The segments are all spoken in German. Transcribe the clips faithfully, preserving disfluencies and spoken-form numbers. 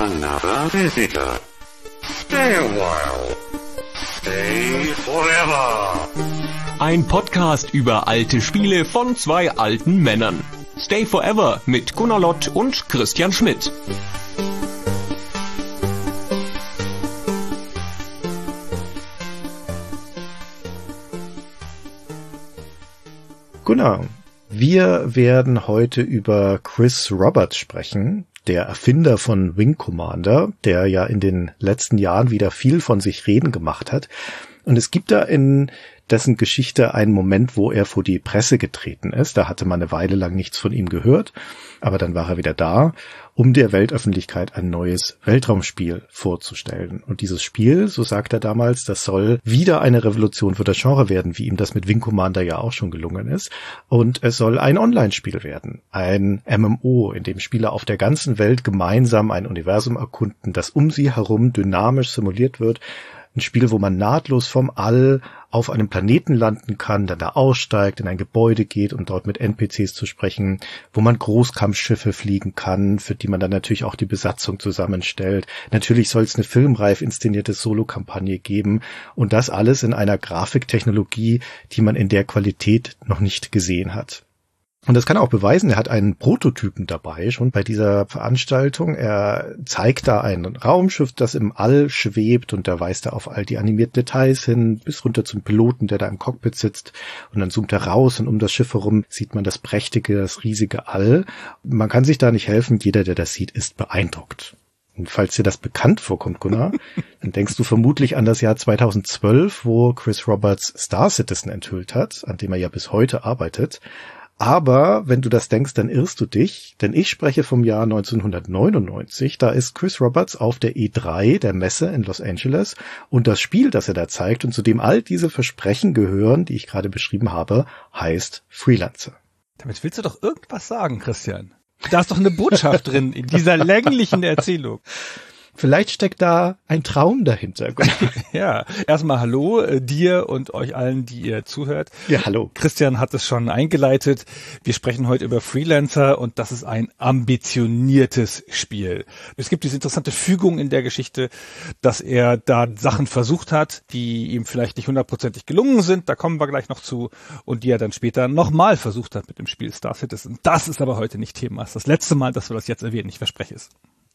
another visitor. Stay a while. Stay forever. Ein Podcast über alte Spiele von zwei alten Männern. Stay Forever mit Gunnar Lott und Christian Schmidt. Gunnar, wir werden heute über Chris Roberts sprechen, der Erfinder von Wing Commander, der ja in den letzten Jahren wieder viel von sich reden gemacht hat. Und es gibt da in dessen Geschichte einen Moment, wo er vor die Presse getreten ist. Da hatte man eine Weile lang nichts von ihm gehört, aber dann war er wieder da, um der Weltöffentlichkeit ein neues Weltraumspiel vorzustellen. Und dieses Spiel, so sagt er damals, das soll wieder eine Revolution für das Genre werden, wie ihm das mit Wing Commander ja auch schon gelungen ist. Und es soll ein Online-Spiel werden, ein M M O, in dem Spieler auf der ganzen Welt gemeinsam ein Universum erkunden, das um sie herum dynamisch simuliert wird. Ein Spiel, wo man nahtlos vom All auf einem Planeten landen kann, dann da aussteigt, in ein Gebäude geht, um dort mit N P Cs zu sprechen, wo man Großkampfschiffe fliegen kann, für die man dann natürlich auch die Besatzung zusammenstellt. Natürlich soll es eine filmreif inszenierte Solo-Kampagne geben und das alles in einer Grafiktechnologie, die man in der Qualität noch nicht gesehen hat. Und das kann er auch beweisen, er hat einen Prototypen dabei, schon bei dieser Veranstaltung. Er zeigt da ein Raumschiff, das im All schwebt und da weist er auf all die animierten Details hin, bis runter zum Piloten, der da im Cockpit sitzt. Und dann zoomt er raus und um das Schiff herum sieht man das prächtige, das riesige All. Man kann sich da nicht helfen, jeder, der das sieht, ist beeindruckt. Und falls dir das bekannt vorkommt, Gunnar, dann denkst du vermutlich an das Jahr zweitausendzwölf, wo Chris Roberts Star Citizen enthüllt hat, an dem er ja bis heute arbeitet. Aber wenn du das denkst, dann irrst du dich, denn ich spreche vom Jahr neunzehnhundertneunundneunzig. Da ist Chris Roberts auf der E drei, der Messe in Los Angeles, und das Spiel, das er da zeigt und zu dem all diese Versprechen gehören, die ich gerade beschrieben habe, heißt Freelancer. Damit willst du doch irgendwas sagen, Christian. Da ist doch eine Botschaft drin in dieser länglichen Erzählung. Vielleicht steckt da ein Traum dahinter. Ja, erstmal hallo äh, dir und euch allen, die ihr zuhört. Ja, hallo. Christian hat es schon eingeleitet. Wir sprechen heute über Freelancer und das ist ein ambitioniertes Spiel. Es gibt diese interessante Fügung in der Geschichte, dass er da Sachen versucht hat, die ihm vielleicht nicht hundertprozentig gelungen sind. Da kommen wir gleich noch zu. Und die er dann später nochmal versucht hat mit dem Spiel Star Citizen. Das ist aber heute nicht Thema. Das ist das letzte Mal, dass wir das jetzt erwähnen. Ich verspreche es.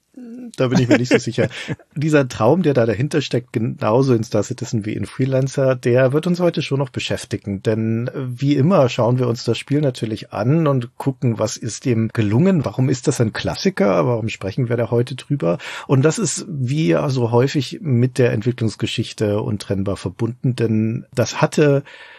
Da bin ich mir nicht so sicher. Dieser Traum, der da dahinter steckt, genauso in Star Citizen wie in Freelancer, der wird uns heute schon noch beschäftigen. Denn wie immer schauen wir uns das Spiel natürlich an und gucken, was ist dem gelungen? Warum ist das ein Klassiker? Warum sprechen wir da heute drüber? Und das ist wie ja so häufig mit der Entwicklungsgeschichte untrennbar verbunden, denn das hatte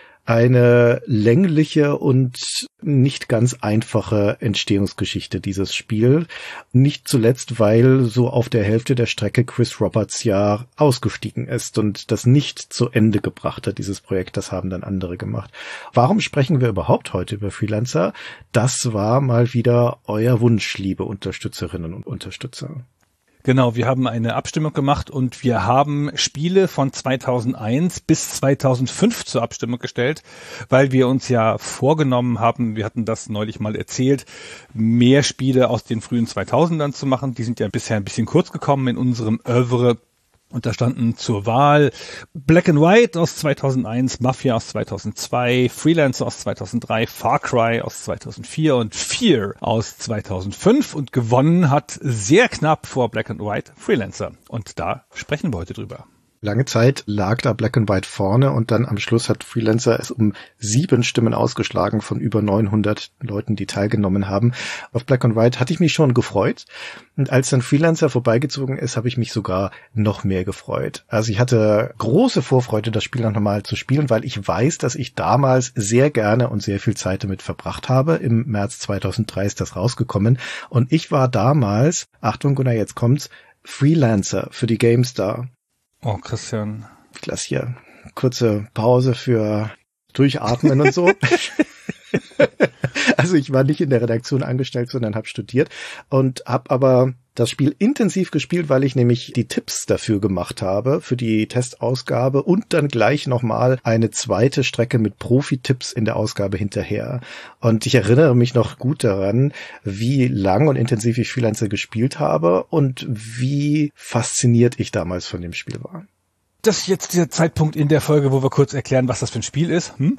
eine längliche und nicht ganz einfache Entstehungsgeschichte, dieses Spiel. Nicht zuletzt, weil so auf der Hälfte der Strecke Chris Roberts ja ausgestiegen ist und das nicht zu Ende gebracht hat, dieses Projekt. Das haben dann andere gemacht. Warum sprechen wir überhaupt heute über Freelancer? Das war mal wieder euer Wunsch, liebe Unterstützerinnen und Unterstützer. Genau, wir haben eine Abstimmung gemacht und wir haben Spiele von zweitausendeins bis zweitausendfünf zur Abstimmung gestellt, weil wir uns ja vorgenommen haben, wir hatten das neulich mal erzählt, mehr Spiele aus den frühen zweitausendern zu machen. Die sind ja bisher ein bisschen kurz gekommen in unserem Oeuvre. Und da standen zur Wahl Black and White aus zweitausendeins, Mafia aus zweitausendzwei, Freelancer aus zweitausenddrei, Far Cry aus zweitausendvier und Fear aus zweitausendfünf. Und gewonnen hat sehr knapp vor Black and White Freelancer. Und da sprechen wir heute drüber. Lange Zeit lag da Black and White vorne und dann am Schluss hat Freelancer es um sieben Stimmen ausgeschlagen von über neunhundert Leuten, die teilgenommen haben. Auf Black and White hatte ich mich schon gefreut und als dann Freelancer vorbeigezogen ist, habe ich mich sogar noch mehr gefreut. Also ich hatte große Vorfreude, das Spiel noch einmal zu spielen, weil ich weiß, dass ich damals sehr gerne und sehr viel Zeit damit verbracht habe. Im März zweitausenddrei ist das rausgekommen und ich war damals, Achtung Gunnar, jetzt kommt's, Freelancer für die GameStar. Oh, Christian. Ich lasse hier kurze Pause für Durchatmen und so. Also ich war nicht in der Redaktion angestellt, sondern habe studiert und habe aber das Spiel intensiv gespielt, weil ich nämlich die Tipps dafür gemacht habe, für die Testausgabe und dann gleich nochmal eine zweite Strecke mit Profi-Tipps in der Ausgabe hinterher. Und ich erinnere mich noch gut daran, wie lang und intensiv ich Freelancer gespielt habe und wie fasziniert ich damals von dem Spiel war. Das ist jetzt der Zeitpunkt in der Folge, wo wir kurz erklären, was das für ein Spiel ist. Hm?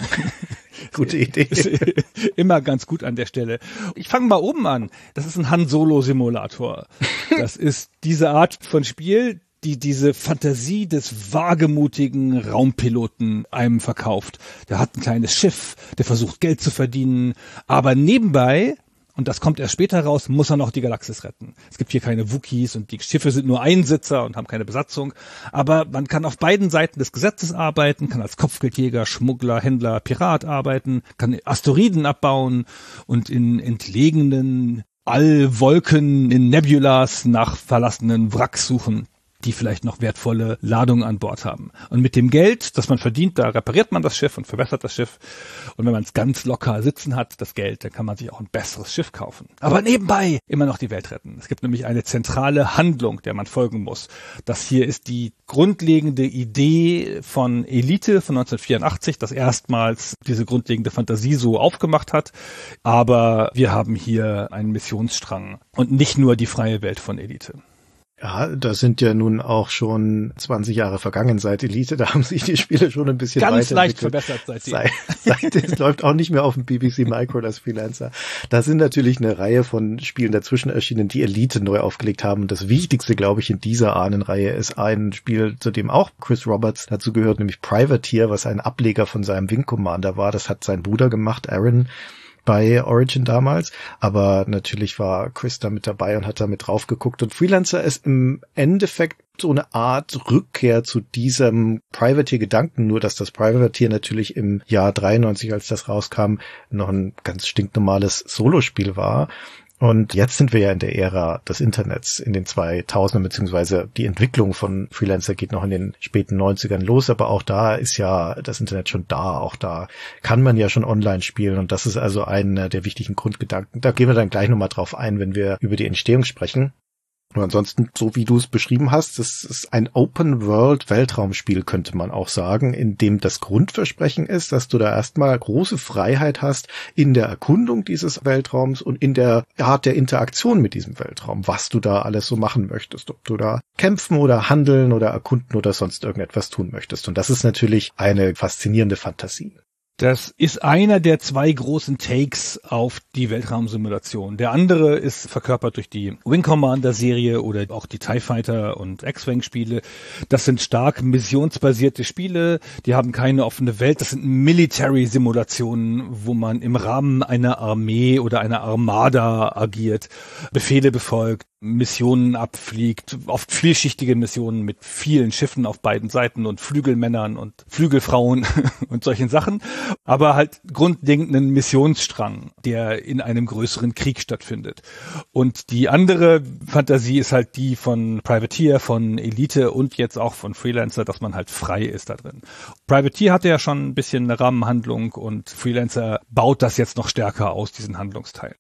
Gute Idee. Immer ganz gut an der Stelle. Ich fange mal oben an. Das ist ein Han Solo Simulator. Das ist diese Art von Spiel, die diese Fantasie des wagemutigen Raumpiloten einem verkauft. Der hat ein kleines Schiff, der versucht Geld zu verdienen, aber nebenbei, und das kommt erst später raus, muss er noch die Galaxis retten. Es gibt hier keine Wookies und die Schiffe sind nur Einsitzer und haben keine Besatzung. Aber man kann auf beiden Seiten des Gesetzes arbeiten, kann als Kopfgeldjäger, Schmuggler, Händler, Pirat arbeiten, kann Asteroiden abbauen und in entlegenen Allwolken, in Nebulas nach verlassenen Wracks suchen, die vielleicht noch wertvolle Ladungen an Bord haben. Und mit dem Geld, das man verdient, da repariert man das Schiff und verbessert das Schiff. Und wenn man es ganz locker sitzen hat, das Geld, dann kann man sich auch ein besseres Schiff kaufen. Aber nebenbei immer noch die Welt retten. Es gibt nämlich eine zentrale Handlung, der man folgen muss. Das hier ist die grundlegende Idee von Elite von neunzehnhundertvierundachtzig, das erstmals diese grundlegende Fantasie so aufgemacht hat. Aber wir haben hier einen Missionsstrang und nicht nur die freie Welt von Elite. Ja, da sind ja nun auch schon zwanzig Jahre vergangen seit Elite, da haben sich die Spiele schon ein bisschen ganz leicht verbessert seitdem. Seit, seitdem es läuft auch nicht mehr auf dem B B C Micro, das Freelancer. Da sind natürlich eine Reihe von Spielen dazwischen erschienen, die Elite neu aufgelegt haben. Und das Wichtigste, glaube ich, in dieser Ahnenreihe ist ein Spiel, zu dem auch Chris Roberts dazu gehört, nämlich Privateer, was ein Ableger von seinem Wing Commander war. Das hat sein Bruder gemacht, Aaron, bei Origin damals, aber natürlich war Chris da mit dabei und hat da mit drauf geguckt. Und Freelancer ist im Endeffekt so eine Art Rückkehr zu diesem Privateer-Gedanken, nur dass das Privateer natürlich im Jahr dreiundneunzig, als das rauskam, noch ein ganz stinknormales Solospiel war. Und jetzt sind wir ja in der Ära des Internets in den zweitausendern, beziehungsweise die Entwicklung von Freelancer geht noch in den späten neunzigern los, aber auch da ist ja das Internet schon da, auch da kann man ja schon online spielen und das ist also einer der wichtigen Grundgedanken. Da gehen wir dann gleich nochmal drauf ein, wenn wir über die Entstehung sprechen. Und ansonsten, so wie du es beschrieben hast, das ist ein Open-World-Weltraumspiel, könnte man auch sagen, in dem das Grundversprechen ist, dass du da erstmal große Freiheit hast in der Erkundung dieses Weltraums und in der Art der Interaktion mit diesem Weltraum, was du da alles so machen möchtest, ob du da kämpfen oder handeln oder erkunden oder sonst irgendetwas tun möchtest. Und das ist natürlich eine faszinierende Fantasie. Das ist einer der zwei großen Takes auf die Weltraumsimulation. Der andere ist verkörpert durch die Wing Commander Serie oder auch die TIE Fighter und X-Wing Spiele. Das sind stark missionsbasierte Spiele, die haben keine offene Welt. Das sind Military Simulationen, wo man im Rahmen einer Armee oder einer Armada agiert, Befehle befolgt, Missionen abfliegt, oft vielschichtige Missionen mit vielen Schiffen auf beiden Seiten und Flügelmännern und Flügelfrauen und solchen Sachen, aber halt grundlegend einen Missionsstrang, der in einem größeren Krieg stattfindet. Und die andere Fantasie ist halt die von Privateer, von Elite und jetzt auch von Freelancer, dass man halt frei ist da drin. Privateer hatte ja schon ein bisschen eine Rahmenhandlung und Freelancer baut das jetzt noch stärker aus, diesen Handlungsteil.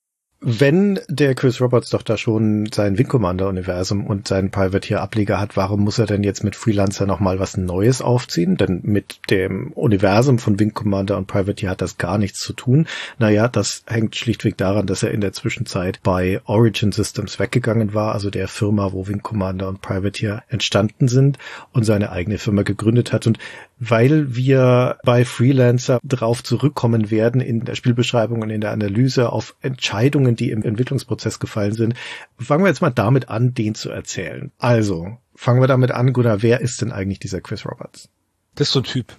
Wenn der Chris Roberts doch da schon sein Wing Commander Universum und seinen Privateer Ableger hat, warum muss er denn jetzt mit Freelancer nochmal was Neues aufziehen? Denn mit dem Universum von Wing Commander und Privateer hat das gar nichts zu tun. Naja, das hängt schlichtweg daran, dass er in der Zwischenzeit bei Origin Systems weggegangen war, also der Firma, wo Wing Commander und Privateer entstanden sind und seine eigene Firma gegründet hat. Und weil wir bei Freelancer drauf zurückkommen werden in der Spielbeschreibung und in der Analyse auf Entscheidungen, die im Entwicklungsprozess gefallen sind, fangen wir jetzt mal damit an, den zu erzählen. Also, fangen wir damit an, Gunnar, wer ist denn eigentlich dieser Chris Roberts? Das ist so ein Typ.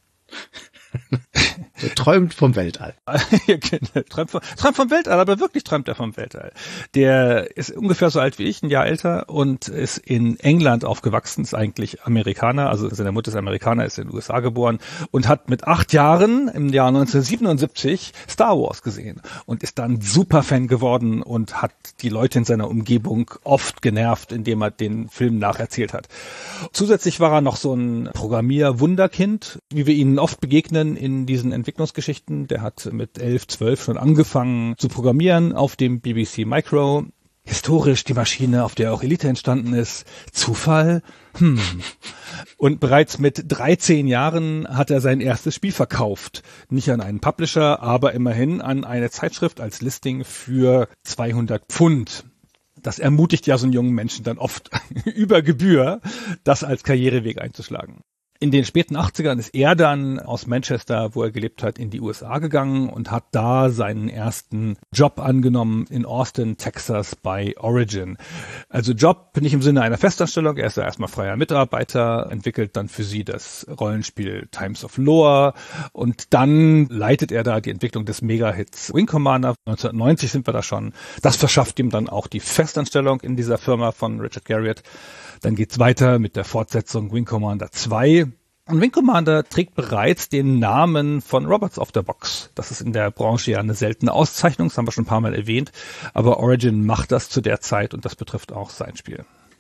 Der träumt vom Weltall. träumt, vom, träumt vom Weltall, aber wirklich träumt er vom Weltall. Der ist ungefähr so alt wie ich, ein Jahr älter und ist in England aufgewachsen, ist eigentlich Amerikaner, also seine Mutter ist Amerikaner, ist in den U S A geboren und hat mit acht Jahren im Jahr neunzehnhundertsiebenundsiebzig Star Wars gesehen und ist dann Superfan geworden und hat die Leute in seiner Umgebung oft genervt, indem er den Film nacherzählt hat. Zusätzlich war er noch so ein Programmier-Wunderkind, wie wir ihnen oft begegnen in diesen Entwicklungsgeschichten. Der hat mit elf, zwölf schon angefangen zu programmieren auf dem B B C Micro. Historisch die Maschine, auf der auch Elite entstanden ist. Zufall? Hm. Und bereits mit dreizehn Jahren hat er sein erstes Spiel verkauft. Nicht an einen Publisher, aber immerhin an eine Zeitschrift als Listing für zweihundert Pfund. Das ermutigt ja so einen jungen Menschen dann oft über Gebühr, das als Karriereweg einzuschlagen. In den späten achtzigern ist er dann aus Manchester, wo er gelebt hat, in die U S A gegangen und hat da seinen ersten Job angenommen in Austin, Texas bei Origin. Also Job nicht im Sinne einer Festanstellung, er ist ja erstmal freier Mitarbeiter, entwickelt dann für sie das Rollenspiel Times of Lore und dann leitet er da die Entwicklung des Mega-Hits Wing Commander. neunzehnhundertneunzig sind wir da schon. Das verschafft ihm dann auch die Festanstellung in dieser Firma von Richard Garriott. Dann geht's weiter mit der Fortsetzung Wing Commander zwei. Und Wing Commander trägt bereits den Namen von Roberts auf der Box. Das ist in der Branche ja eine seltene Auszeichnung, das haben wir schon ein paar Mal erwähnt. Aber Origin macht das zu der Zeit und das betrifft auch sein Spiel.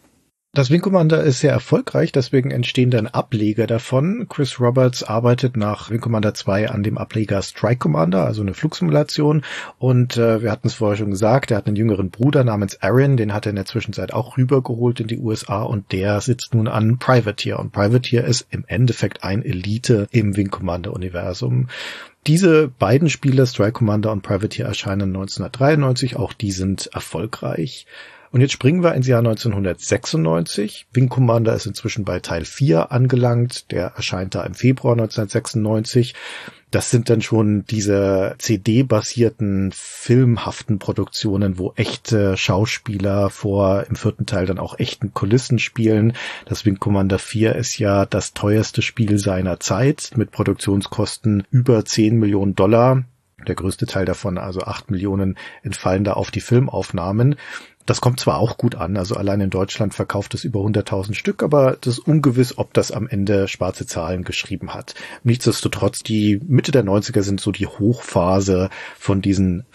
Das Wing Commander ist sehr erfolgreich, deswegen entstehen dann Ableger davon. Chris Roberts arbeitet nach Wing Commander zwei an dem Ableger Strike Commander, also eine Flugsimulation. Und äh, wir hatten es vorher schon gesagt, er hat einen jüngeren Bruder namens Aaron, den hat er in der Zwischenzeit auch rübergeholt in die U S A und der sitzt nun an Privateer. Und Privateer ist im Endeffekt ein Elite im Wing Commander Universum. Diese beiden Spiele, Strike Commander und Privateer, erscheinen neunzehnhundertdreiundneunzig, auch die sind erfolgreich. Und jetzt springen wir ins Jahr neunzehnhundertsechsundneunzig. Wing Commander ist inzwischen bei Teil vier angelangt. Der erscheint da im Februar neunzehnhundertsechsundneunzig. Das sind dann schon diese C D-basierten, filmhaften Produktionen, wo echte Schauspieler vor im vierten Teil dann auch echten Kulissen spielen. Das Wing Commander vier ist ja das teuerste Spiel seiner Zeit mit Produktionskosten über zehn Millionen Dollar. Der größte Teil davon, also acht Millionen, entfallen da auf die Filmaufnahmen. Das kommt zwar auch gut an, also allein in Deutschland verkauft es über hunderttausend Stück, aber das ist ungewiss, ob das am Ende schwarze Zahlen geschrieben hat. Nichtsdestotrotz, die Mitte der neunziger sind so die Hochphase von diesen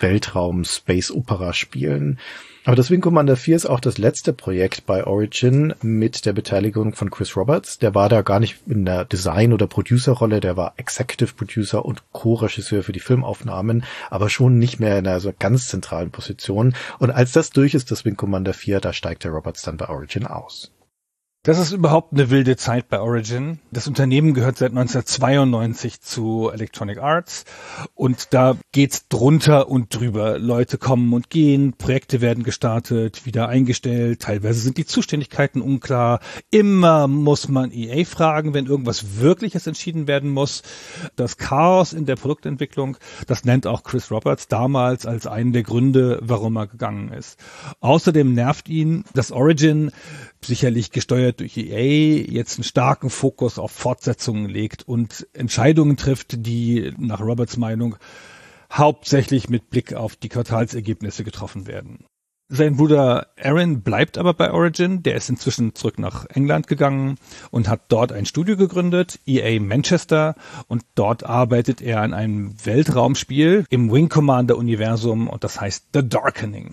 Weltraum-Space-Opera-Spielen. Aber das Wing Commander vier ist auch das letzte Projekt bei Origin mit der Beteiligung von Chris Roberts. Der war da gar nicht in der Design- oder Producer-Rolle, der war Executive Producer und Co-Regisseur für die Filmaufnahmen, aber schon nicht mehr in einer so ganz zentralen Position. Und als das durch ist, das Wing Commander vier, da steigt der Roberts dann bei Origin aus. Das ist überhaupt eine wilde Zeit bei Origin. Das Unternehmen gehört seit neunzehnhundertzweiundneunzig zu Electronic Arts und da geht's drunter und drüber. Leute kommen und gehen, Projekte werden gestartet, wieder eingestellt, teilweise sind die Zuständigkeiten unklar. Immer muss man E A fragen, wenn irgendwas Wirkliches entschieden werden muss. Das Chaos in der Produktentwicklung, das nennt auch Chris Roberts damals als einen der Gründe, warum er gegangen ist. Außerdem nervt ihn, dass Origin sicherlich gesteuert durch E A jetzt einen starken Fokus auf Fortsetzungen legt und Entscheidungen trifft, die nach Roberts Meinung hauptsächlich mit Blick auf die Quartalsergebnisse getroffen werden. Sein Bruder Aaron bleibt aber bei Origin, der ist inzwischen zurück nach England gegangen und hat dort ein Studio gegründet, E A Manchester, und dort arbeitet er an einem Weltraumspiel im Wing Commander Universum und das heißt The Darkening.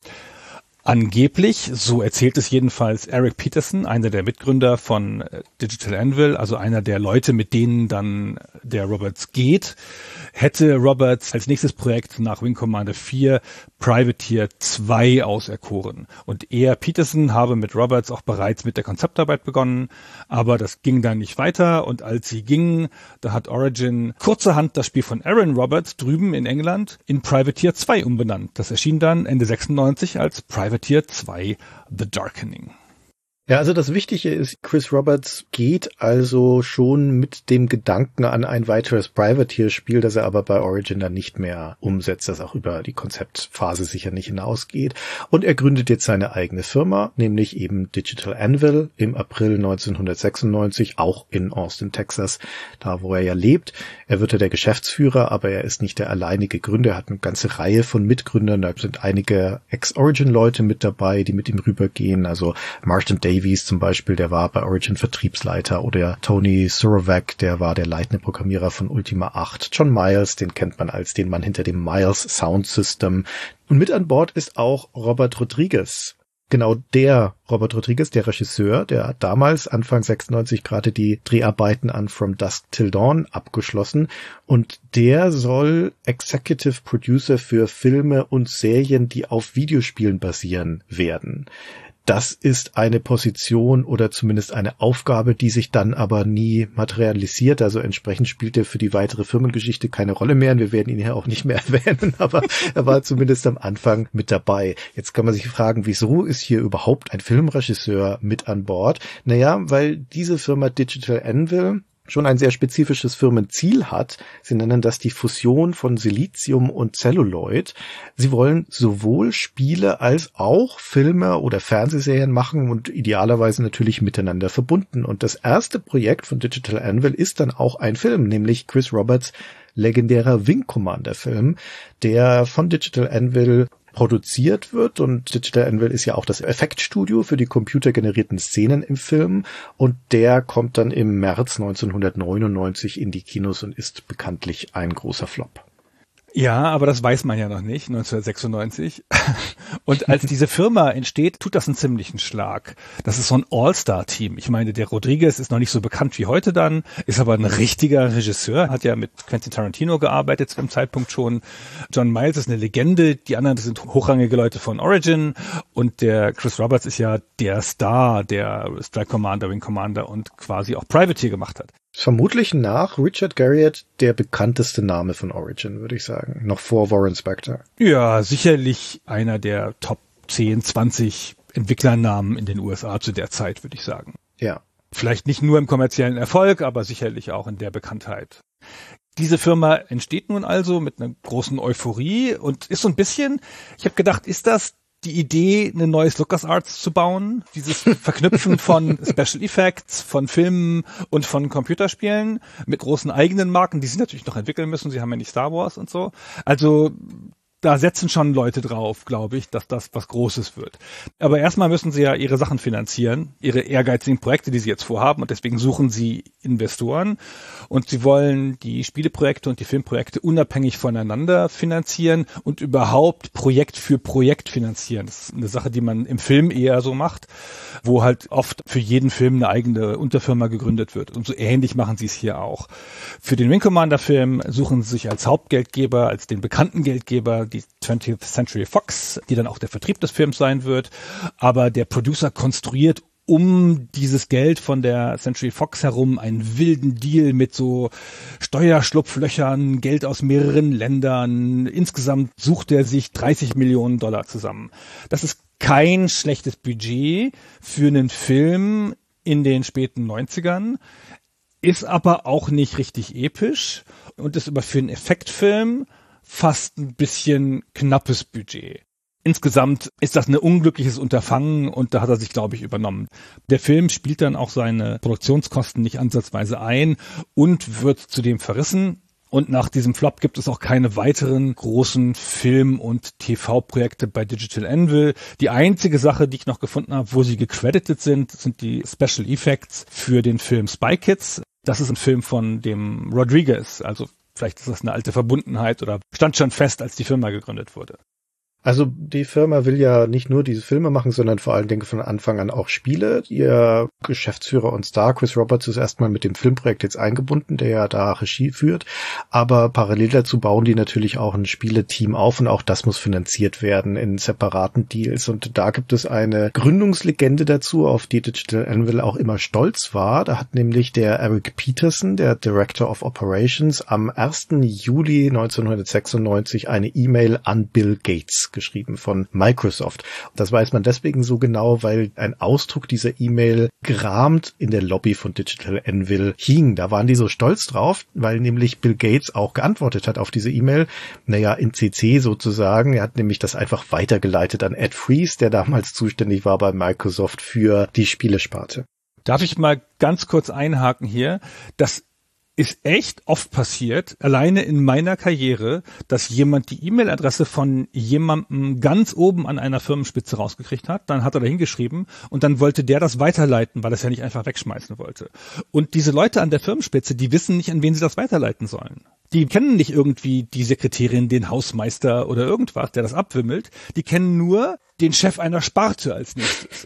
Angeblich, so erzählt es jedenfalls Eric Peterson, einer der Mitgründer von Digital Anvil, also einer der Leute, mit denen dann der Roberts geht, hätte Roberts als nächstes Projekt nach Wing Commander vier Privateer zwei auserkoren. Und er, Peterson, habe mit Roberts auch bereits mit der Konzeptarbeit begonnen, aber das ging dann nicht weiter und als sie gingen, da hat Origin kurzerhand das Spiel von Aaron Roberts drüben in England in Privateer zwei umbenannt. Das erschien dann Ende sechsundneunzig als Privateer zwei The Darkening. Ja, also das Wichtige ist, Chris Roberts geht also schon mit dem Gedanken an ein weiteres Privateer-Spiel, das er aber bei Origin dann nicht mehr umsetzt, das auch über die Konzeptphase sicher nicht hinausgeht. Und er gründet jetzt seine eigene Firma, nämlich eben Digital Anvil im April neunzehnhundertsechsundneunzig, auch in Austin, Texas, da wo er ja lebt. Er wird ja der Geschäftsführer, aber er ist nicht der alleinige Gründer. Er hat eine ganze Reihe von Mitgründern. Da sind einige Ex-Origin-Leute mit dabei, die mit ihm rübergehen. Also Martin Davies zum Beispiel, der war bei Origin Vertriebsleiter, oder Tony Surovac, der war der leitende Programmierer von Ultima acht. John Miles, den kennt man als den Mann hinter dem Miles Sound System. Und mit an Bord ist auch Robert Rodriguez. Genau der Robert Rodriguez, der Regisseur, der hat damals, Anfang sechsundneunzig, gerade die Dreharbeiten an From Dusk Till Dawn abgeschlossen und der soll Executive Producer für Filme und Serien, die auf Videospielen basieren, werden. Das ist eine Position oder zumindest eine Aufgabe, die sich dann aber nie materialisiert. Also entsprechend spielt er für die weitere Firmengeschichte keine Rolle mehr. Und wir werden ihn ja auch nicht mehr erwähnen, aber er war zumindest am Anfang mit dabei. Jetzt kann man sich fragen, wieso ist hier überhaupt ein Filmregisseur mit an Bord? Naja, weil diese Firma Digital Anvil schon ein sehr spezifisches Firmenziel hat. Sie nennen das die Fusion von Silizium und Celluloid. Sie wollen sowohl Spiele als auch Filme oder Fernsehserien machen und idealerweise natürlich miteinander verbunden. Und das erste Projekt von Digital Anvil ist dann auch ein Film, nämlich Chris Roberts legendärer Wing Commander Film, der von Digital Anvil produziert wird und Digital Anvil ist ja auch das Effektstudio für die computergenerierten Szenen im Film und der kommt dann im März neunzehnhundertneunundneunzig in die Kinos und ist bekanntlich ein großer Flop. Ja, aber das weiß man ja noch nicht, neunzehnhundertsechsundneunzig. Und als diese Firma entsteht, tut das einen ziemlichen Schlag. Das ist so ein All-Star-Team. Ich meine, der Rodriguez ist noch nicht so bekannt wie heute dann, ist aber ein richtiger Regisseur, hat ja mit Quentin Tarantino gearbeitet zu dem Zeitpunkt schon. John Miles ist eine Legende, die anderen das sind hochrangige Leute von Origin und der Chris Roberts ist ja der Star, der Strike Commander, Wing Commander und quasi auch Privateer gemacht hat. Vermutlich nach Richard Garriott der bekannteste Name von Origin, würde ich sagen. Noch vor Warren Spector. Ja, sicherlich einer der Top zehn, zwanzig Entwicklernamen in den U S A zu der Zeit, würde ich sagen. Ja. Vielleicht nicht nur im kommerziellen Erfolg, aber sicherlich auch in der Bekanntheit. Diese Firma entsteht nun also mit einer großen Euphorie und ist so ein bisschen, ich habe gedacht, ist das die Idee, ein neues LucasArts zu bauen, dieses Verknüpfen von Special Effects, von Filmen und von Computerspielen mit großen eigenen Marken, die sie natürlich noch entwickeln müssen, sie haben ja nicht Star Wars und so. Also da setzen schon Leute drauf, glaube ich, dass das was Großes wird. Aber erstmal müssen sie ja ihre Sachen finanzieren, ihre ehrgeizigen Projekte, die sie jetzt vorhaben und deswegen suchen sie Investoren und sie wollen die Spieleprojekte und die Filmprojekte unabhängig voneinander finanzieren und überhaupt Projekt für Projekt finanzieren. Das ist eine Sache, die man im Film eher so macht, wo halt oft für jeden Film eine eigene Unterfirma gegründet wird und so ähnlich machen sie es hier auch. Für den Wing Commander Film suchen sie sich als Hauptgeldgeber, als den bekannten Geldgeber die twentieth Century Fox, die dann auch der Vertrieb des Films sein wird. Aber der Producer konstruiert um dieses Geld von der Century Fox herum einen wilden Deal mit so Steuerschlupflöchern, Geld aus mehreren Ländern. Insgesamt sucht er sich dreißig Millionen Dollar zusammen. Das ist kein schlechtes Budget für einen Film in den späten neunzigern, ist aber auch nicht richtig episch und ist aber für einen Effektfilm fast ein bisschen knappes Budget. Insgesamt ist das ein unglückliches Unterfangen und da hat er sich, glaube ich, übernommen. Der Film spielt dann auch seine Produktionskosten nicht ansatzweise ein und wird zudem verrissen. Und nach diesem Flop gibt es auch keine weiteren großen Film- und T V-Projekte bei Digital Anvil. Die einzige Sache, die ich noch gefunden habe, wo sie gecredited sind, sind die Special Effects für den Film Spy Kids. Das ist ein Film von dem Rodriguez, also vielleicht ist das eine alte Verbundenheit oder stand schon fest, als die Firma gegründet wurde. Also die Firma will ja nicht nur diese Filme machen, sondern vor allen Dingen von Anfang an auch Spiele. Ihr Geschäftsführer und Star, Chris Roberts, ist erstmal mit dem Filmprojekt jetzt eingebunden, der ja da Regie führt. Aber parallel dazu bauen die natürlich auch ein Spieleteam auf und auch das muss finanziert werden in separaten Deals. Und da gibt es eine Gründungslegende dazu, auf die Digital Anvil auch immer stolz war. Da hat nämlich der Eric Peterson, der Director of Operations, am ersten Juli neunzehnhundertsechsundneunzig eine E-Mail an Bill Gates geschrieben von Microsoft. Das weiß man deswegen so genau, weil ein Ausdruck dieser E-Mail gerahmt in der Lobby von Digital Anvil hing. Da waren die so stolz drauf, weil nämlich Bill Gates auch geantwortet hat auf diese E-Mail. Naja, in C C sozusagen. Er hat nämlich das einfach weitergeleitet an Ed Fries, der damals zuständig war bei Microsoft für die Spielesparte. Darf ich mal ganz kurz einhaken hier? Das ist echt oft passiert, alleine in meiner Karriere, dass jemand die E-Mail-Adresse von jemandem ganz oben an einer Firmenspitze rausgekriegt hat, dann hat er da hingeschrieben und dann wollte der das weiterleiten, weil er es ja nicht einfach wegschmeißen wollte. Und diese Leute an der Firmenspitze, die wissen nicht, an wen sie das weiterleiten sollen. Die kennen nicht irgendwie die Sekretärin, den Hausmeister oder irgendwas, der das abwimmelt. Die kennen nur den Chef einer Sparte als nächstes.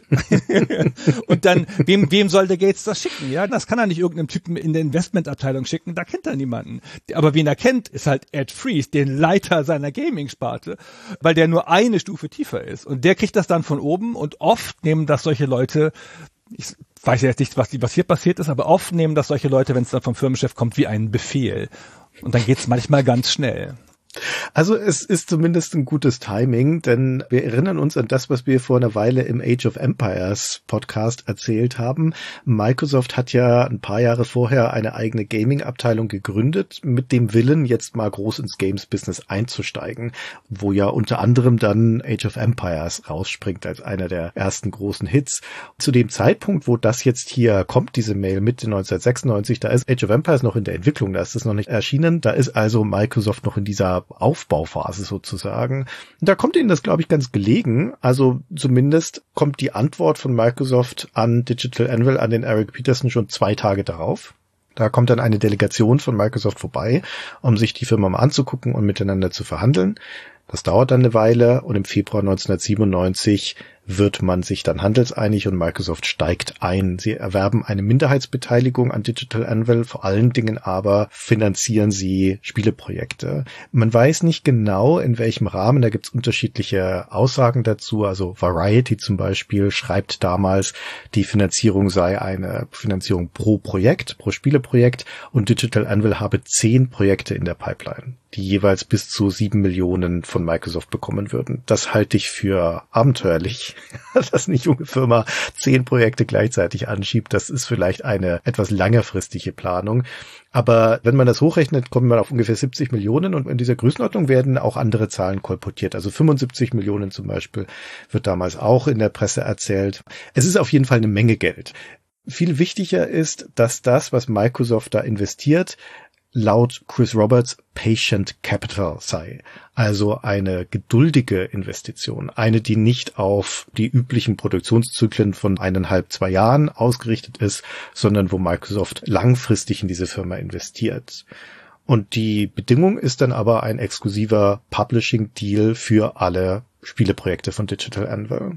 Und dann, wem, wem soll der Gates das schicken? Ja, das kann er nicht irgendeinem Typen in der Investmentabteilung schicken, da kennt er niemanden. Aber wen er kennt, ist halt Ed Fries, den Leiter seiner Gaming-Sparte, weil der nur eine Stufe tiefer ist. Und der kriegt das dann von oben und oft nehmen das solche Leute, ich weiß jetzt nicht, was, was hier passiert ist, aber oft nehmen das solche Leute, wenn es dann vom Firmenchef kommt, wie einen Befehl. Und dann geht's manchmal ganz schnell. Also es ist zumindest ein gutes Timing, denn wir erinnern uns an das, was wir vor einer Weile im Age of Empires Podcast erzählt haben. Microsoft hat ja ein paar Jahre vorher eine eigene Gaming-Abteilung gegründet, mit dem Willen, jetzt mal groß ins Games-Business einzusteigen, wo ja unter anderem dann Age of Empires rausspringt als einer der ersten großen Hits. Zu dem Zeitpunkt, wo das jetzt hier kommt, diese Mail Mitte neunzehnhundertsechsundneunzig, da ist Age of Empires noch in der Entwicklung, da ist es noch nicht erschienen, da ist also Microsoft noch in dieser Aufbauphase sozusagen. Da kommt ihnen das, glaube ich, ganz gelegen. Also zumindest kommt die Antwort von Microsoft an Digital Anvil, an den Eric Peterson schon zwei Tage darauf. Da kommt dann eine Delegation von Microsoft vorbei, um sich die Firma mal anzugucken und miteinander zu verhandeln. Das dauert dann eine Weile und im Februar neunzehnhundertsiebenundneunzig wird man sich dann handelseinig und Microsoft steigt ein. Sie erwerben eine Minderheitsbeteiligung an Digital Anvil, vor allen Dingen aber finanzieren sie Spieleprojekte. Man weiß nicht genau, in welchem Rahmen, da gibt es unterschiedliche Aussagen dazu. Also Variety zum Beispiel schreibt damals, die Finanzierung sei eine Finanzierung pro Projekt, pro Spieleprojekt und Digital Anvil habe zehn Projekte in der Pipeline, die jeweils bis zu sieben Millionen von Microsoft bekommen würden. Das halte ich für abenteuerlich, dass eine junge Firma zehn Projekte gleichzeitig anschiebt. Das ist vielleicht eine etwas längerfristige Planung. Aber wenn man das hochrechnet, kommt man auf ungefähr siebzig Millionen und in dieser Größenordnung werden auch andere Zahlen kolportiert. Also fünfundsiebzig Millionen zum Beispiel wird damals auch in der Presse erzählt. Es ist auf jeden Fall eine Menge Geld. Viel wichtiger ist, dass das, was Microsoft da investiert, laut Chris Roberts Patient Capital sei. Also eine geduldige Investition. Eine, die nicht auf die üblichen Produktionszyklen von eineinhalb, zwei Jahren ausgerichtet ist, sondern wo Microsoft langfristig in diese Firma investiert. Und die Bedingung ist dann aber ein exklusiver Publishing-Deal für alle Spieleprojekte von Digital Anvil.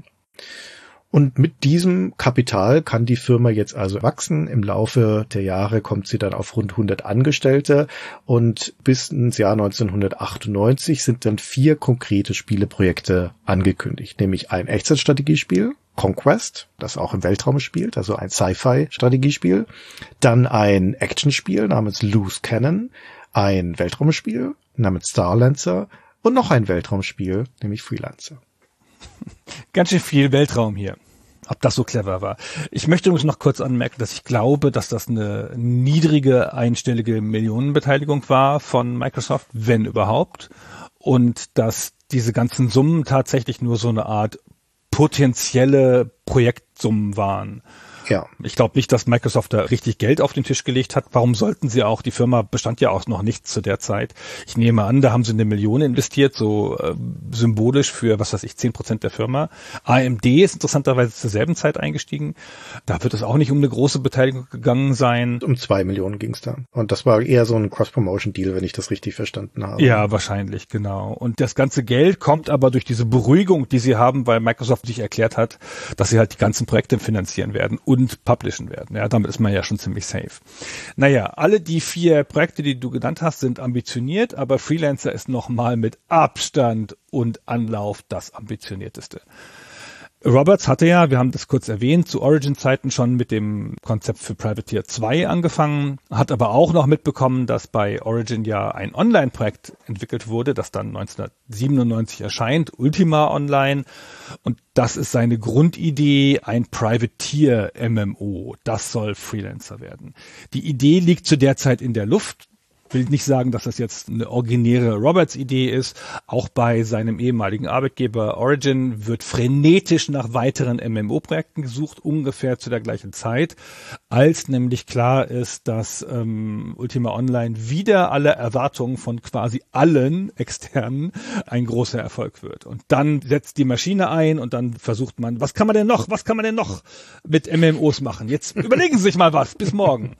Und mit diesem Kapital kann die Firma jetzt also wachsen. Im Laufe der Jahre kommt sie dann auf rund hundert Angestellte und bis ins Jahr neunzehnhundertachtundneunzig sind dann vier konkrete Spieleprojekte angekündigt, nämlich ein Echtzeitstrategiespiel, Conquest, das auch im Weltraum spielt, also ein Sci-Fi-Strategiespiel, dann ein Actionspiel namens Loose Cannon, ein Weltraumspiel namens Starlancer und noch ein Weltraumspiel, nämlich Freelancer. Ganz schön viel Weltraum hier. Ob das so clever war. Ich möchte übrigens noch kurz anmerken, dass ich glaube, dass das eine niedrige einstellige Millionenbeteiligung war von Microsoft, wenn überhaupt. Und dass diese ganzen Summen tatsächlich nur so eine Art potenzielle Projektsummen waren. Ja. Ich glaube nicht, dass Microsoft da richtig Geld auf den Tisch gelegt hat. Warum sollten sie auch? Die Firma bestand ja auch noch nicht zu der Zeit. Ich nehme an, da haben sie eine Million investiert, so äh, symbolisch für, was weiß ich, zehn Prozent der Firma. A M D ist interessanterweise zur selben Zeit eingestiegen. Da wird es auch nicht um eine große Beteiligung gegangen sein. Um zwei Millionen ging es da. Und das war eher so ein Cross-Promotion-Deal, wenn ich das richtig verstanden habe. Ja, wahrscheinlich, genau. Und das ganze Geld kommt aber durch diese Beruhigung, die sie haben, weil Microsoft sich erklärt hat, dass sie halt die ganzen Projekte finanzieren werden und publishen werden. Ja, damit ist man ja schon ziemlich safe. Naja, alle die vier Projekte, die du genannt hast, sind ambitioniert, aber Freelancer ist nochmal mit Abstand und Anlauf das ambitionierteste. Roberts hatte ja, wir haben das kurz erwähnt, zu Origin-Zeiten schon mit dem Konzept für Privateer zwei angefangen, hat aber auch noch mitbekommen, dass bei Origin ja ein Online-Projekt entwickelt wurde, das dann neunzehnhundertsiebenundneunzig erscheint, Ultima Online. Und das ist seine Grundidee, ein Privateer-M M O. Das soll Freelancer werden. Die Idee liegt zu der Zeit in der Luft. Will nicht sagen, dass das jetzt eine originäre Roberts-Idee ist. Auch bei seinem ehemaligen Arbeitgeber Origin wird frenetisch nach weiteren M M O-Projekten gesucht, ungefähr zu der gleichen Zeit, als nämlich klar ist, dass ähm, Ultima Online wider alle Erwartungen von quasi allen Externen ein großer Erfolg wird. Und dann setzt die Maschine ein und dann versucht man, was kann man denn noch, was kann man denn noch mit M M Os machen? Jetzt überlegen Sie sich mal was, bis morgen.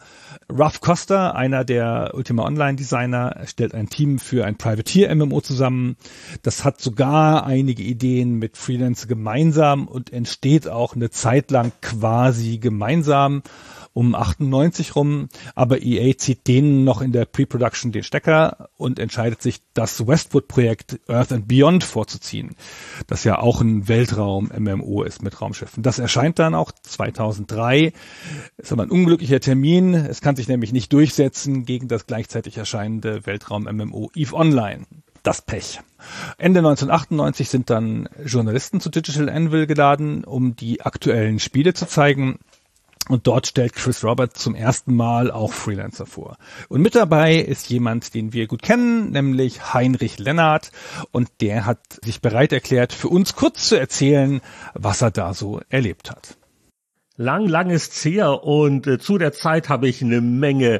Ralph Costa, einer der Ultima Online-Designer, stellt ein Team für ein Privateer-M M O zusammen. Das hat sogar einige Ideen mit Freelancer gemeinsam und entsteht auch eine Zeit lang quasi gemeinsam um achtundneunzig rum, aber E A zieht denen noch in der Pre-Production den Stecker und entscheidet sich, das Westwood-Projekt Earth and Beyond vorzuziehen, das ja auch ein Weltraum-M M O ist mit Raumschiffen. Das erscheint dann auch zweitausenddrei. Ist aber ein unglücklicher Termin. Es kann sich nämlich nicht durchsetzen gegen das gleichzeitig erscheinende Weltraum-M M O EVE Online. Das Pech. Ende neunzehnhundertachtundneunzig sind dann Journalisten zu Digital Anvil geladen, um die aktuellen Spiele zu zeigen. Und dort stellt Chris Roberts zum ersten Mal auch Freelancer vor. Und mit dabei ist jemand, den wir gut kennen, nämlich Heinrich Lennart. Und der hat sich bereit erklärt, für uns kurz zu erzählen, was er da so erlebt hat. Lang, lang ist's her und äh, zu der Zeit habe ich eine Menge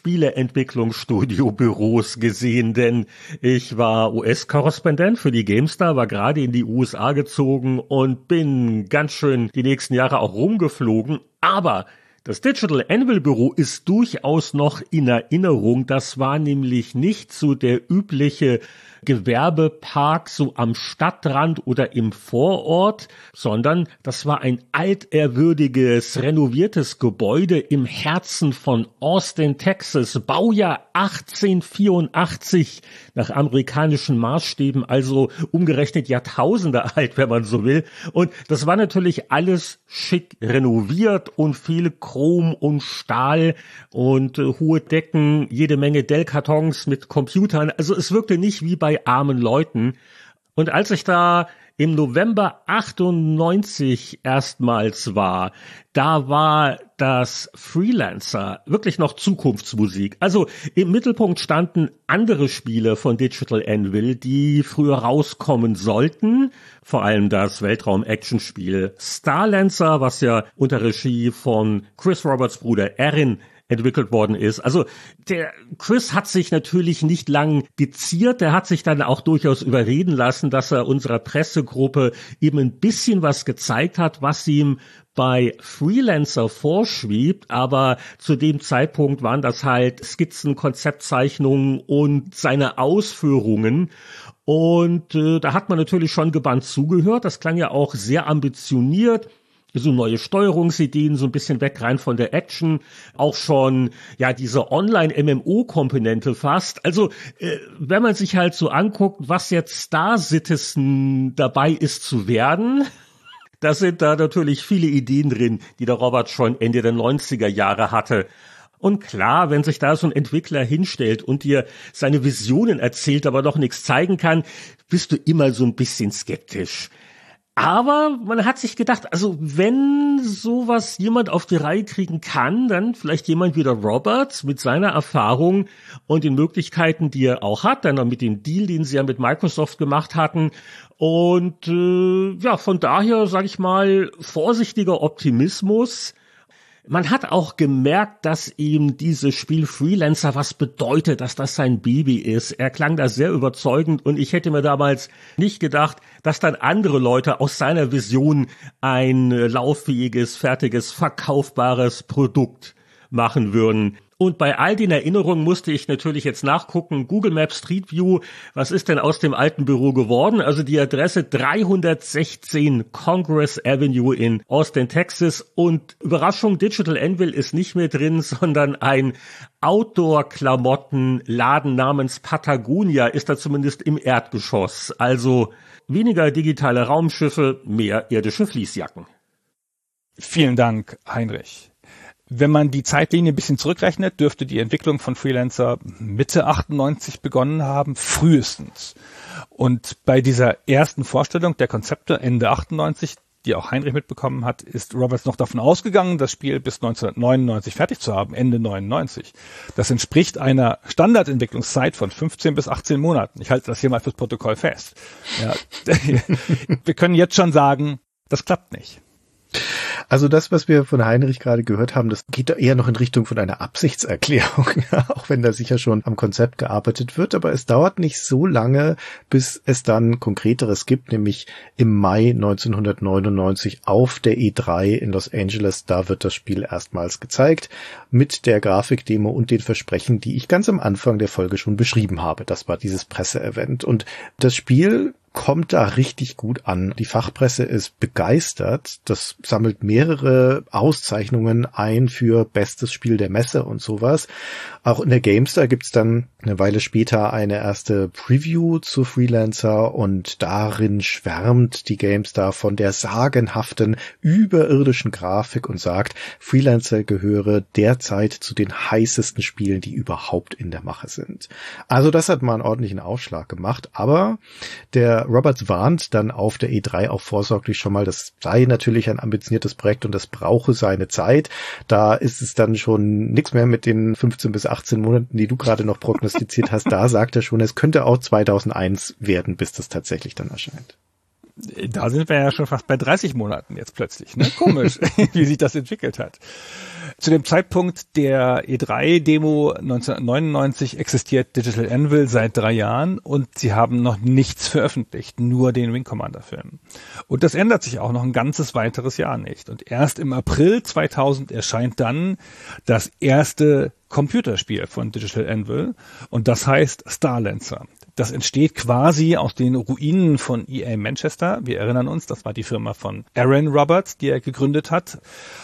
Spieleentwicklungsstudio-Büros gesehen, denn ich war U S-Korrespondent für die GameStar, war gerade in die U S A gezogen und bin ganz schön die nächsten Jahre auch rumgeflogen, aber das Digital Anvil Büro ist durchaus noch in Erinnerung. Das war nämlich nicht so der übliche Gewerbepark so am Stadtrand oder im Vorort, sondern das war ein altehrwürdiges, renoviertes Gebäude im Herzen von Austin, Texas, Baujahr achtzehnhundertvierundachtzig, nach amerikanischen Maßstäben, also umgerechnet Jahrtausende alt, wenn man so will. Und das war natürlich alles schick renoviert und viel Chrom und Stahl und äh, hohe Decken, jede Menge Dell-Kartons mit Computern. Also es wirkte nicht wie bei armen Leuten. Und als ich da im November achtundneunzig erstmals war, da war das Freelancer wirklich noch Zukunftsmusik. Also im Mittelpunkt standen andere Spiele von Digital Anvil, die früher rauskommen sollten. Vor allem das Weltraum-Action-Spiel Starlancer, was ja unter Regie von Chris Roberts Bruder Erin entwickelt worden ist. Also der Chris hat sich natürlich nicht lang geziert, der hat sich dann auch durchaus überreden lassen, dass er unserer Pressegruppe eben ein bisschen was gezeigt hat, was ihm bei Freelancer vorschwebt, aber zu dem Zeitpunkt waren das halt Skizzen, Konzeptzeichnungen und seine Ausführungen. Und äh, da hat man natürlich schon gebannt zugehört, das klang ja auch sehr ambitioniert. So neue Steuerungsideen, so ein bisschen weg rein von der Action, auch schon ja diese Online-M M O-Komponente fast. Also äh, wenn man sich halt so anguckt, was jetzt Star Citizen dabei ist zu werden, da sind da natürlich viele Ideen drin, die der Robert schon Ende der neunziger Jahre hatte. Und klar, wenn sich da so ein Entwickler hinstellt und dir seine Visionen erzählt, aber noch nichts zeigen kann, bist du immer so ein bisschen skeptisch. Aber man hat sich gedacht, also wenn sowas jemand auf die Reihe kriegen kann, dann vielleicht jemand wie der Roberts mit seiner Erfahrung und den Möglichkeiten, die er auch hat, dann noch mit dem Deal, den sie ja mit Microsoft gemacht hatten. Und äh, ja, von daher, sage ich mal, vorsichtiger Optimismus. Man hat auch gemerkt, dass ihm dieses Spiel Freelancer was bedeutet, dass das sein Baby ist. Er klang da sehr überzeugend und ich hätte mir damals nicht gedacht, dass dann andere Leute aus seiner Vision ein lauffähiges, fertiges, verkaufbares Produkt machen würden. Und bei all den Erinnerungen musste ich natürlich jetzt nachgucken, Google Maps Street View, was ist denn aus dem alten Büro geworden? Also die Adresse dreihundertsechzehn Congress Avenue in Austin, Texas. Und Überraschung, Digital Anvil ist nicht mehr drin, sondern ein Outdoor-Klamotten-Laden namens Patagonia ist da zumindest im Erdgeschoss. Also weniger digitale Raumschiffe, mehr irdische Fließjacken. Vielen Dank, Heinrich. Wenn man die Zeitlinie ein bisschen zurückrechnet, dürfte die Entwicklung von Freelancer Mitte achtundneunzig begonnen haben, frühestens. Und bei dieser ersten Vorstellung der Konzepte Ende achtundneunzig, die auch Heinrich mitbekommen hat, ist Roberts noch davon ausgegangen, das Spiel bis neunzehnhundertneunundneunzig fertig zu haben, Ende neunundneunzig. Das entspricht einer Standardentwicklungszeit von fünfzehn bis achtzehn Monaten. Ich halte das hier mal fürs Protokoll fest. Ja. Wir können jetzt schon sagen, das klappt nicht. Also das, was wir von Heinrich gerade gehört haben, das geht eher noch in Richtung von einer Absichtserklärung, auch wenn da sicher schon am Konzept gearbeitet wird. Aber es dauert nicht so lange, bis es dann Konkreteres gibt, nämlich im Mai neunzehnhundertneunundneunzig auf der E drei in Los Angeles. Da wird das Spiel erstmals gezeigt mit der Grafikdemo und den Versprechen, die ich ganz am Anfang der Folge schon beschrieben habe. Das war dieses Presseevent. Und das Spiel kommt da richtig gut an. Die Fachpresse ist begeistert. Das sammelt mehrere Auszeichnungen ein für bestes Spiel der Messe und sowas. Auch in der GameStar gibt's dann eine Weile später eine erste Preview zu Freelancer und darin schwärmt die GameStar von der sagenhaften, überirdischen Grafik und sagt, Freelancer gehöre derzeit zu den heißesten Spielen, die überhaupt in der Mache sind. Also das hat mal einen ordentlichen Aufschlag gemacht, aber der Roberts warnt dann auf der E drei auch vorsorglich schon mal, das sei natürlich ein ambitioniertes Projekt und das brauche seine Zeit. Da ist es dann schon nichts mehr mit den fünfzehn bis achtzehn Monaten, die du gerade noch prognostiziert hast. Da sagt er schon, es könnte auch zweitausendeins werden, bis das tatsächlich dann erscheint. Da sind wir ja schon fast bei dreißig Monaten jetzt plötzlich. Ne? Komisch, wie sich das entwickelt hat. Zu dem Zeitpunkt der E drei Demo neunzehnhundertneunundneunzig existiert Digital Anvil seit drei Jahren und sie haben noch nichts veröffentlicht, nur den Wing Commander Film. Und das ändert sich auch noch ein ganzes weiteres Jahr nicht. Und erst im April zweitausend erscheint dann das erste Computerspiel von Digital Anvil und das heißt Starlancer. Das entsteht quasi aus den Ruinen von E A Manchester. Wir erinnern uns, das war die Firma von Aaron Roberts, die er gegründet hat,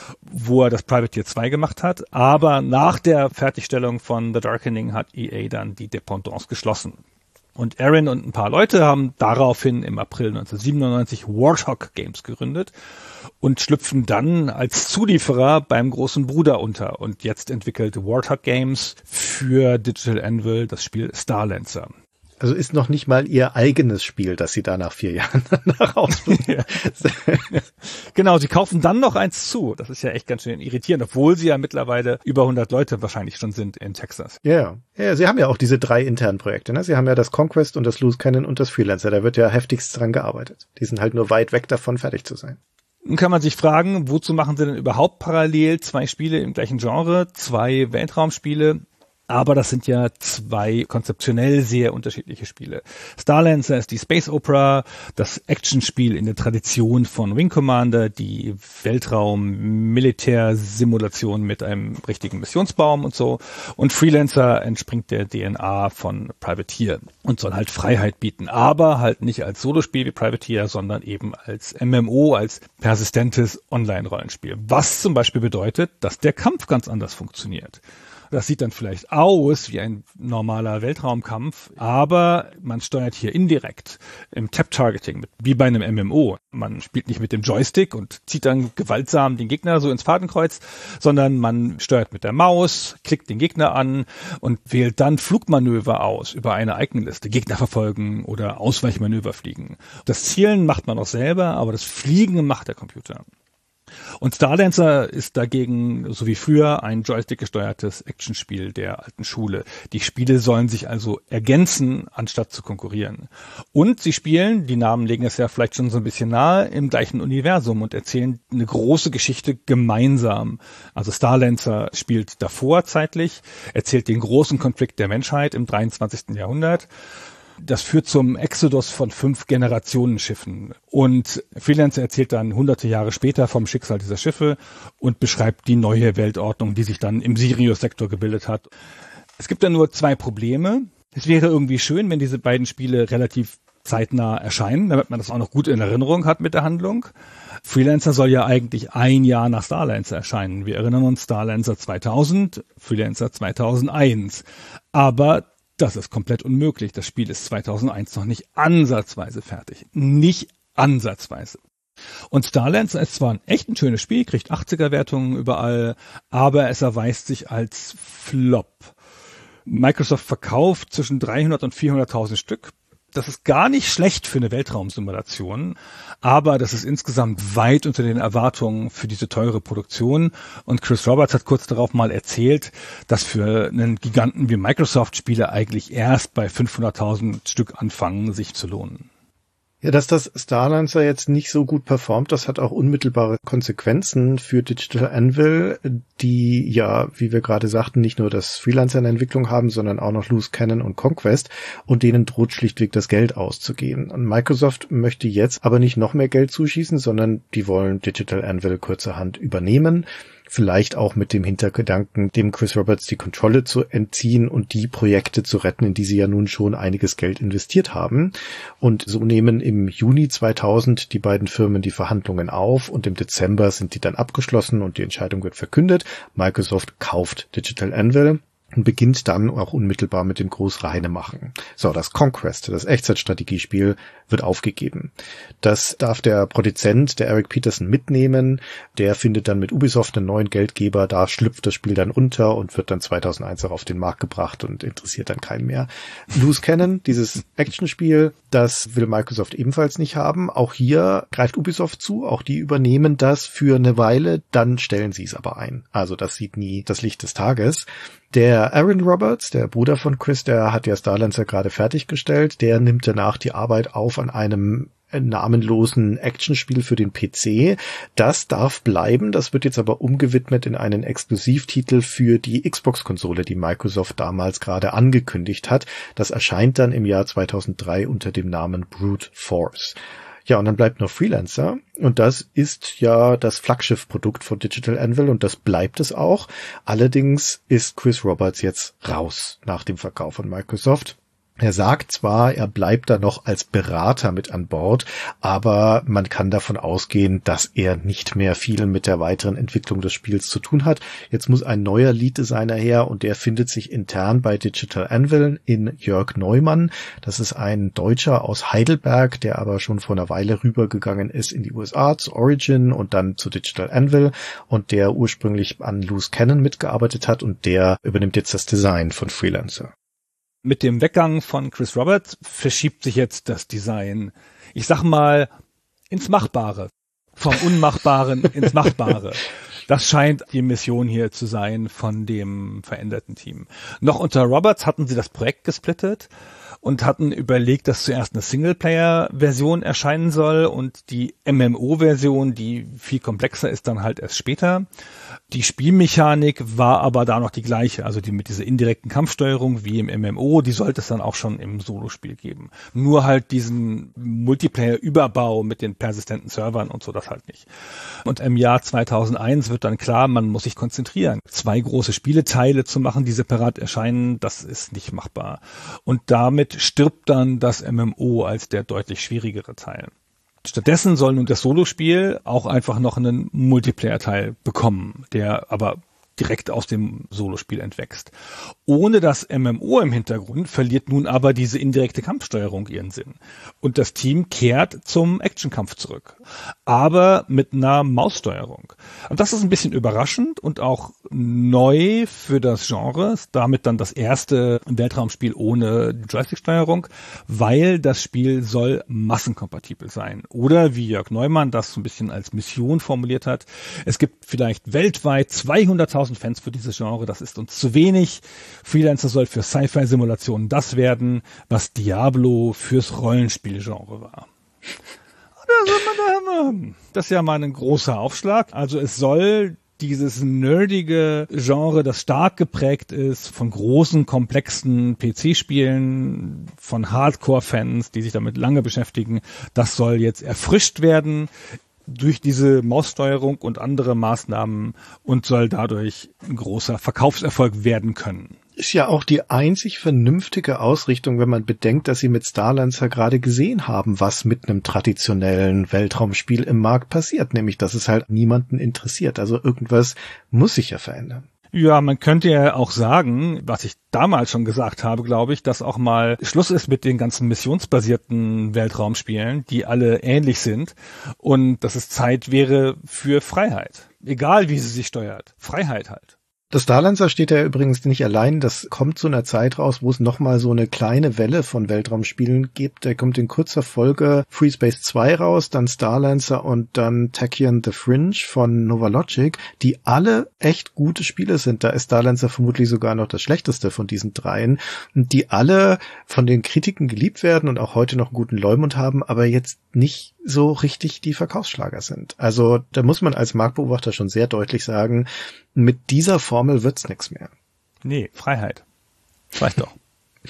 wo er das Privateer zwei gemacht hat. Aber nach der Fertigstellung von The Darkening hat E A dann die Dependance geschlossen. Und Aaron und ein paar Leute haben daraufhin im April neunzehnhundertsiebenundneunzig Warthog Games gegründet und schlüpfen dann als Zulieferer beim großen Bruder unter. Und jetzt entwickelt Warthog Games für Digital Anvil das Spiel Starlancer. Also ist noch nicht mal ihr eigenes Spiel, das sie da nach vier Jahren rausbringen. Genau, sie kaufen dann noch eins zu. Das ist ja echt ganz schön irritierend, obwohl sie ja mittlerweile über hundert Leute wahrscheinlich schon sind in Texas. Ja, ja, sie haben ja auch diese drei internen Projekte. Ne? Sie haben ja das Conquest und das Loose Cannon und das Freelancer. Da wird ja heftigst dran gearbeitet. Die sind halt nur weit weg davon, fertig zu sein. Nun kann man sich fragen, wozu machen sie denn überhaupt parallel zwei Spiele im gleichen Genre, zwei Weltraumspiele? Aber das sind ja zwei konzeptionell sehr unterschiedliche Spiele. Starlancer ist die Space Opera, das Actionspiel in der Tradition von Wing Commander, die Weltraum-Militärsimulation mit einem richtigen Missionsbaum und so. Und Freelancer entspringt der D N A von Privateer und soll halt Freiheit bieten. Aber halt nicht als Solospiel wie Privateer, sondern eben als M M O, als persistentes Online-Rollenspiel. Was zum Beispiel bedeutet, dass der Kampf ganz anders funktioniert. Das sieht dann vielleicht aus wie ein normaler Weltraumkampf, aber man steuert hier indirekt im Tap-Targeting, wie bei einem M M O. Man spielt nicht mit dem Joystick und zieht dann gewaltsam den Gegner so ins Fadenkreuz, sondern man steuert mit der Maus, klickt den Gegner an und wählt dann Flugmanöver aus über eine Ereignisliste, Gegner verfolgen oder Ausweichmanöver fliegen. Das Zielen macht man auch selber, aber das Fliegen macht der Computer. Und Starlancer ist dagegen, so wie früher, ein Joystick-gesteuertes Actionspiel der alten Schule. Die Spiele sollen sich also ergänzen, anstatt zu konkurrieren. Und sie spielen, die Namen legen es ja vielleicht schon so ein bisschen nahe, im gleichen Universum und erzählen eine große Geschichte gemeinsam. Also Starlancer spielt davor zeitlich, erzählt den großen Konflikt der Menschheit im dreiundzwanzigsten Jahrhundert. Das führt zum Exodus von fünf Generationenschiffen. Und Freelancer erzählt dann hunderte Jahre später vom Schicksal dieser Schiffe und beschreibt die neue Weltordnung, die sich dann im Sirius-Sektor gebildet hat. Es gibt dann nur zwei Probleme. Es wäre irgendwie schön, wenn diese beiden Spiele relativ zeitnah erscheinen, damit man das auch noch gut in Erinnerung hat mit der Handlung. Freelancer soll ja eigentlich ein Jahr nach Starlancer erscheinen. Wir erinnern uns Starlancer zweitausend, Freelancer zweitausendeins. Aber das ist komplett unmöglich. Das Spiel ist zweitausendeins noch nicht ansatzweise fertig. Nicht ansatzweise. Und Starlancer ist zwar ein echt ein schönes Spiel, kriegt achtziger-Wertungen überall, aber es erweist sich als Flop. Microsoft verkauft zwischen dreihundert und vierhunderttausend Stück. Das ist gar nicht schlecht für eine Weltraumsimulation, aber das ist insgesamt weit unter den Erwartungen für diese teure Produktion. Und Chris Roberts hat kurz darauf mal erzählt, dass für einen Giganten wie Microsoft Spiele eigentlich erst bei fünfhunderttausend Stück anfangen, sich zu lohnen. Ja, dass das Starlancer jetzt nicht so gut performt, das hat auch unmittelbare Konsequenzen für Digital Anvil, die ja, wie wir gerade sagten, nicht nur das Freelancer in der Entwicklung haben, sondern auch noch Loose Cannon und Conquest, und denen droht schlichtweg das Geld auszugehen. Und Microsoft möchte jetzt aber nicht noch mehr Geld zuschießen, sondern die wollen Digital Anvil kurzerhand übernehmen. Vielleicht auch mit dem Hintergedanken, dem Chris Roberts die Kontrolle zu entziehen und die Projekte zu retten, in die sie ja nun schon einiges Geld investiert haben. Und so nehmen im Juni zweitausend die beiden Firmen die Verhandlungen auf und im Dezember sind die dann abgeschlossen und die Entscheidung wird verkündet. Microsoft kauft Digital Anvil und beginnt dann auch unmittelbar mit dem Großreinemachen. So, das Conquest, das Echtzeitstrategiespiel, wird aufgegeben. Das darf der Produzent, der Eric Peterson, mitnehmen. Der findet dann mit Ubisoft einen neuen Geldgeber. Da schlüpft das Spiel dann unter und wird dann zweitausendeins auch auf den Markt gebracht und interessiert dann keinen mehr. Loose Cannon, dieses Actionspiel, das will Microsoft ebenfalls nicht haben. Auch hier greift Ubisoft zu. Auch die übernehmen das für eine Weile. Dann stellen sie es aber ein. Also das sieht nie das Licht des Tages. Der Aaron Roberts, der Bruder von Chris, der hat ja Starlancer gerade fertiggestellt. Der nimmt danach die Arbeit auf an einem namenlosen Actionspiel für den P C. Das darf bleiben, das wird jetzt aber umgewidmet in einen Exklusivtitel für die Xbox-Konsole, die Microsoft damals gerade angekündigt hat. Das erscheint dann im Jahr zweitausenddrei unter dem Namen Brute Force. Ja, und dann bleibt noch Freelancer und das ist ja das Flaggschiff-Produkt von Digital Anvil und das bleibt es auch. Allerdings ist Chris Roberts jetzt raus nach dem Verkauf von Microsoft. Er sagt zwar, er bleibt da noch als Berater mit an Bord, aber man kann davon ausgehen, dass er nicht mehr viel mit der weiteren Entwicklung des Spiels zu tun hat. Jetzt muss ein neuer Lead-Designer her und der findet sich intern bei Digital Anvil in Jörg Neumann. Das ist ein Deutscher aus Heidelberg, der aber schon vor einer Weile rübergegangen ist in die U S A zu Origin und dann zu Digital Anvil und der ursprünglich an Loose Cannon mitgearbeitet hat und der übernimmt jetzt das Design von Freelancer. Mit dem Weggang von Chris Roberts verschiebt sich jetzt das Design, ich sag mal, ins Machbare. Vom Unmachbaren ins Machbare. Das scheint die Mission hier zu sein von dem veränderten Team. Noch unter Roberts hatten sie das Projekt gesplittet und hatten überlegt, dass zuerst eine Singleplayer-Version erscheinen soll und die M M O-Version, die viel komplexer ist, dann halt erst später. Die Spielmechanik war aber da noch die gleiche, also die mit dieser indirekten Kampfsteuerung wie im M M O, die sollte es dann auch schon im Solospiel geben. Nur halt diesen Multiplayer-Überbau mit den persistenten Servern und so, das halt nicht. Und im Jahr zweitausendeins wird dann klar, man muss sich konzentrieren. Zwei große Spieleteile zu machen, die separat erscheinen, das ist nicht machbar. Und damit stirbt dann das M M O als der deutlich schwierigere Teil. Stattdessen soll nun das Solospiel auch einfach noch einen Multiplayer-Teil bekommen, der aber direkt aus dem Solospiel entwächst. Ohne das M M O im Hintergrund verliert nun aber diese indirekte Kampfsteuerung ihren Sinn. Und das Team kehrt zum Actionkampf zurück. Aber mit einer Maussteuerung. Und das ist ein bisschen überraschend und auch neu für das Genre. Damit dann das erste Weltraumspiel ohne Joystick-Steuerung, weil das Spiel soll massenkompatibel sein. Oder wie Jörg Neumann das so ein bisschen als Mission formuliert hat, es gibt vielleicht weltweit zweihunderttausend Fans für dieses Genre, das ist uns zu wenig. Freelancer soll für Sci-Fi-Simulationen das werden, was Diablo fürs Rollenspielgenre war. Das ist ja mal ein großer Aufschlag. Also es soll dieses nerdige Genre, das stark geprägt ist von großen, komplexen P C-Spielen, von Hardcore-Fans, die sich damit lange beschäftigen, das soll jetzt erfrischt werden durch diese Maussteuerung und andere Maßnahmen und soll dadurch ein großer Verkaufserfolg werden können. Ist ja auch die einzig vernünftige Ausrichtung, wenn man bedenkt, dass sie mit Starlancer gerade gesehen haben, was mit einem traditionellen Weltraumspiel im Markt passiert, nämlich dass es halt niemanden interessiert. Also irgendwas muss sich ja verändern. Ja, man könnte ja auch sagen, was ich damals schon gesagt habe, glaube ich, dass auch mal Schluss ist mit den ganzen missionsbasierten Weltraumspielen, die alle ähnlich sind und dass es Zeit wäre für Freiheit. Egal, wie sie sich steuert. Freiheit halt. Das Starlancer steht ja übrigens nicht allein. Das kommt zu einer Zeit raus, wo es nochmal so eine kleine Welle von Weltraumspielen gibt. Der kommt in kurzer Folge Free Space zwei raus, dann Starlancer und dann Tachyon the Fringe von Novalogic, die alle echt gute Spiele sind. Da ist Starlancer vermutlich sogar noch das schlechteste von diesen dreien. Und die alle von den Kritiken geliebt werden und auch heute noch einen guten Leumund haben, aber jetzt nicht so richtig die Verkaufsschlager sind. Also da muss man als Marktbeobachter schon sehr deutlich sagen, mit dieser Formel wird's nix mehr. Nee, Freiheit. Das reicht doch.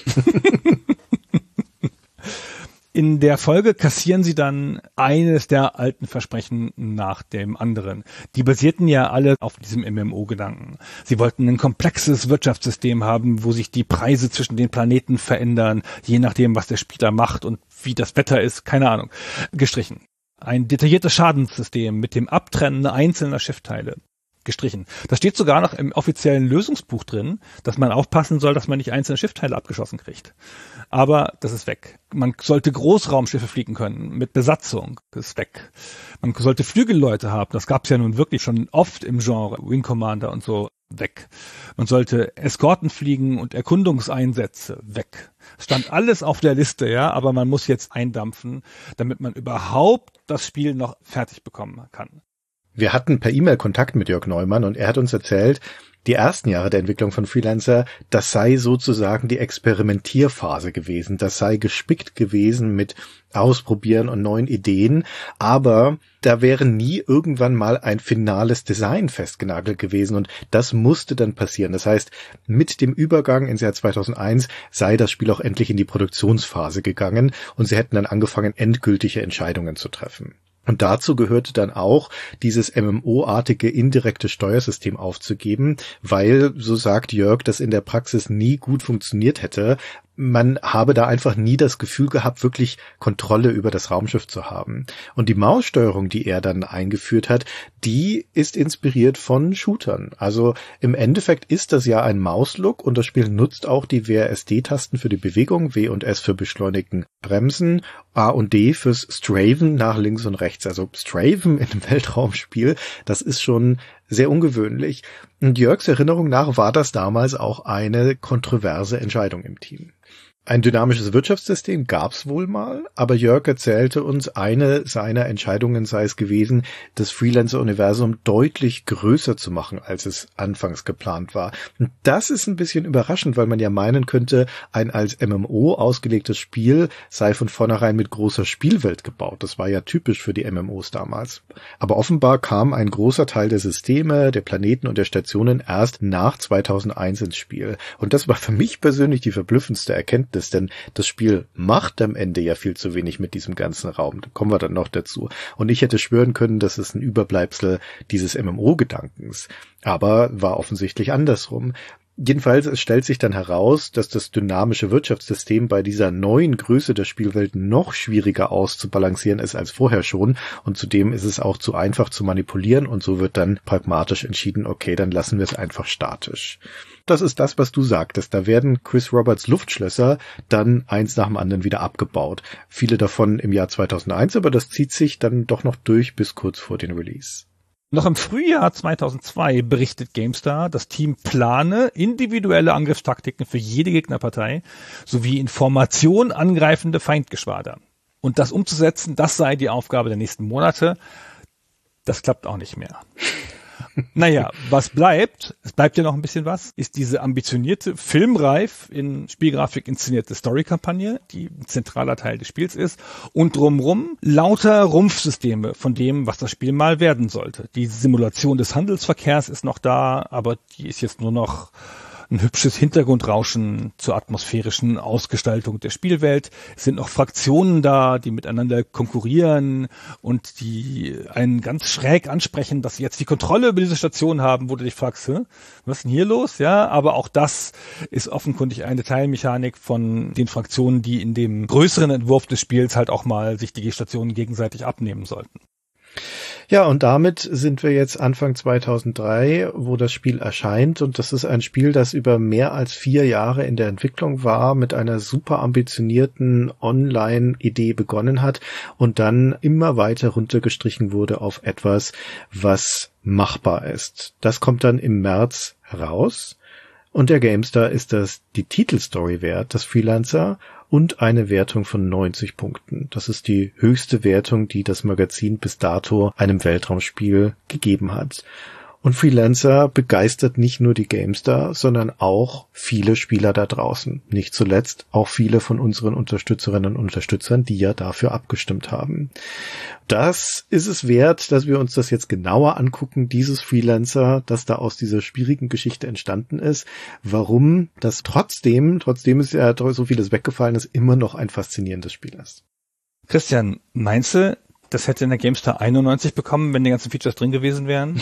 In der Folge kassieren sie dann eines der alten Versprechen nach dem anderen. Die basierten ja alle auf diesem M M O-Gedanken. Sie wollten ein komplexes Wirtschaftssystem haben, wo sich die Preise zwischen den Planeten verändern, je nachdem, was der Spieler macht und wie das Wetter ist, keine Ahnung. Gestrichen. Ein detailliertes Schadenssystem mit dem Abtrennen einzelner Schiffteile. Gestrichen. Das steht sogar noch im offiziellen Lösungsbuch drin, dass man aufpassen soll, dass man nicht einzelne Schiffteile abgeschossen kriegt. Aber das ist weg. Man sollte Großraumschiffe fliegen können mit Besatzung. Das ist weg. Man sollte Flügelleute haben. Das gab es ja nun wirklich schon oft im Genre. Wing Commander und so. Weg. Man sollte Eskorten fliegen und Erkundungseinsätze. Weg. Stand alles auf der Liste, ja, aber man muss jetzt eindampfen, damit man überhaupt das Spiel noch fertig bekommen kann. Wir hatten per E-Mail Kontakt mit Jörg Neumann und er hat uns erzählt, die ersten Jahre der Entwicklung von Freelancer, das sei sozusagen die Experimentierphase gewesen. Das sei gespickt gewesen mit Ausprobieren und neuen Ideen, aber da wäre nie irgendwann mal ein finales Design festgenagelt gewesen und das musste dann passieren. Das heißt, mit dem Übergang ins Jahr zweitausendeins sei das Spiel auch endlich in die Produktionsphase gegangen und sie hätten dann angefangen, endgültige Entscheidungen zu treffen. Und dazu gehörte dann auch, dieses M M O-artige indirekte Steuersystem aufzugeben, weil, so sagt Jörg, das in der Praxis nie gut funktioniert hätte. Man habe da einfach nie das Gefühl gehabt, wirklich Kontrolle über das Raumschiff zu haben. Und die Maussteuerung, die er dann eingeführt hat, die ist inspiriert von Shootern. Also im Endeffekt ist das ja ein Mauslook und das Spiel nutzt auch die W A S D-Tasten für die Bewegung, W und S für beschleunigten Bremsen, A und D fürs Straven nach links und rechts. Also Straven in einem Weltraumspiel, das ist schon sehr ungewöhnlich. Und Jörgs Erinnerung nach war das damals auch eine kontroverse Entscheidung im Team. Ein dynamisches Wirtschaftssystem gab's wohl mal, aber Jörg erzählte uns, eine seiner Entscheidungen sei es gewesen, das Freelancer-Universum deutlich größer zu machen, als es anfangs geplant war. Und das ist ein bisschen überraschend, weil man ja meinen könnte, ein als M M O ausgelegtes Spiel sei von vornherein mit großer Spielwelt gebaut. Das war ja typisch für die M M Os damals. Aber offenbar kam ein großer Teil der Systeme, der Planeten und der Stationen erst nach zweitausendeins ins Spiel. Und das war für mich persönlich die verblüffendste Erkenntnis, denn das Spiel macht am Ende ja viel zu wenig mit diesem ganzen Raum. Da kommen wir dann noch dazu. Und ich hätte schwören können, das ist ein Überbleibsel dieses M M O-Gedankens. Aber war offensichtlich andersrum. Jedenfalls, es stellt sich dann heraus, dass das dynamische Wirtschaftssystem bei dieser neuen Größe der Spielwelt noch schwieriger auszubalancieren ist als vorher schon. Und zudem ist es auch zu einfach zu manipulieren und so wird dann pragmatisch entschieden, okay, dann lassen wir es einfach statisch. Das ist das, was du sagtest. Da werden Chris Roberts Luftschlösser dann eins nach dem anderen wieder abgebaut. Viele davon im Jahr zweitausendeins, aber das zieht sich dann doch noch durch bis kurz vor den Release. Noch im Frühjahr zweitausendzwei berichtet GameStar, das Team plane individuelle Angriffstaktiken für jede Gegnerpartei sowie in Formation angreifende Feindgeschwader. Und das umzusetzen, das sei die Aufgabe der nächsten Monate. Das klappt auch nicht mehr. Naja, was bleibt, es bleibt ja noch ein bisschen was, ist diese ambitionierte, filmreif in Spielgrafik inszenierte Story-Kampagne, die ein zentraler Teil des Spiels ist, und drumrum lauter Rumpfsysteme von dem, was das Spiel mal werden sollte. Die Simulation des Handelsverkehrs ist noch da, aber die ist jetzt nur noch ein hübsches Hintergrundrauschen zur atmosphärischen Ausgestaltung der Spielwelt. Es sind noch Fraktionen da, die miteinander konkurrieren und die einen ganz schräg ansprechen, dass sie jetzt die Kontrolle über diese Station haben, wo du dich fragst, Hä, was ist denn hier los? Ja, aber auch das ist offenkundig eine Teilmechanik von den Fraktionen, die in dem größeren Entwurf des Spiels halt auch mal sich die Stationen gegenseitig abnehmen sollten. Ja, und damit sind wir jetzt Anfang zweitausenddrei, wo das Spiel erscheint. Und das ist ein Spiel, das über mehr als vier Jahre in der Entwicklung war, mit einer super ambitionierten Online-Idee begonnen hat und dann immer weiter runtergestrichen wurde auf etwas, was machbar ist. Das kommt dann im März heraus. Und der GameStar ist das die Titelstory wert, das Freelancer, und eine Wertung von neunzig Punkten. Das ist die höchste Wertung, die das Magazin bis dato einem Weltraumspiel gegeben hat. Und Freelancer begeistert nicht nur die GameStar, sondern auch viele Spieler da draußen. Nicht zuletzt auch viele von unseren Unterstützerinnen und Unterstützern, die ja dafür abgestimmt haben. Das ist es wert, dass wir uns das jetzt genauer angucken, dieses Freelancer, das da aus dieser schwierigen Geschichte entstanden ist. Warum das trotzdem, trotzdem ist ja so vieles weggefallen ist, immer noch ein faszinierendes Spiel ist. Christian, meinst du, das hätte in der GameStar einundneunzig bekommen, wenn die ganzen Features drin gewesen wären?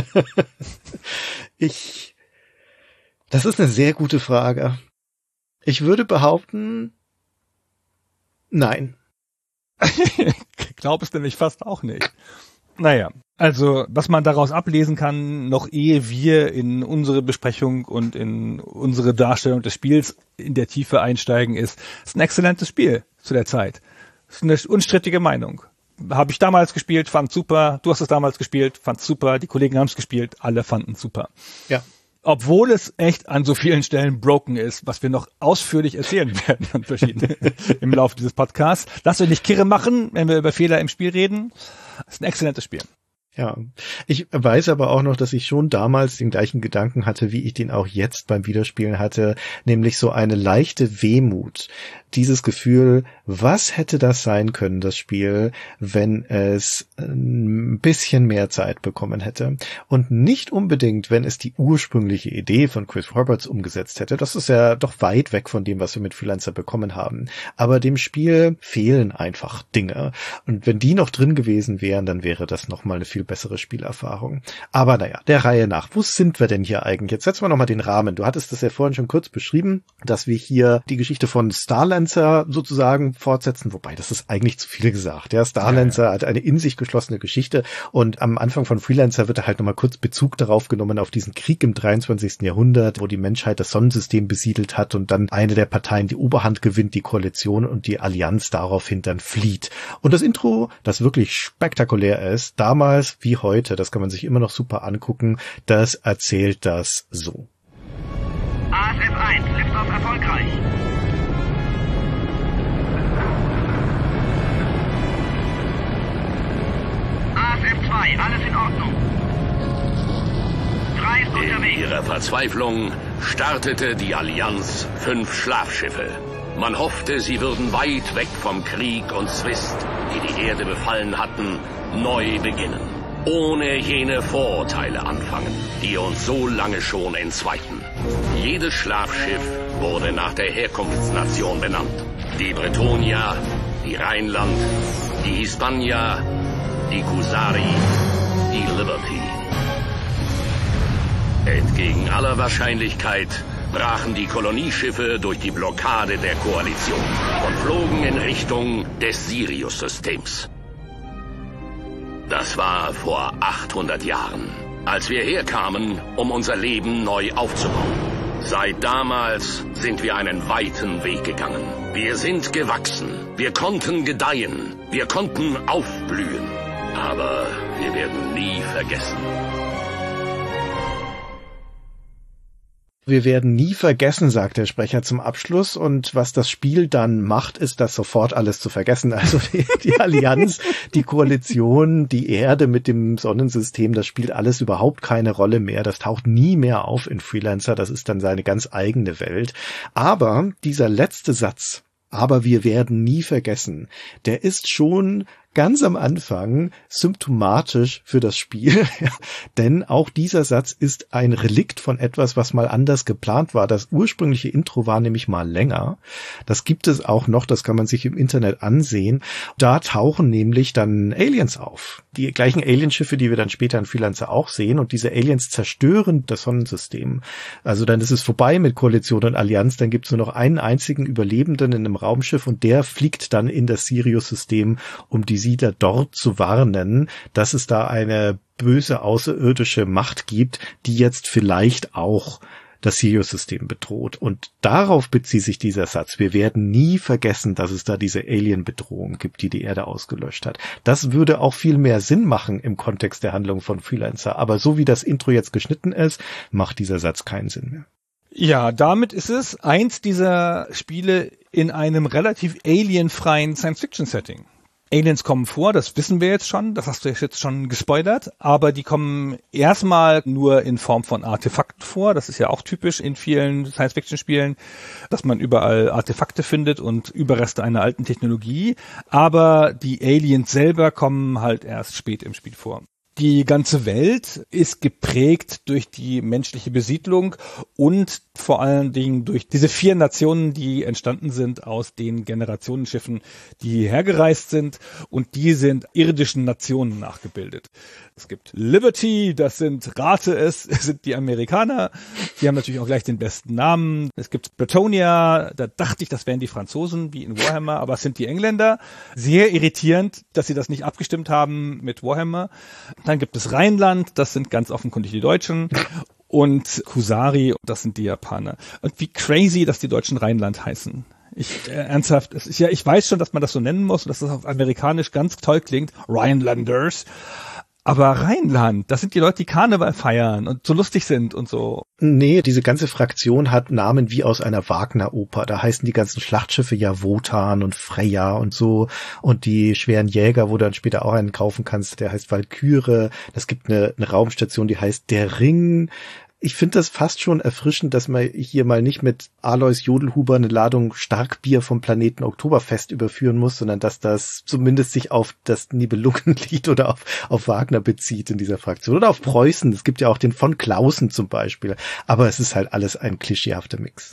ich, das ist eine sehr gute Frage. Ich würde behaupten, nein. Ich glaube es nämlich fast auch nicht. Naja, also was man daraus ablesen kann, noch ehe wir in unsere Besprechung und in unsere Darstellung des Spiels in der Tiefe einsteigen, ist, es ist ein exzellentes Spiel zu der Zeit. Es ist eine unstrittige Meinung. Habe ich damals gespielt, fand super. Du hast es damals gespielt, fand super. Die Kollegen haben es gespielt, alle fanden super. Ja. Obwohl es echt an so vielen Stellen broken ist, was wir noch ausführlich erzählen werden an verschiedenen im Laufe dieses Podcasts. Lasst euch nicht kirre machen, wenn wir über Fehler im Spiel reden. Es ist ein exzellentes Spiel. Ja, ich weiß aber auch noch, dass ich schon damals den gleichen Gedanken hatte, wie ich den auch jetzt beim Wiederspielen hatte, nämlich so eine leichte Wehmut. Dieses Gefühl, was hätte das sein können, das Spiel, wenn es ein bisschen mehr Zeit bekommen hätte. Und nicht unbedingt, wenn es die ursprüngliche Idee von Chris Roberts umgesetzt hätte. Das ist ja doch weit weg von dem, was wir mit Freelancer bekommen haben. Aber dem Spiel fehlen einfach Dinge. Und wenn die noch drin gewesen wären, dann wäre das nochmal eine viel bessere Spielerfahrung. Aber naja, der Reihe nach. Wo sind wir denn hier eigentlich? Jetzt setzen wir nochmal den Rahmen. Du hattest das ja vorhin schon kurz beschrieben, dass wir hier die Geschichte von Starlancer sozusagen fortsetzen, wobei das ist eigentlich zu viel gesagt. Ja, Starlancer ja, ja. hat eine in sich geschlossene Geschichte und am Anfang von Freelancer wird halt nochmal kurz Bezug darauf genommen, auf diesen Krieg im dreiundzwanzigsten Jahrhundert, wo die Menschheit das Sonnensystem besiedelt hat und dann eine der Parteien die Oberhand gewinnt, die Koalition, und die Allianz daraufhin dann flieht. Und das Intro, das wirklich spektakulär ist, damals wie heute, das kann man sich immer noch super angucken, das erzählt das so. A S F eins, Liftoff erfolgreich. A S F zwei, alles in Ordnung. drei ist unterwegs. In ihrer Verzweiflung startete die Allianz fünf Schlafschiffe. Man hoffte, sie würden weit weg vom Krieg und Zwist, die die Erde befallen hatten, neu beginnen. Ohne jene Vorurteile anfangen, die uns so lange schon entzweiten. Jedes Schlafschiff wurde nach der Herkunftsnation benannt. Die Bretonia, die Rheinland, die Hispania, die Kusari, die Liberty. Entgegen aller Wahrscheinlichkeit brachen die Kolonieschiffe durch die Blockade der Koalition und flogen in Richtung des Sirius-Systems. Das war vor achthundert Jahren, als wir herkamen, um unser Leben neu aufzubauen. Seit damals sind wir einen weiten Weg gegangen. Wir sind gewachsen, wir konnten gedeihen, wir konnten aufblühen. Aber wir werden nie vergessen. Wir werden nie vergessen, sagt der Sprecher zum Abschluss. Und was das Spiel dann macht, ist das sofort alles zu vergessen. Also die, die Allianz, die Koalition, die Erde mit dem Sonnensystem, das spielt alles überhaupt keine Rolle mehr. Das taucht nie mehr auf in Freelancer. Das ist dann seine ganz eigene Welt. Aber dieser letzte Satz, aber wir werden nie vergessen, der ist schon ganz am Anfang symptomatisch für das Spiel, denn auch dieser Satz ist ein Relikt von etwas, was mal anders geplant war. Das ursprüngliche Intro war nämlich mal länger. Das gibt es auch noch, das kann man sich im Internet ansehen. Da tauchen nämlich dann Aliens auf. Die gleichen Alienschiffe, die wir dann später in Freelancer auch sehen, und diese Aliens zerstören das Sonnensystem. Also dann ist es vorbei mit Koalition und Allianz, dann gibt es nur noch einen einzigen Überlebenden in einem Raumschiff und der fliegt dann in das Sirius-System, um die Siedler dort zu warnen, dass es da eine böse außerirdische Macht gibt, die jetzt vielleicht auch das Sirius-System bedroht. Und darauf bezieht sich dieser Satz. Wir werden nie vergessen, dass es da diese Alien-Bedrohung gibt, die die Erde ausgelöscht hat. Das würde auch viel mehr Sinn machen im Kontext der Handlung von Freelancer. Aber so wie das Intro jetzt geschnitten ist, macht dieser Satz keinen Sinn mehr. Ja, damit ist es eins dieser Spiele in einem relativ alienfreien Science-Fiction-Setting. Aliens kommen vor, das wissen wir jetzt schon, das hast du jetzt schon gespoilert, aber die kommen erstmal nur in Form von Artefakten vor. Das ist ja auch typisch in vielen Science-Fiction-Spielen, dass man überall Artefakte findet und Überreste einer alten Technologie, aber die Aliens selber kommen halt erst spät im Spiel vor. Die ganze Welt ist geprägt durch die menschliche Besiedlung und vor allen Dingen durch diese vier Nationen, die entstanden sind aus den Generationenschiffen, die hergereist sind, und die sind irdischen Nationen nachgebildet. Es gibt Liberty, das sind, rate es, sind die Amerikaner. Die haben natürlich auch gleich den besten Namen. Es gibt Bretonia, da dachte ich, das wären die Franzosen, wie in Warhammer, aber es sind die Engländer. Sehr irritierend, dass sie das nicht abgestimmt haben mit Warhammer. Dann gibt es Rheinland, das sind ganz offenkundig die Deutschen. Und Kusari, das sind die Japaner. Und wie crazy, dass die Deutschen Rheinland heißen. Ich, äh, ernsthaft, es ist ja, ich weiß schon, dass man das so nennen muss und dass das auf amerikanisch ganz toll klingt. Rhinelanders. Aber Rheinland, das sind die Leute, die Karneval feiern und so lustig sind und so. Nee, diese ganze Fraktion hat Namen wie aus einer Wagner-Oper. Da heißen die ganzen Schlachtschiffe ja Wotan und Freya und so. Und die schweren Jäger, wo du dann später auch einen kaufen kannst, der heißt Walküre. Es gibt eine, eine Raumstation, die heißt Der Ring. Ich finde das fast schon erfrischend, dass man hier mal nicht mit Alois Jodelhuber eine Ladung Starkbier vom Planeten Oktoberfest überführen muss, sondern dass das zumindest sich auf das Nibelungenlied oder auf, auf Wagner bezieht in dieser Fraktion. Oder auf Preußen. Es gibt ja auch den von Clausen zum Beispiel. Aber es ist halt alles ein klischeehafter Mix.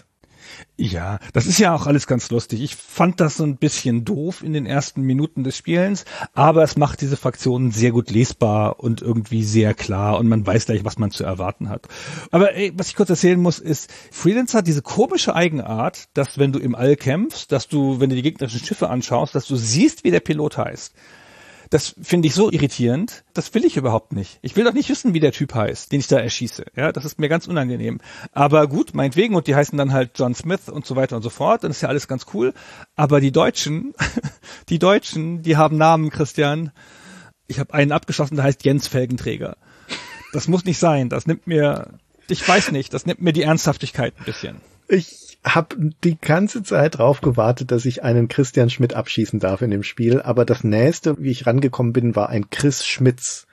Ja, das ist ja auch alles ganz lustig. Ich fand das so ein bisschen doof in den ersten Minuten des Spielens, aber es macht diese Fraktionen sehr gut lesbar und irgendwie sehr klar und man weiß gleich, was man zu erwarten hat. Aber ey, was ich kurz erzählen muss, ist, Freelancer hat diese komische Eigenart, dass wenn du im All kämpfst, dass du, wenn du die gegnerischen Schiffe anschaust, dass du siehst, wie der Pilot heißt. Das finde ich so irritierend. Das will ich überhaupt nicht. Ich will doch nicht wissen, wie der Typ heißt, den ich da erschieße. Ja, das ist mir ganz unangenehm. Aber gut, meinetwegen. Und die heißen dann halt John Smith und so weiter und so fort. Dann ist ja alles ganz cool. Aber die Deutschen, die Deutschen, die haben Namen, Christian. Ich habe einen abgeschossen, der heißt Jens Felgenträger. Das muss nicht sein. Das nimmt mir, ich weiß nicht, das nimmt mir die Ernsthaftigkeit ein bisschen. Ich habe die ganze Zeit drauf gewartet, dass ich einen Christian Schmidt abschießen darf in dem Spiel, aber das nächste, wie ich rangekommen bin, war ein Chris Schmitz.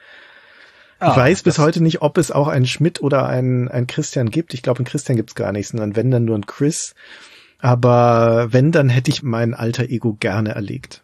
Ah, ich weiß bis heute nicht, ob es auch einen Schmidt oder einen, einen Christian gibt. Ich glaube, einen Christian gibt's gar nicht, sondern wenn, dann nur einen Chris. Aber wenn, dann hätte ich mein alter Ego gerne erlegt.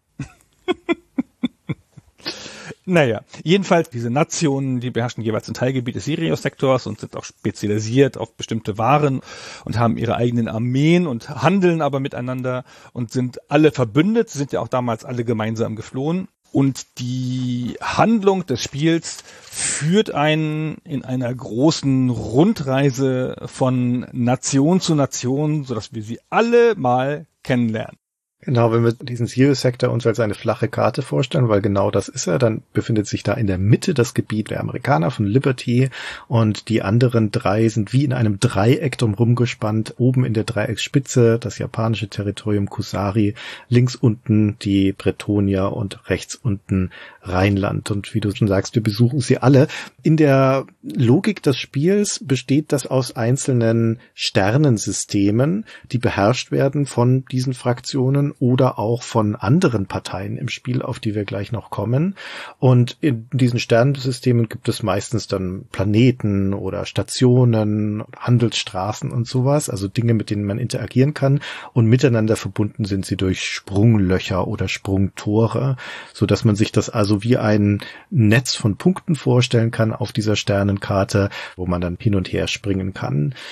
Naja, jedenfalls diese Nationen, die beherrschen jeweils ein Teilgebiet des Sirius-Sektors und sind auch spezialisiert auf bestimmte Waren und haben ihre eigenen Armeen und handeln aber miteinander und sind alle verbündet, sind ja auch damals alle gemeinsam geflohen. Und die Handlung des Spiels führt einen in einer großen Rundreise von Nation zu Nation, sodass wir sie alle mal kennenlernen. Genau, wenn wir diesen Sirius-Sektor uns als eine flache Karte vorstellen, weil genau das ist er, dann befindet sich da in der Mitte das Gebiet der Amerikaner von Liberty und die anderen drei sind wie in einem Dreieck drumherum gespannt. Oben in der Dreiecksspitze das japanische Territorium Kusari, links unten die Bretonia und rechts unten Rheinland. Und wie du schon sagst, wir besuchen sie alle. In der Logik des Spiels besteht das aus einzelnen Sternensystemen, die beherrscht werden von diesen Fraktionen oder auch von anderen Parteien im Spiel, auf die wir gleich noch kommen. Und in diesen Sternensystemen gibt es meistens dann Planeten oder Stationen, Handelsstraßen und sowas, also Dinge, mit denen man interagieren kann. Und miteinander verbunden sind sie durch Sprunglöcher oder Sprungtore, so dass man sich das also wie ein Netz von Punkten vorstellen kann auf dieser Sternenkarte, wo man dann hin und her springen kann.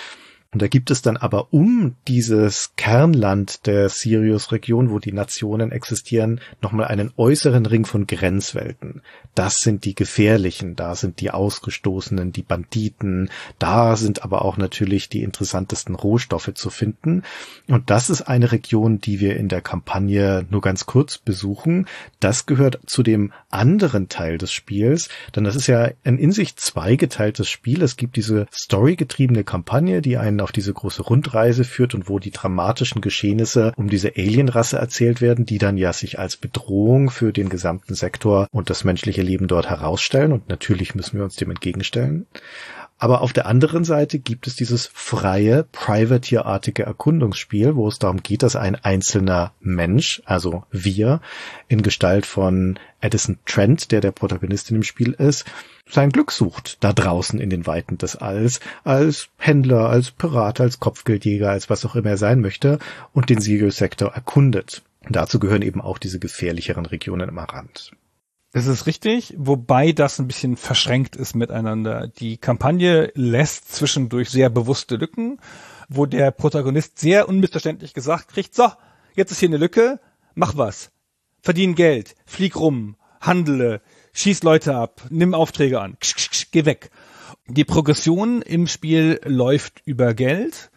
Und da gibt es dann aber um dieses Kernland der Sirius-Region, wo die Nationen existieren, nochmal einen äußeren Ring von Grenzwelten. Das sind die Gefährlichen, da sind die Ausgestoßenen, die Banditen, da sind aber auch natürlich die interessantesten Rohstoffe zu finden. Und das ist eine Region, die wir in der Kampagne nur ganz kurz besuchen. Das gehört zu dem anderen Teil des Spiels, denn das ist ja ein in sich zweigeteiltes Spiel. Es gibt diese storygetriebene Kampagne, die einen auf diese große Rundreise führt und wo die dramatischen Geschehnisse um diese Alienrasse erzählt werden, die dann ja sich als Bedrohung für den gesamten Sektor und das menschliche Leben dort herausstellen. Und natürlich müssen wir uns dem entgegenstellen. Aber auf der anderen Seite gibt es dieses freie, Privateer-artige Erkundungsspiel, wo es darum geht, dass ein einzelner Mensch, also wir, in Gestalt von Addison Trent, der der Protagonist in dem Spiel ist, sein Glück sucht, da draußen in den Weiten des Alls, als Händler, als Pirat, als Kopfgeldjäger, als was auch immer er sein möchte, und den Sirius-Sektor erkundet. Und dazu gehören eben auch diese gefährlicheren Regionen am Rand. Das ist richtig, wobei das ein bisschen verschränkt ist miteinander. Die Kampagne lässt zwischendurch sehr bewusste Lücken, wo der Protagonist sehr unmissverständlich gesagt kriegt, so, jetzt ist hier eine Lücke, mach was, verdien Geld, flieg rum, handle, schieß Leute ab, nimm Aufträge an, ksch, ksch, ksch, geh weg. Die Progression im Spiel läuft über Geld.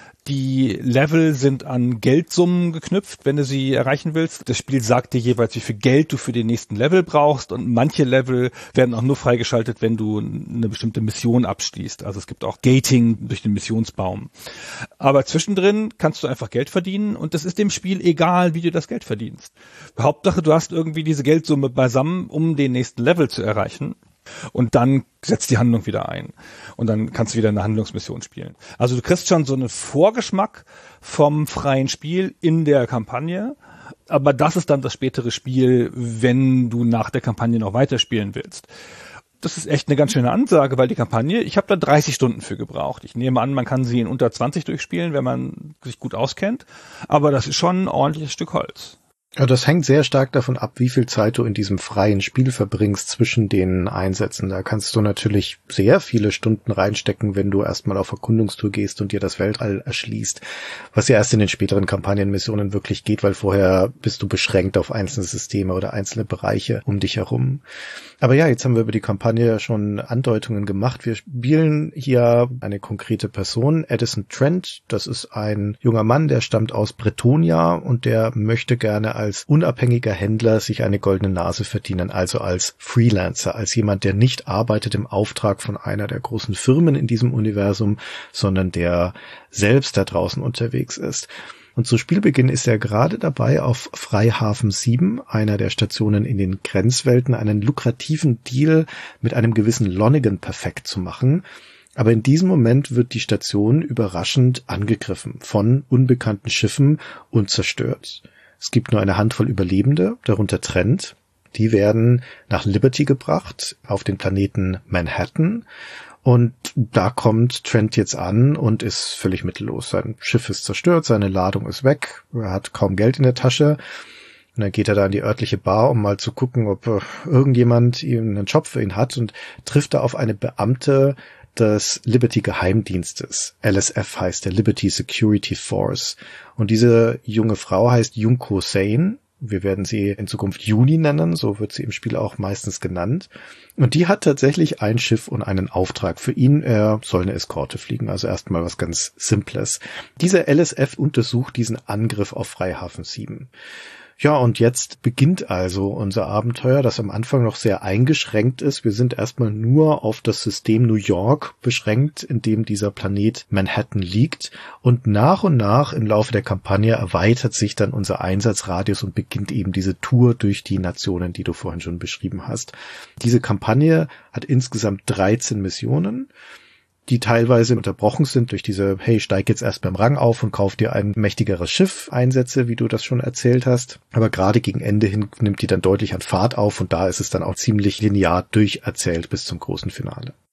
Die Level sind an Geldsummen geknüpft, wenn du sie erreichen willst. Das Spiel sagt dir jeweils, wie viel Geld du für den nächsten Level brauchst, und manche Level werden auch nur freigeschaltet, wenn du eine bestimmte Mission abschließt. Also es gibt auch Gating durch den Missionsbaum. Aber zwischendrin kannst du einfach Geld verdienen, und es ist dem Spiel egal, wie du das Geld verdienst. Hauptsache, du hast irgendwie diese Geldsumme beisammen, um den nächsten Level zu erreichen. Und dann setzt die Handlung wieder ein. Und dann kannst du wieder eine Handlungsmission spielen. Also du kriegst schon so einen Vorgeschmack vom freien Spiel in der Kampagne. Aber das ist dann das spätere Spiel, wenn du nach der Kampagne noch weiterspielen willst. Das ist echt eine ganz schöne Ansage, weil die Kampagne, ich habe da dreißig Stunden für gebraucht. Ich nehme an, man kann sie in unter zwanzig durchspielen, wenn man sich gut auskennt. Aber das ist schon ein ordentliches Stück Holz. Ja, das hängt sehr stark davon ab, wie viel Zeit du in diesem freien Spiel verbringst zwischen den Einsätzen. Da kannst du natürlich sehr viele Stunden reinstecken, wenn du erstmal auf Erkundungstour gehst und dir das Weltall erschließt, was ja erst in den späteren Kampagnenmissionen wirklich geht, weil vorher bist du beschränkt auf einzelne Systeme oder einzelne Bereiche um dich herum. Aber ja, jetzt haben wir über die Kampagne schon Andeutungen gemacht. Wir spielen hier eine konkrete Person, Addison Trent. Das ist ein junger Mann, der stammt aus Bretonia und der möchte gerne als als unabhängiger Händler sich eine goldene Nase verdienen, also als Freelancer, als jemand, der nicht arbeitet im Auftrag von einer der großen Firmen in diesem Universum, sondern der selbst da draußen unterwegs ist. Und zu Spielbeginn ist er gerade dabei, auf Freihafen sieben, einer der Stationen in den Grenzwelten, einen lukrativen Deal mit einem gewissen Lonigan perfekt zu machen. Aber in diesem Moment wird die Station überraschend angegriffen von unbekannten Schiffen und zerstört. Es gibt nur eine Handvoll Überlebende, darunter Trent. Die werden nach Liberty gebracht, auf den Planeten Manhattan. Und da kommt Trent jetzt an und ist völlig mittellos. Sein Schiff ist zerstört, seine Ladung ist weg, er hat kaum Geld in der Tasche. Und dann geht er da in die örtliche Bar, um mal zu gucken, ob irgendjemand ihm einen Job für ihn hat, und trifft da auf eine Beamte des Liberty-Geheimdienstes. L S F heißt der, Liberty Security Force. Und diese junge Frau heißt Junko Sane. Wir werden sie in Zukunft Juni nennen, so wird sie im Spiel auch meistens genannt. Und die hat tatsächlich ein Schiff und einen Auftrag für ihn. Er soll eine Eskorte fliegen, also erstmal was ganz Simples. Diese L S F untersucht diesen Angriff auf Freihafen sieben. Ja, und jetzt beginnt also unser Abenteuer, das am Anfang noch sehr eingeschränkt ist. Wir sind erstmal nur auf das System New York beschränkt, in dem dieser Planet Manhattan liegt. Und nach und nach im Laufe der Kampagne erweitert sich dann unser Einsatzradius und beginnt eben diese Tour durch die Nationen, die du vorhin schon beschrieben hast. Diese Kampagne hat insgesamt dreizehn Missionen, die teilweise unterbrochen sind durch diese, hey, steig jetzt erst beim Rang auf und kauf dir ein mächtigeres Schiff Einsätze, wie du das schon erzählt hast. Aber gerade gegen Ende hin nimmt die dann deutlich an Fahrt auf, und da ist es dann auch ziemlich linear durcherzählt bis zum großen Finale.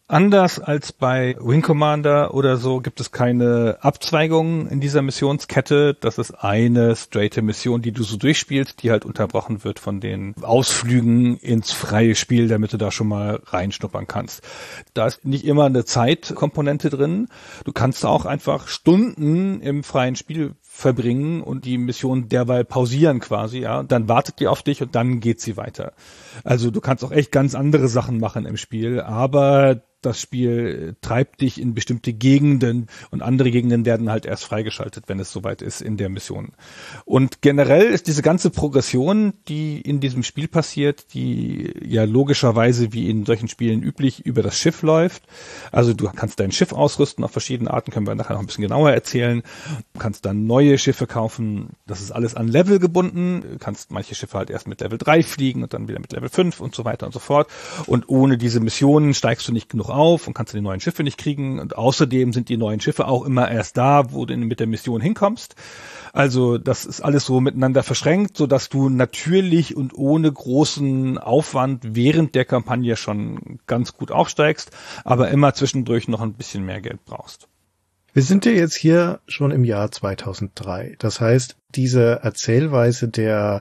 Anders als bei Wing Commander oder so gibt es keine Abzweigungen in dieser Missionskette. Das ist eine straighte Mission, die du so durchspielst, die halt unterbrochen wird von den Ausflügen ins freie Spiel, damit du da schon mal reinschnuppern kannst. Da ist nicht immer eine Zeitkomponente drin. Du kannst auch einfach Stunden im freien Spiel verbringen und die Mission derweil pausieren quasi, ja. Dann wartet die auf dich und dann geht sie weiter. Also du kannst auch echt ganz andere Sachen machen im Spiel, aber das Spiel treibt dich in bestimmte Gegenden und andere Gegenden werden halt erst freigeschaltet, wenn es soweit ist in der Mission. Und generell ist diese ganze Progression, die in diesem Spiel passiert, die ja logischerweise wie in solchen Spielen üblich über das Schiff läuft. Also du kannst dein Schiff ausrüsten auf verschiedene Arten, können wir nachher noch ein bisschen genauer erzählen. Du kannst dann neue Schiffe kaufen. Das ist alles an Level gebunden. Du kannst manche Schiffe halt erst mit Level drei fliegen und dann wieder mit Level fünf und so weiter und so fort. Und ohne diese Missionen steigst du nicht genug auf und kannst die neuen Schiffe nicht kriegen. Und außerdem sind die neuen Schiffe auch immer erst da, wo du mit der Mission hinkommst. Also das ist alles so miteinander verschränkt, so dass du natürlich und ohne großen Aufwand während der Kampagne schon ganz gut aufsteigst, aber immer zwischendurch noch ein bisschen mehr Geld brauchst. Wir sind ja jetzt hier schon im Jahr zweitausenddrei. Das heißt, diese Erzählweise der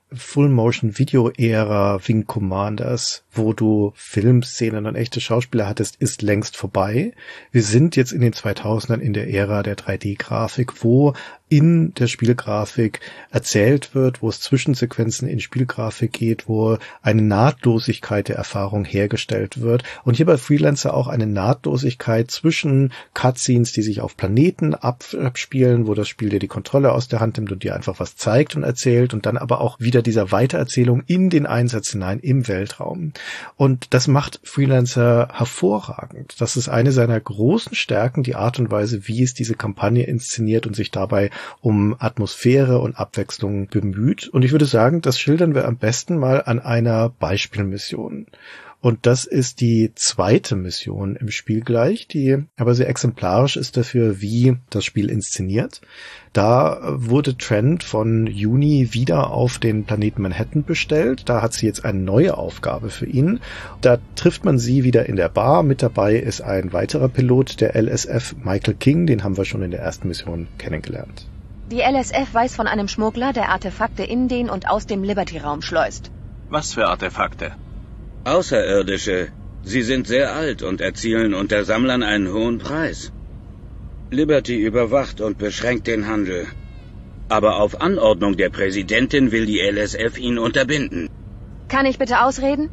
Full-Motion-Video-Ära Wing Commanders, wo du Filmszenen und echte Schauspieler hattest, ist längst vorbei. Wir sind jetzt in den zweitausendern in der Ära der drei D-Grafik, wo in der Spielgrafik erzählt wird, wo es Zwischensequenzen in Spielgrafik geht, wo eine Nahtlosigkeit der Erfahrung hergestellt wird und hier bei Freelancer auch eine Nahtlosigkeit zwischen Cutscenes, die sich auf Planeten abspielen, wo das Spiel dir die Kontrolle aus der Hand nimmt und dir einfach was zeigt und erzählt und dann aber auch wieder dieser Weitererzählung in den Einsatz hinein im Weltraum. Und das macht Freelancer hervorragend. Das ist eine seiner großen Stärken, die Art und Weise, wie es diese Kampagne inszeniert und sich dabei um Atmosphäre und Abwechslung bemüht. Und ich würde sagen, das schildern wir am besten mal an einer Beispielmission. Und das ist die zweite Mission im Spiel gleich, die aber sehr exemplarisch ist dafür, wie das Spiel inszeniert. Da wurde Trent von Juni wieder auf den Planeten Manhattan bestellt. Da hat sie jetzt eine neue Aufgabe für ihn. Da trifft man sie wieder in der Bar. Mit dabei ist ein weiterer Pilot der L S F, Michael King. Den haben wir schon in der ersten Mission kennengelernt. Die L S F weiß von einem Schmuggler, der Artefakte in den und aus dem Liberty-Raum schleust. Was für Artefakte? Außerirdische. Sie sind sehr alt und erzielen unter Sammlern einen hohen Preis. Liberty überwacht und beschränkt den Handel. Aber auf Anordnung der Präsidentin will die L S F ihn unterbinden. Kann ich bitte ausreden?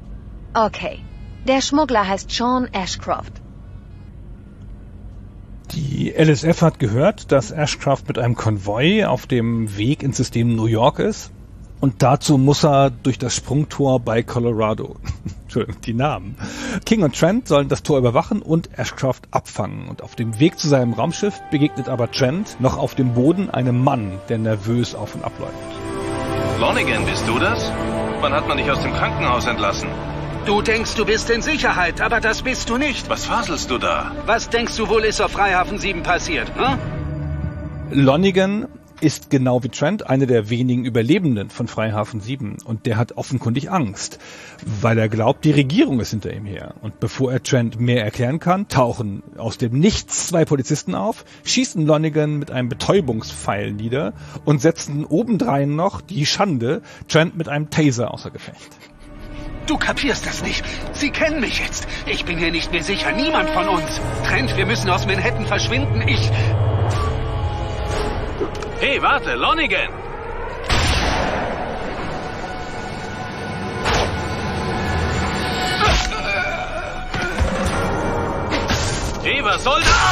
Okay. Der Schmuggler heißt Sean Ashcroft. Die L S F hat gehört, dass Ashcroft mit einem Konvoi auf dem Weg ins System New York ist. Und dazu muss er durch das Sprungtor bei Colorado. Entschuldigung, die Namen. King und Trent sollen das Tor überwachen und Ashcroft abfangen. Und auf dem Weg zu seinem Raumschiff begegnet aber Trent noch auf dem Boden einem Mann, der nervös auf und ab läuft. Lonigan, bist du das? Wann hat man dich aus dem Krankenhaus entlassen? Du denkst, du bist in Sicherheit, aber das bist du nicht. Was faselst du da? Was denkst du wohl ist auf Freihafen sieben passiert, hm? Lonigan ist genau wie Trent einer der wenigen Überlebenden von Freihafen sieben und der hat offenkundig Angst, weil er glaubt, die Regierung ist hinter ihm her. Und bevor er Trent mehr erklären kann, tauchen aus dem Nichts zwei Polizisten auf, schießen Lonigan mit einem Betäubungspfeil nieder und setzen obendrein noch die Schande Trent mit einem Taser außer Gefecht. Du kapierst das nicht. Sie kennen mich jetzt. Ich bin hier nicht mehr sicher. Niemand von uns. Trent, wir müssen aus Manhattan verschwinden. Ich... Hey, warte, Lonigan! Hey, was soll das?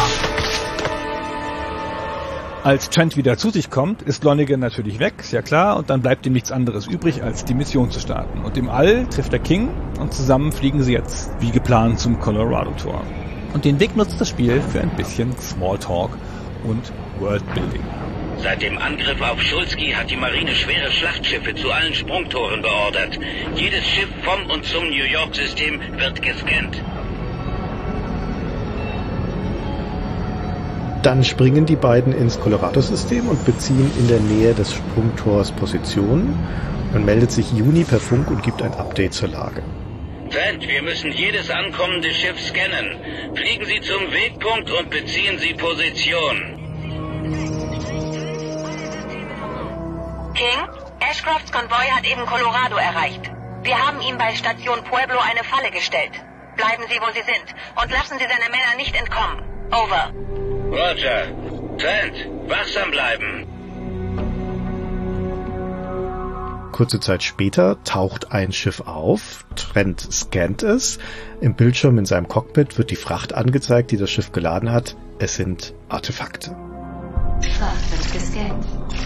Als Trent wieder zu sich kommt, ist Lonigan natürlich weg, ist ja klar, und dann bleibt ihm nichts anderes übrig, als die Mission zu starten. Und im All trifft er King und zusammen fliegen sie jetzt, wie geplant, zum Colorado-Tor. Und den Weg nutzt das Spiel für ein bisschen Smalltalk und Worldbuilding. Seit dem Angriff auf Schulski hat die Marine schwere Schlachtschiffe zu allen Sprungtoren beordert. Jedes Schiff vom und zum New York-System wird gescannt. Dann springen die beiden ins Colorado-System und beziehen in der Nähe des Sprungtors Position. Dann meldet sich Juni per Funk und gibt ein Update zur Lage. Trent, wir müssen jedes ankommende Schiff scannen. Fliegen Sie zum Wegpunkt und beziehen Sie Position. King, Ashcrofts Konvoi hat eben Colorado erreicht. Wir haben ihm bei Station Pueblo eine Falle gestellt. Bleiben Sie, wo Sie sind, und lassen Sie seine Männer nicht entkommen. Over. Roger. Trent, wachsam bleiben. Kurze Zeit später taucht ein Schiff auf. Trent scannt es. Im Bildschirm in seinem Cockpit wird die Fracht angezeigt, die das Schiff geladen hat. Es sind Artefakte. Fracht wird gescannt.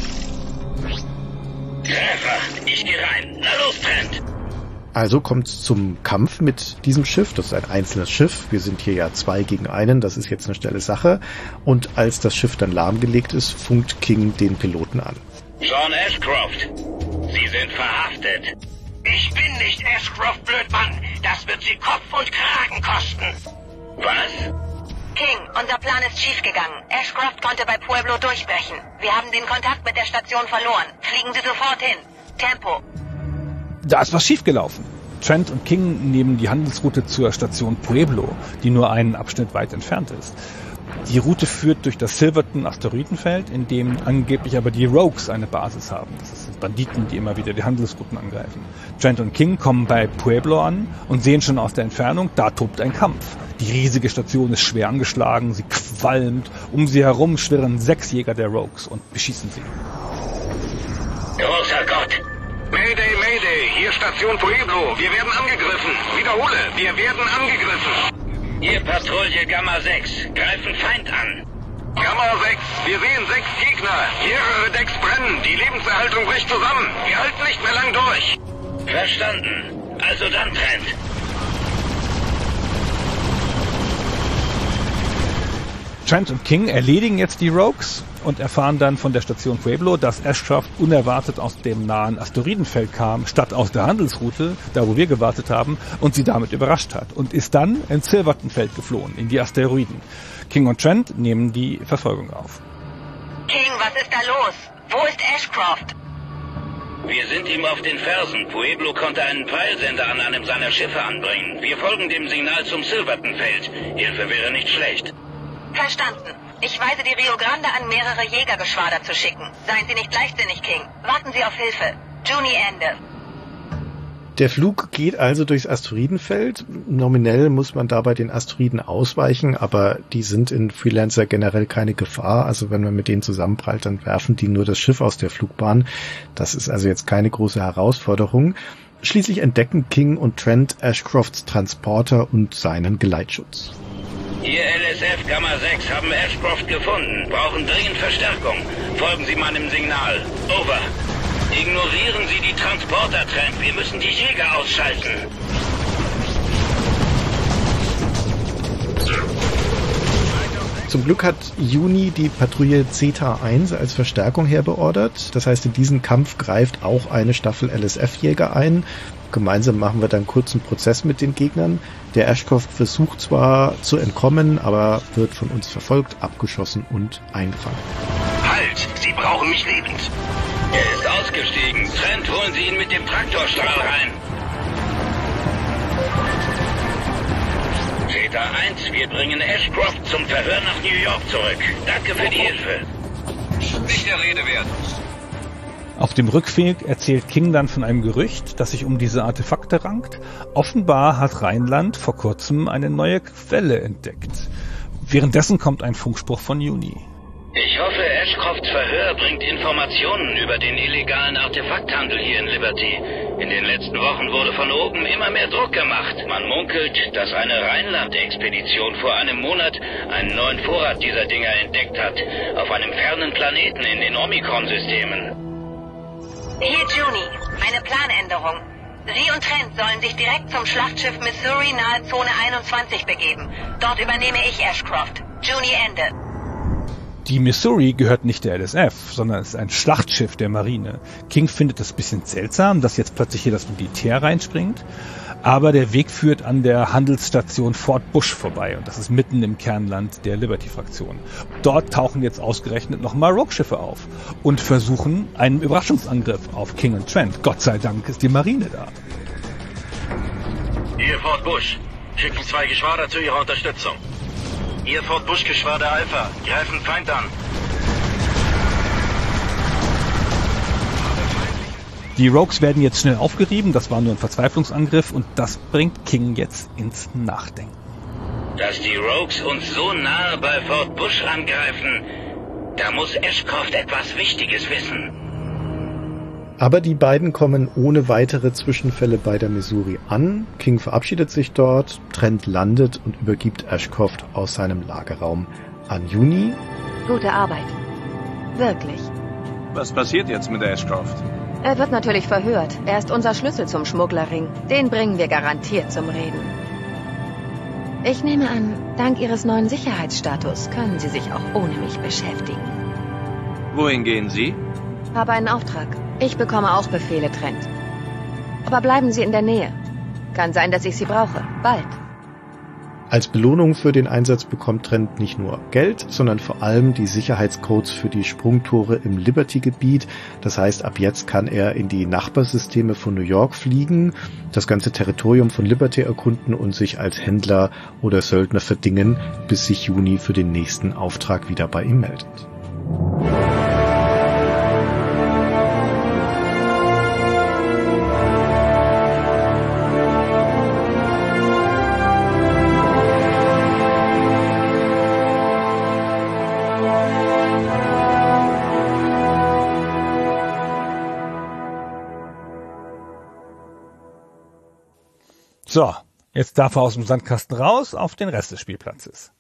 Treffer, ich gehe rein. Na los, Trent. Also kommt es zum Kampf mit diesem Schiff. Das ist ein einzelnes Schiff. Wir sind hier ja zwei gegen einen. Das ist jetzt eine schnelle Sache. Und als das Schiff dann lahmgelegt ist, funkt King den Piloten an. John Ashcroft, Sie sind verhaftet. Ich bin nicht Ashcroft, Blödmann. Das wird Sie Kopf und Kragen kosten. Was? King, unser Plan ist schiefgegangen. Ashcroft konnte bei Pueblo durchbrechen. Wir haben den Kontakt mit der Station verloren. Fliegen Sie sofort hin. Tempo. Da ist was schiefgelaufen. Trent und King nehmen die Handelsroute zur Station Pueblo, die nur einen Abschnitt weit entfernt ist. Die Route führt durch das Silverton-Asteroidenfeld, in dem angeblich aber die Rogues eine Basis haben. Das sind Banditen, die immer wieder die Handelsrouten angreifen. Trent und King kommen bei Pueblo an und sehen schon aus der Entfernung, da tobt ein Kampf. Die riesige Station ist schwer angeschlagen, sie qualmt. Um sie herum schwirren sechs Jäger der Rogues und beschießen sie. Großer Gott! Mayday, Mayday, hier Station Pueblo. Wir werden angegriffen. Wiederhole, wir werden angegriffen. Hier Patrouille Gamma sechs. Greifen Feind an. Gamma sechs, wir sehen sechs Gegner. Mehrere Decks brennen. Die Lebenserhaltung bricht zusammen. Wir halten nicht mehr lang durch. Verstanden. Also dann, Trent. Trent und King erledigen jetzt die Rogues und erfahren dann von der Station Pueblo, dass Ashcroft unerwartet aus dem nahen Asteroidenfeld kam, statt aus der Handelsroute, da wo wir gewartet haben, und sie damit überrascht hat und ist dann ins Silverton-Feld geflohen, in die Asteroiden. King und Trent nehmen die Verfolgung auf. King, was ist da los? Wo ist Ashcroft? Wir sind ihm auf den Fersen. Pueblo konnte einen Peilsender an einem seiner Schiffe anbringen. Wir folgen dem Signal zum Silverton-Feld. Hilfe wäre nicht schlecht. Verstanden. Ich weise die Rio Grande an, mehrere Jägergeschwader zu schicken. Seien Sie nicht leichtsinnig, King. Warten Sie auf Hilfe. Juni Ende. Der Flug geht also durchs Asteroidenfeld. Nominell muss man dabei den Asteroiden ausweichen, aber die sind in Freelancer generell keine Gefahr. Also wenn man mit denen zusammenprallt, dann werfen die nur das Schiff aus der Flugbahn. Das ist also jetzt keine große Herausforderung. Schließlich entdecken King und Trent Ashcrofts Transporter und seinen Geleitschutz. Hier L S F Gamma sechs haben Ashcroft gefunden. Brauchen dringend Verstärkung. Folgen Sie meinem Signal. Over. Ignorieren Sie die Transporter, Trent. Wir müssen die Jäger ausschalten. Zum Glück hat Juni die Patrouille Zeta eins als Verstärkung herbeordert. Das heißt, in diesen Kampf greift auch eine Staffel L S F-Jäger ein. Gemeinsam machen wir dann kurz einen Prozess mit den Gegnern. Der Ashcroft versucht zwar zu entkommen, aber wird von uns verfolgt, abgeschossen und eingefangen. Halt! Sie brauchen mich lebend. Er ist ausgestiegen. Trent, holen Sie ihn mit dem Traktorstrahl rein. Zeta eins, wir bringen Ashcroft zum Verhör nach New York zurück. Danke für die Hilfe. Nicht der Rede wert. Auf dem Rückweg erzählt King dann von einem Gerücht, das sich um diese Artefakte rankt. Offenbar hat Rheinland vor kurzem eine neue Quelle entdeckt. Währenddessen kommt ein Funkspruch von Juni. Ich hoffe, Ashcrofts Verhör bringt Informationen über den illegalen Artefakthandel hier in Liberty. In den letzten Wochen wurde von oben immer mehr Druck gemacht. Man munkelt, dass eine Rheinland-Expedition vor einem Monat einen neuen Vorrat dieser Dinger entdeckt hat, auf einem fernen Planeten in den Omikron-Systemen. Hier Juni, eine Planänderung. Sie und Trent sollen sich direkt zum Schlachtschiff Missouri nahe Zone einundzwanzig begeben. Dort übernehme ich Ashcroft. Juni Ende. Die Missouri gehört nicht der L S F, sondern ist ein Schlachtschiff der Marine. King findet es ein bisschen seltsam, dass jetzt plötzlich hier das Militär reinspringt. Aber der Weg führt an der Handelsstation Fort Bush vorbei und das ist mitten im Kernland der Liberty-Fraktion. Dort tauchen jetzt ausgerechnet nochmal Rogue-Schiffe auf und versuchen einen Überraschungsangriff auf King und Trent. Gott sei Dank ist die Marine da. Hier Fort Bush. Schicken zwei Geschwader zu Ihrer Unterstützung. Ihr Fort Bush Geschwader Alpha. Greifen Feind an. Die Rogues werden jetzt schnell aufgerieben, das war nur ein Verzweiflungsangriff und das bringt King jetzt ins Nachdenken. Dass die Rogues uns so nahe bei Fort Bush angreifen, da muss Ashcroft etwas Wichtiges wissen. Aber die beiden kommen ohne weitere Zwischenfälle bei der Missouri an. King verabschiedet sich dort, Trent landet und übergibt Ashcroft aus seinem Lagerraum an Juni. Gute Arbeit. Wirklich. Was passiert jetzt mit Ashcroft? Er wird natürlich verhört. Er ist unser Schlüssel zum Schmugglerring. Den bringen wir garantiert zum Reden. Ich nehme an, dank Ihres neuen Sicherheitsstatus können Sie sich auch ohne mich beschäftigen. Wohin gehen Sie? Habe einen Auftrag. Ich bekomme auch Befehle, Trent. Aber bleiben Sie in der Nähe. Kann sein, dass ich Sie brauche. Bald. Als Belohnung für den Einsatz bekommt Trent nicht nur Geld, sondern vor allem die Sicherheitscodes für die Sprungtore im Liberty-Gebiet. Das heißt, ab jetzt kann er in die Nachbarsysteme von New York fliegen, das ganze Territorium von Liberty erkunden und sich als Händler oder Söldner verdingen, bis sich Juni für den nächsten Auftrag wieder bei ihm meldet. So, jetzt darf er aus dem Sandkasten raus auf den Rest des Spielplatzes.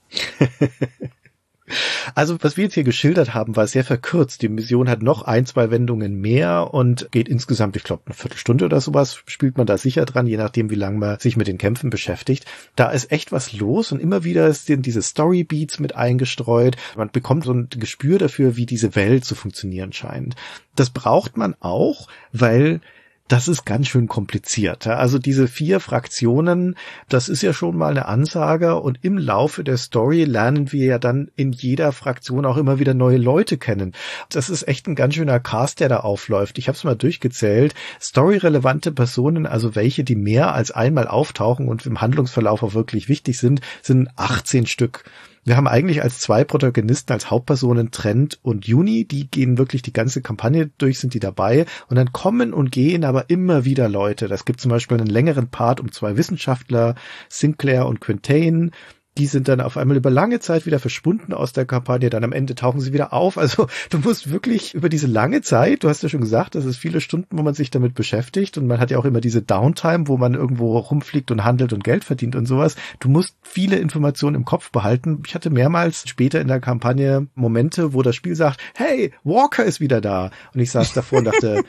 Also, was wir jetzt hier geschildert haben, war sehr verkürzt. Die Mission hat noch ein, zwei Wendungen mehr und geht insgesamt, ich glaube, eine Viertelstunde oder sowas spielt man da sicher dran, je nachdem, wie lange man sich mit den Kämpfen beschäftigt. Da ist echt was los und immer wieder sind diese Storybeats mit eingestreut. Man bekommt so ein Gespür dafür, wie diese Welt zu funktionieren scheint. Das braucht man auch, weil das ist ganz schön kompliziert. Also diese vier Fraktionen, das ist ja schon mal eine Ansage und im Laufe der Story lernen wir ja dann in jeder Fraktion auch immer wieder neue Leute kennen. Das ist echt ein ganz schöner Cast, der da aufläuft. Ich habe es mal durchgezählt. Storyrelevante Personen, also welche, die mehr als einmal auftauchen und im Handlungsverlauf auch wirklich wichtig sind, sind achtzehn Stück. Wir haben eigentlich als zwei Protagonisten, als Hauptpersonen Trent und Juni, die gehen wirklich die ganze Kampagne durch, sind die dabei und dann kommen und gehen aber immer wieder Leute. Das gibt zum Beispiel einen längeren Part um zwei Wissenschaftler, Sinclair und Quintain. Die sind dann auf einmal über lange Zeit wieder verschwunden aus der Kampagne, dann am Ende tauchen sie wieder auf. Also du musst wirklich über diese lange Zeit, du hast ja schon gesagt, das ist viele Stunden, wo man sich damit beschäftigt und man hat ja auch immer diese Downtime, wo man irgendwo rumfliegt und handelt und Geld verdient und sowas. Du musst viele Informationen im Kopf behalten. Ich hatte mehrmals später in der Kampagne Momente, wo das Spiel sagt, hey, Walker ist wieder da. Und ich saß davor und dachte,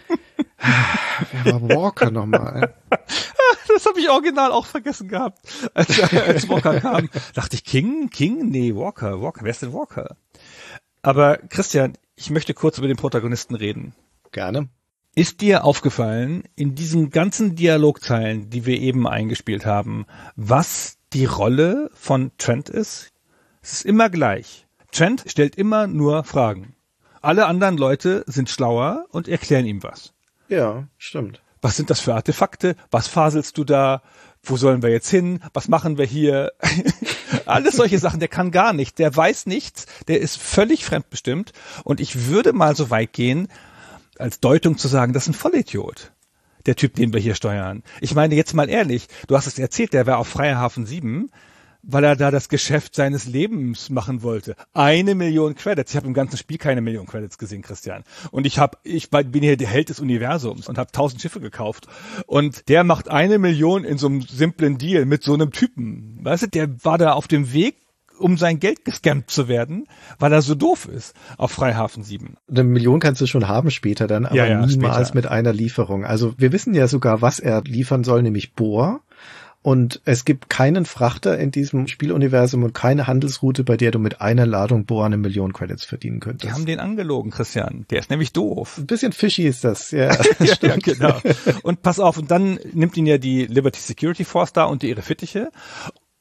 wer war Walker nochmal? Das habe ich original auch vergessen gehabt, als, als Walker kam. Dachte ich, King? King? Nee, Walker. Walker. Wer ist denn Walker? Aber Christian, ich möchte kurz über den Protagonisten reden. Gerne. Ist dir aufgefallen, in diesen ganzen Dialogzeilen, die wir eben eingespielt haben, was die Rolle von Trent ist? Es ist immer gleich. Trent stellt immer nur Fragen. Alle anderen Leute sind schlauer und erklären ihm was. Ja, stimmt. Was sind das für Artefakte? Was faselst du da? Wo sollen wir jetzt hin? Was machen wir hier? Alles solche Sachen. Der kann gar nicht. Der weiß nichts. Der ist völlig fremdbestimmt. Und ich würde mal so weit gehen, als Deutung zu sagen, das ist ein Vollidiot. Der Typ, den wir hier steuern. Ich meine, jetzt mal ehrlich. Du hast es erzählt, der war auf Freier Hafen sieben, weil er da das Geschäft seines Lebens machen wollte. Eine Million Credits. Ich habe im ganzen Spiel keine Million Credits gesehen, Christian. Und ich habe, ich bin hier der Held des Universums und habe tausend Schiffe gekauft. Und der macht eine Million in so einem simplen Deal mit so einem Typen. Weißt du, der war da auf dem Weg, um sein Geld gescampt zu werden, weil er so doof ist auf Freihafen sieben. Eine Million kannst du schon haben später dann, aber ja, ja, niemals später. Mit einer Lieferung. Also wir wissen ja sogar, was er liefern soll, nämlich Bohr. Und es gibt keinen Frachter in diesem Spieluniversum und keine Handelsroute, bei der du mit einer Ladung Bohr eine Million Credits verdienen könntest. Die haben den angelogen, Christian. Der ist nämlich doof. Ein bisschen fishy ist das, ja. ja, ja, genau. Und pass auf, und dann nimmt ihn ja die Liberty Security Force da unter ihre Fittiche.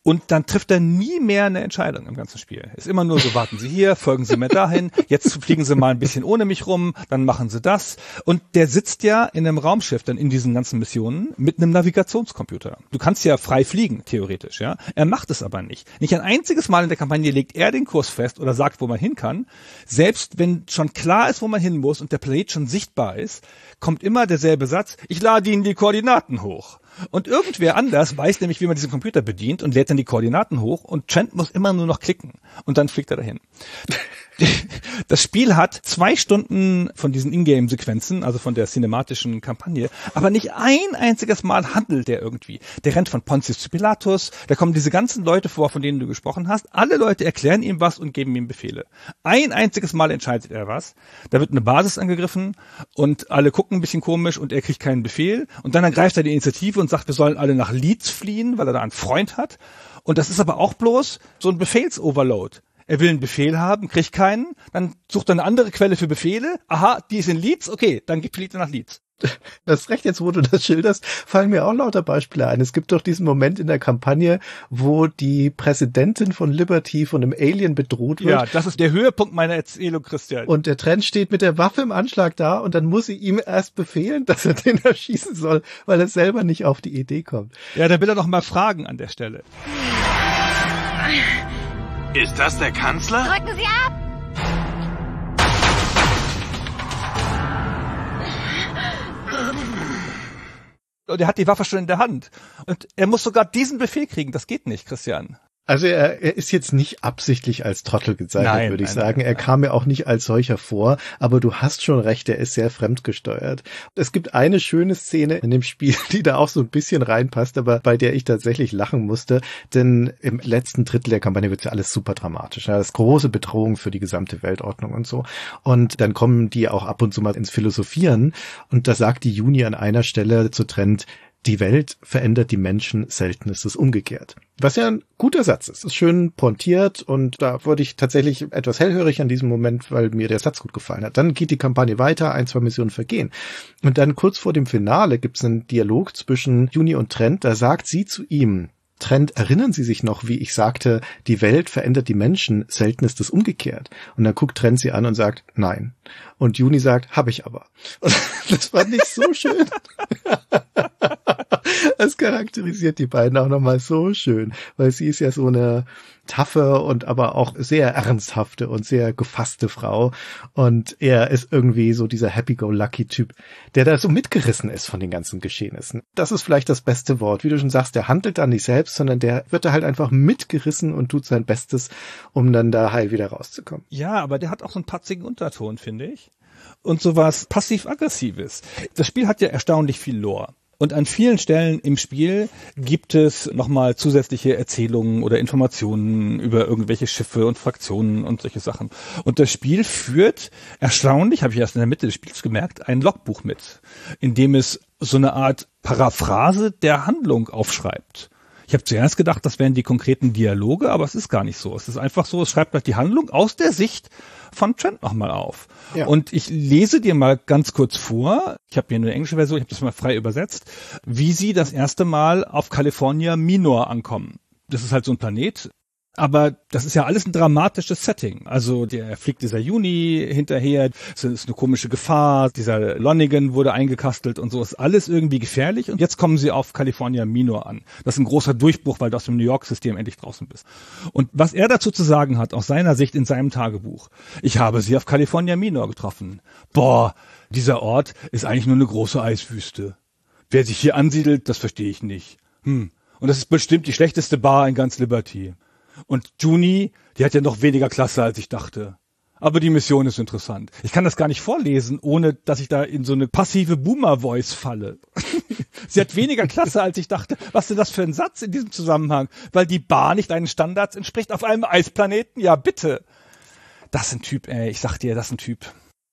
Und dann trifft er nie mehr eine Entscheidung im ganzen Spiel. Ist immer nur so, warten Sie hier, folgen Sie mir dahin, jetzt fliegen Sie mal ein bisschen ohne mich rum, dann machen Sie das. Und der sitzt ja in einem Raumschiff dann in diesen ganzen Missionen mit einem Navigationscomputer. Du kannst ja frei fliegen, theoretisch, ja. Er macht es aber nicht. Nicht ein einziges Mal in der Kampagne legt er den Kurs fest oder sagt, wo man hin kann. Selbst wenn schon klar ist, wo man hin muss und der Planet schon sichtbar ist, kommt immer derselbe Satz, ich lade Ihnen die Koordinaten hoch. Und irgendwer anders weiß nämlich, wie man diesen Computer bedient und lädt dann die Koordinaten hoch und Trent muss immer nur noch klicken und dann fliegt er dahin. Das Spiel hat zwei Stunden von diesen Ingame-Sequenzen, also von der cinematischen Kampagne, aber nicht ein einziges Mal handelt der irgendwie. Der rennt von Pontius zu Pilatus, da kommen diese ganzen Leute vor, von denen du gesprochen hast. Alle Leute erklären ihm was und geben ihm Befehle. Ein einziges Mal entscheidet er was. Da wird eine Basis angegriffen und alle gucken ein bisschen komisch und er kriegt keinen Befehl. Und dann ergreift er die Initiative und sagt, wir sollen alle nach Leeds fliehen, weil er da einen Freund hat. Und das ist aber auch bloß so ein Befehlsoverload. Er will einen Befehl haben, kriegt keinen, dann sucht er eine andere Quelle für Befehle. Aha, die ist in Leeds, okay, dann fliegt er nach Leeds. Das recht, jetzt wo du das schilderst, fallen mir auch lauter Beispiele ein. Es gibt doch diesen Moment in der Kampagne, wo die Präsidentin von Liberty von einem Alien bedroht wird. Ja, das ist der Höhepunkt meiner Erzählung, Christian. Und der Trent steht mit der Waffe im Anschlag da und dann muss sie ihm erst befehlen, dass er den erschießen soll, weil er selber nicht auf die Idee kommt. Ja, da will er doch mal fragen an der Stelle. Ist das der Kanzler? Drücken Sie ab! Und er hat die Waffe schon in der Hand. Und er muss sogar diesen Befehl kriegen. Das geht nicht, Christian. Also er, er ist jetzt nicht absichtlich als Trottel gezeichnet, nein, würde ich nein, sagen. Nein, er nein. kam mir auch nicht als solcher vor, aber du hast schon recht, er ist sehr fremdgesteuert. Es gibt eine schöne Szene in dem Spiel, die da auch so ein bisschen reinpasst, aber bei der ich tatsächlich lachen musste, denn im letzten Drittel der Kampagne wird ja alles super dramatisch. Das ist große Bedrohung für die gesamte Weltordnung und so. Und dann kommen die auch ab und zu mal ins Philosophieren und da sagt die Juni an einer Stelle zu Trent, die Welt verändert die Menschen, selten ist es umgekehrt. Was ja ein guter Satz ist. Ist schön pointiert und da wurde ich tatsächlich etwas hellhörig an diesem Moment, weil mir der Satz gut gefallen hat. Dann geht die Kampagne weiter, ein, zwei Missionen vergehen. Und dann kurz vor dem Finale gibt es einen Dialog zwischen Juni und Trent. Da sagt sie zu ihm, Trent, erinnern Sie sich noch, wie ich sagte, die Welt verändert die Menschen, selten ist es umgekehrt. Und dann guckt Trent sie an und sagt, nein. Und Juni sagt, hab ich aber. Und das fand ich so schön. Das charakterisiert die beiden auch nochmal so schön, weil sie ist ja so eine taffe und aber auch sehr ernsthafte und sehr gefasste Frau und er ist irgendwie so dieser Happy-Go-Lucky-Typ, der da so mitgerissen ist von den ganzen Geschehnissen. Das ist vielleicht das beste Wort. Wie du schon sagst, der handelt da nicht selbst, sondern der wird da halt einfach mitgerissen und tut sein Bestes, um dann da heil wieder rauszukommen. Ja, aber der hat auch so einen patzigen Unterton, finde ich. Und sowas passiv-aggressives. Das Spiel hat ja erstaunlich viel Lore. Und an vielen Stellen im Spiel gibt es nochmal zusätzliche Erzählungen oder Informationen über irgendwelche Schiffe und Fraktionen und solche Sachen. Und das Spiel führt, erstaunlich, habe ich erst in der Mitte des Spiels gemerkt, ein Logbuch mit, in dem es so eine Art Paraphrase der Handlung aufschreibt. Ich habe zuerst gedacht, das wären die konkreten Dialoge, aber es ist gar nicht so. Es ist einfach so, es schreibt halt die Handlung aus der Sicht von Trent nochmal auf. Ja. Und ich lese dir mal ganz kurz vor, ich habe hier eine englische Version, ich habe das mal frei übersetzt, wie sie das erste Mal auf California Minor ankommen. Das ist halt so ein Planet, aber das ist ja alles ein dramatisches Setting. Also der fliegt dieser Juni hinterher, es ist eine komische Gefahr, dieser Lonigan wurde eingekastelt und so, ist alles irgendwie gefährlich. Und jetzt kommen sie auf California Minor an. Das ist ein großer Durchbruch, weil du aus dem New York-System endlich draußen bist. Und was er dazu zu sagen hat, aus seiner Sicht in seinem Tagebuch, ich habe sie auf California Minor getroffen. Boah, dieser Ort ist eigentlich nur eine große Eiswüste. Wer sich hier ansiedelt, das verstehe ich nicht. Hm. Und das ist bestimmt die schlechteste Bar in ganz Liberty. Und Juni, die hat ja noch weniger Klasse, als ich dachte. Aber die Mission ist interessant. Ich kann das gar nicht vorlesen, ohne dass ich da in so eine passive Boomer-Voice falle. Sie hat weniger Klasse, als ich dachte. Was ist denn das für ein Satz in diesem Zusammenhang? Weil die Bar nicht deinen Standards entspricht auf einem Eisplaneten? Ja, bitte. Das ist ein Typ, ey. Ich sag dir, das ist ein Typ.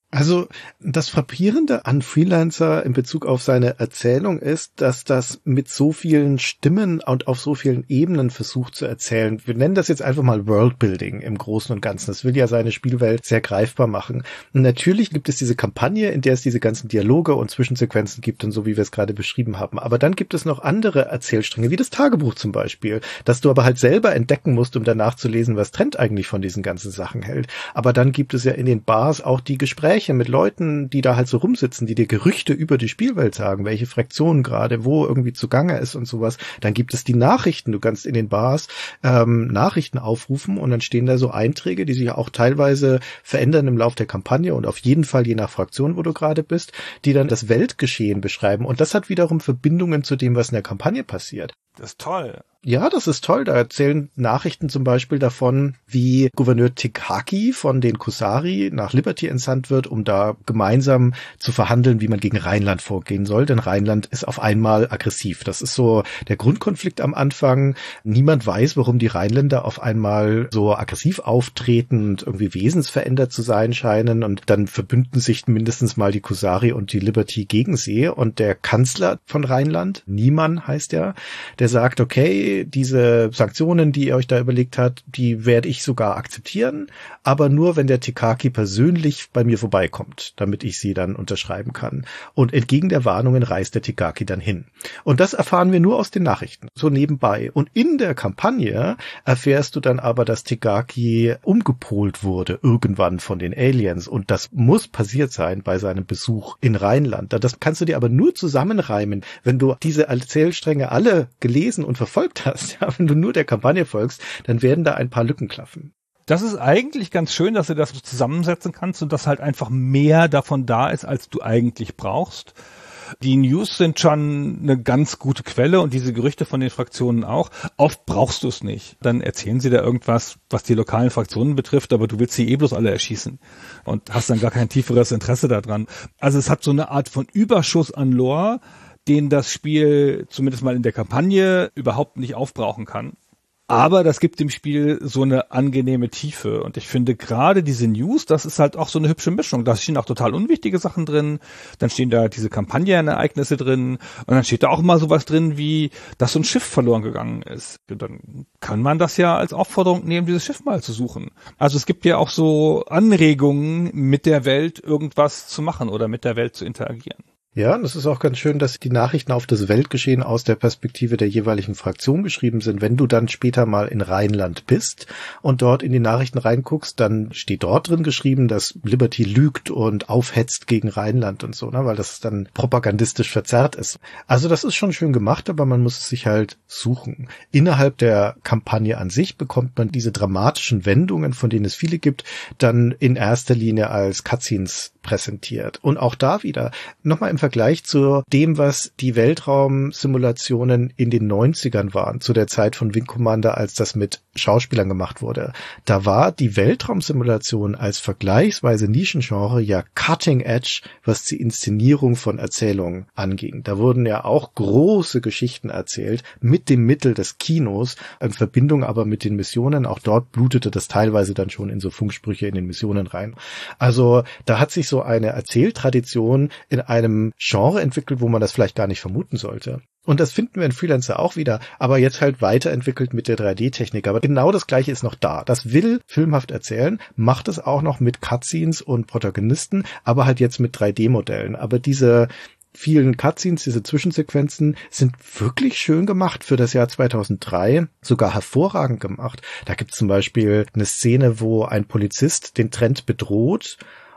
Also das Frappierende an Freelancer in Bezug auf seine Erzählung ist, dass das mit so vielen Stimmen und auf so vielen Ebenen versucht zu erzählen. Wir nennen das jetzt einfach mal Worldbuilding im Großen und Ganzen. Das will ja seine Spielwelt sehr greifbar machen. Und natürlich gibt es diese Kampagne, in der es diese ganzen Dialoge und Zwischensequenzen gibt und so, wie wir es gerade beschrieben haben. Aber dann gibt es noch andere Erzählstränge, wie das Tagebuch zum Beispiel, dass du aber halt selber entdecken musst, um danach zu lesen, was Trent eigentlich von diesen ganzen Sachen hält. Aber dann gibt es ja in den Bars auch die Gespräche mit Leuten, die da halt so rumsitzen, die dir Gerüchte über die Spielwelt sagen, welche Fraktion gerade wo irgendwie zugange ist und sowas. Dann gibt es die Nachrichten. Du kannst in den Bars ähm, Nachrichten aufrufen und dann stehen da so Einträge, die sich auch teilweise verändern im Lauf der Kampagne und auf jeden Fall je nach Fraktion, wo du gerade bist, die dann das Weltgeschehen beschreiben. Und das hat wiederum Verbindungen zu dem, was in der Kampagne passiert. Das ist toll. Ja, das ist toll. Da erzählen Nachrichten zum Beispiel davon, wie Gouverneur Tikaki von den Kusari nach Liberty entsandt wird, um da gemeinsam zu verhandeln, wie man gegen Rheinland vorgehen soll. Denn Rheinland ist auf einmal aggressiv. Das ist so der Grundkonflikt am Anfang. Niemand weiß, warum die Rheinländer auf einmal so aggressiv auftreten und irgendwie wesensverändert zu sein scheinen. Und dann verbünden sich mindestens mal die Kusari und die Liberty gegen sie. Und der Kanzler von Rheinland, Niemann heißt er, der sagt, okay, diese Sanktionen, die ihr euch da überlegt habt, die werde ich sogar akzeptieren, aber nur, wenn der Tikaki persönlich bei mir vorbeikommt, damit ich sie dann unterschreiben kann. Und entgegen der Warnungen reist der Tikaki dann hin. Und das erfahren wir nur aus den Nachrichten, so nebenbei. Und in der Kampagne erfährst du dann aber, dass Tikaki umgepolt wurde irgendwann von den Aliens. Und das muss passiert sein bei seinem Besuch in Rheinland. Das kannst du dir aber nur zusammenreimen, wenn du diese Erzählstränge alle gelesen und verfolgt hast. Ja, wenn du nur der Kampagne folgst, dann werden da ein paar Lücken klaffen. Das ist eigentlich ganz schön, dass du das so zusammensetzen kannst und dass halt einfach mehr davon da ist, als du eigentlich brauchst. Die News sind schon eine ganz gute Quelle und diese Gerüchte von den Fraktionen auch. Oft brauchst du es nicht. Dann erzählen sie da irgendwas, was die lokalen Fraktionen betrifft, aber du willst sie eh bloß alle erschießen und hast dann gar kein tieferes Interesse daran. Also es hat so eine Art von Überschuss an Lore, den das Spiel zumindest mal in der Kampagne überhaupt nicht aufbrauchen kann. Aber das gibt dem Spiel so eine angenehme Tiefe. Und ich finde gerade diese News, das ist halt auch so eine hübsche Mischung. Da stehen auch total unwichtige Sachen drin. Dann stehen da diese Kampagnenereignisse drin. Und dann steht da auch mal sowas drin wie, dass so ein Schiff verloren gegangen ist. Und dann kann man das ja als Aufforderung nehmen, dieses Schiff mal zu suchen. Also es gibt ja auch so Anregungen, mit der Welt irgendwas zu machen oder mit der Welt zu interagieren. Ja, und es ist auch ganz schön, dass die Nachrichten auf das Weltgeschehen aus der Perspektive der jeweiligen Fraktion geschrieben sind. Wenn du dann später mal in Rheinland bist und dort in die Nachrichten reinguckst, dann steht dort drin geschrieben, dass Liberty lügt und aufhetzt gegen Rheinland und so, ne, weil das dann propagandistisch verzerrt ist. Also das ist schon schön gemacht, aber man muss es sich halt suchen. Innerhalb der Kampagne an sich bekommt man diese dramatischen Wendungen, von denen es viele gibt, dann in erster Linie als Cutscenes präsentiert. Und auch da wieder, nochmal im Vergleich zu dem, was die Weltraumsimulationen in den neunzigern waren, zu der Zeit von Wing Commander, als das mit Schauspielern gemacht wurde. Da war die Weltraumsimulation als vergleichsweise Nischengenre ja cutting edge, was die Inszenierung von Erzählungen anging. Da wurden ja auch große Geschichten erzählt, mit dem Mittel des Kinos, in Verbindung aber mit den Missionen. Auch dort blutete das teilweise dann schon in so Funksprüche in den Missionen rein. Also da hat sich so eine Erzähltradition in einem Genre entwickelt, wo man das vielleicht gar nicht vermuten sollte. Und das finden wir in Freelancer auch wieder, aber jetzt halt weiterentwickelt mit der drei D-Technik. Aber genau das Gleiche ist noch da. Das will filmhaft erzählen, macht es auch noch mit Cutscenes und Protagonisten, aber halt jetzt mit drei D-Modellen. Aber diese vielen Cutscenes, diese Zwischensequenzen sind wirklich schön gemacht für das Jahr zweitausenddrei, sogar hervorragend gemacht. Da gibt es zum Beispiel eine Szene, wo ein Polizist den Trent bedroht,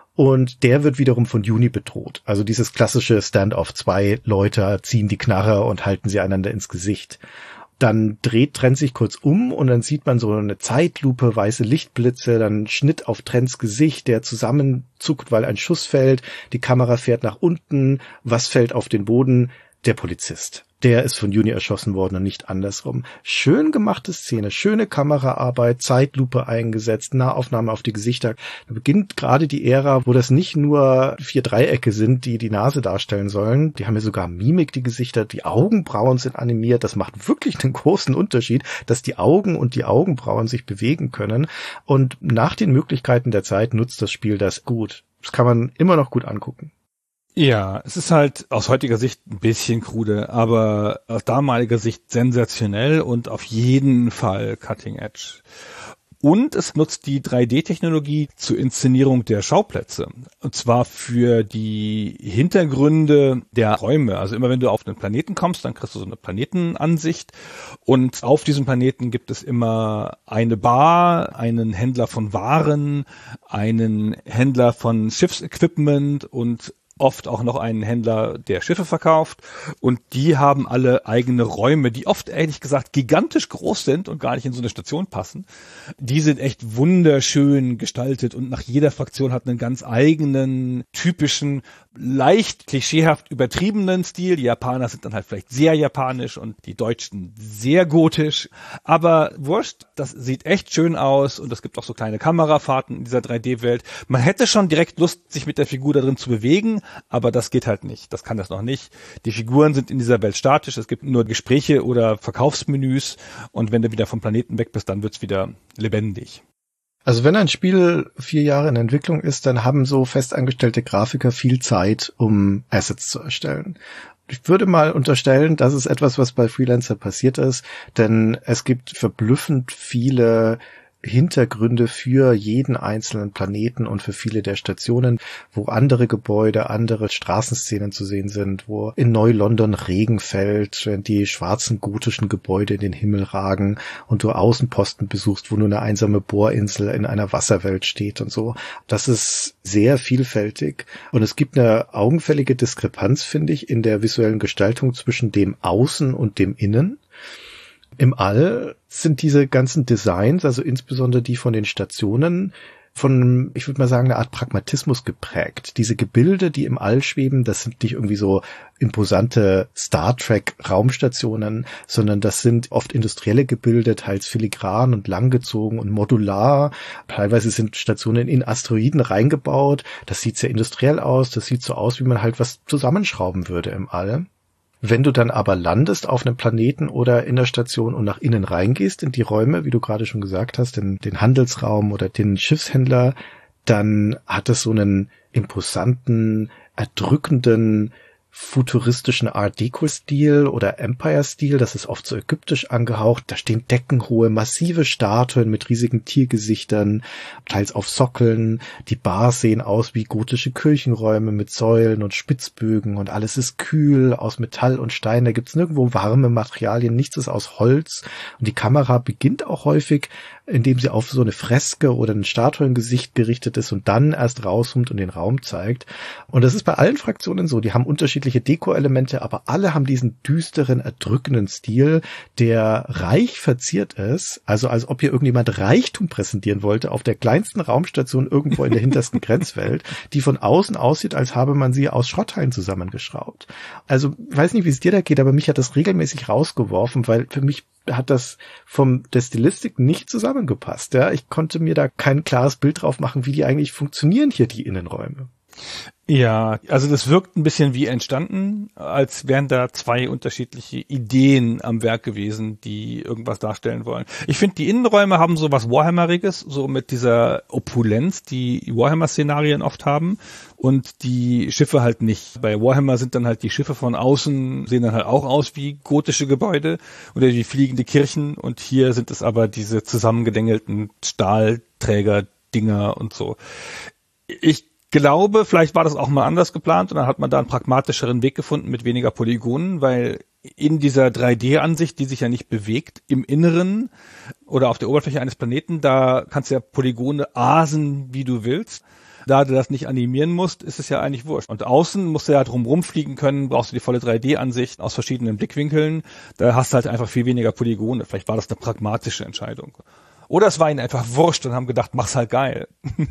und der wird wiederum von Juni bedroht. Also dieses klassische Standoff. Zwei Leute ziehen die Knarre und halten sie einander ins Gesicht. Dann dreht Trent sich kurz um und dann sieht man so eine Zeitlupe, weiße Lichtblitze, dann Schnitt auf Trents Gesicht, der zusammenzuckt, weil ein Schuss fällt. Die Kamera fährt nach unten. Was fällt auf den Boden? Der Polizist. Der ist von Juni erschossen worden und nicht andersrum. Schön gemachte Szene, schöne Kameraarbeit, Zeitlupe eingesetzt, Nahaufnahme auf die Gesichter. Da beginnt gerade die Ära, wo das nicht nur vier Dreiecke sind, die die Nase darstellen sollen. Die haben ja sogar Mimik, die Gesichter, die Augenbrauen sind animiert. Das macht wirklich einen großen Unterschied, dass die Augen und die Augenbrauen sich bewegen können. Und nach den Möglichkeiten der Zeit nutzt das Spiel das gut. Das kann man immer noch gut angucken. Ja, es ist halt aus heutiger Sicht ein bisschen krude, aber aus damaliger Sicht sensationell und auf jeden Fall cutting edge. Und es nutzt die drei D-Technologie zur Inszenierung der Schauplätze. Und zwar für die Hintergründe der Räume. Also immer wenn du auf einen Planeten kommst, dann kriegst du so eine Planetenansicht. Und auf diesem Planeten gibt es immer eine Bar, einen Händler von Waren, einen Händler von Schiffsequipment und oft auch noch einen Händler, der Schiffe verkauft, und die haben alle eigene Räume, die oft ehrlich gesagt gigantisch groß sind und gar nicht in so eine Station passen. Die sind echt wunderschön gestaltet und nach jeder Fraktion hat einen ganz eigenen, typischen, leicht klischeehaft übertriebenen Stil. Die Japaner sind dann halt vielleicht sehr japanisch und die Deutschen sehr gotisch, aber wurscht, das sieht echt schön aus und es gibt auch so kleine Kamerafahrten in dieser drei D-Welt. Man hätte schon direkt Lust, sich mit der Figur da drin zu bewegen, aber das geht halt nicht. Das kann das noch nicht. Die Figuren sind in dieser Welt statisch. Es gibt nur Gespräche oder Verkaufsmenüs. Und wenn du wieder vom Planeten weg bist, dann wird's wieder lebendig. Also wenn ein Spiel vier Jahre in Entwicklung ist, dann haben so festangestellte Grafiker viel Zeit, um Assets zu erstellen. Ich würde mal unterstellen, das ist etwas, was bei Freelancer passiert ist, denn es gibt verblüffend viele Hintergründe für jeden einzelnen Planeten und für viele der Stationen, wo andere Gebäude, andere Straßenszenen zu sehen sind, wo in Neu-London Regen fällt, wenn die schwarzen gotischen Gebäude in den Himmel ragen und du Außenposten besuchst, wo nur eine einsame Bohrinsel in einer Wasserwelt steht und so. Das ist sehr vielfältig und es gibt eine augenfällige Diskrepanz, finde ich, in der visuellen Gestaltung zwischen dem Außen und dem Innen. Im All sind diese ganzen Designs, also insbesondere die von den Stationen, von, ich würde mal sagen, eine Art Pragmatismus geprägt. Diese Gebilde, die im All schweben, das sind nicht irgendwie so imposante Star Trek Raumstationen, sondern das sind oft industrielle Gebilde, teils filigran und langgezogen und modular. Teilweise sind Stationen in Asteroiden reingebaut. Das sieht sehr industriell aus. Das sieht so aus, wie man halt was zusammenschrauben würde im All. Wenn du dann aber landest auf einem Planeten oder in der Station und nach innen reingehst in die Räume, wie du gerade schon gesagt hast, in den Handelsraum oder den Schiffshändler, dann hat es so einen imposanten, erdrückenden, futuristischen Art-Deco-Stil oder Empire-Stil. Das ist oft so ägyptisch angehaucht. Da stehen deckenhohe, massive Statuen mit riesigen Tiergesichtern, teils auf Sockeln. Die Bars sehen aus wie gotische Kirchenräume mit Säulen und Spitzbögen und alles ist kühl, aus Metall und Stein. Da gibt's nirgendwo warme Materialien, nichts ist aus Holz. Und die Kamera beginnt auch häufig, indem sie auf so eine Freske oder ein Statuengesicht gerichtet ist und dann erst rauszoomt und den Raum zeigt. Und das ist bei allen Fraktionen so. Die haben unterschiedliche Deko-Elemente, aber alle haben diesen düsteren, erdrückenden Stil, der reich verziert ist. Also als ob hier irgendjemand Reichtum präsentieren wollte auf der kleinsten Raumstation irgendwo in der hintersten Grenzwelt, die von außen aussieht, als habe man sie aus Schrottteilen zusammengeschraubt. Also ich weiß nicht, wie es dir da geht, aber mich hat das regelmäßig rausgeworfen, weil für mich hat das vom der Stilistik nicht zusammengepasst. Ja, ich konnte mir da kein klares Bild drauf machen, wie die eigentlich funktionieren hier, die Innenräume. Ja, also das wirkt ein bisschen wie entstanden, als wären da zwei unterschiedliche Ideen am Werk gewesen, die irgendwas darstellen wollen. Ich finde, die Innenräume haben so was Warhammeriges, so mit dieser Opulenz, die Warhammer-Szenarien oft haben, und die Schiffe halt nicht. Bei Warhammer sind dann halt die Schiffe von außen, sehen dann halt auch aus wie gotische Gebäude oder wie fliegende Kirchen, und hier sind es aber diese zusammengedängelten Stahlträger-Dinger und so. Ich glaube, vielleicht war das auch mal anders geplant und dann hat man da einen pragmatischeren Weg gefunden mit weniger Polygonen, weil in dieser drei D-Ansicht, die sich ja nicht bewegt, im Inneren oder auf der Oberfläche eines Planeten, da kannst du ja Polygone asen, wie du willst. Da du das nicht animieren musst, ist es ja eigentlich wurscht. Und außen musst du ja drumherum fliegen können, brauchst du die volle drei D-Ansicht aus verschiedenen Blickwinkeln. Da hast du halt einfach viel weniger Polygone. Vielleicht war das eine pragmatische Entscheidung. Oder es war ihnen einfach wurscht und haben gedacht, mach's halt geil.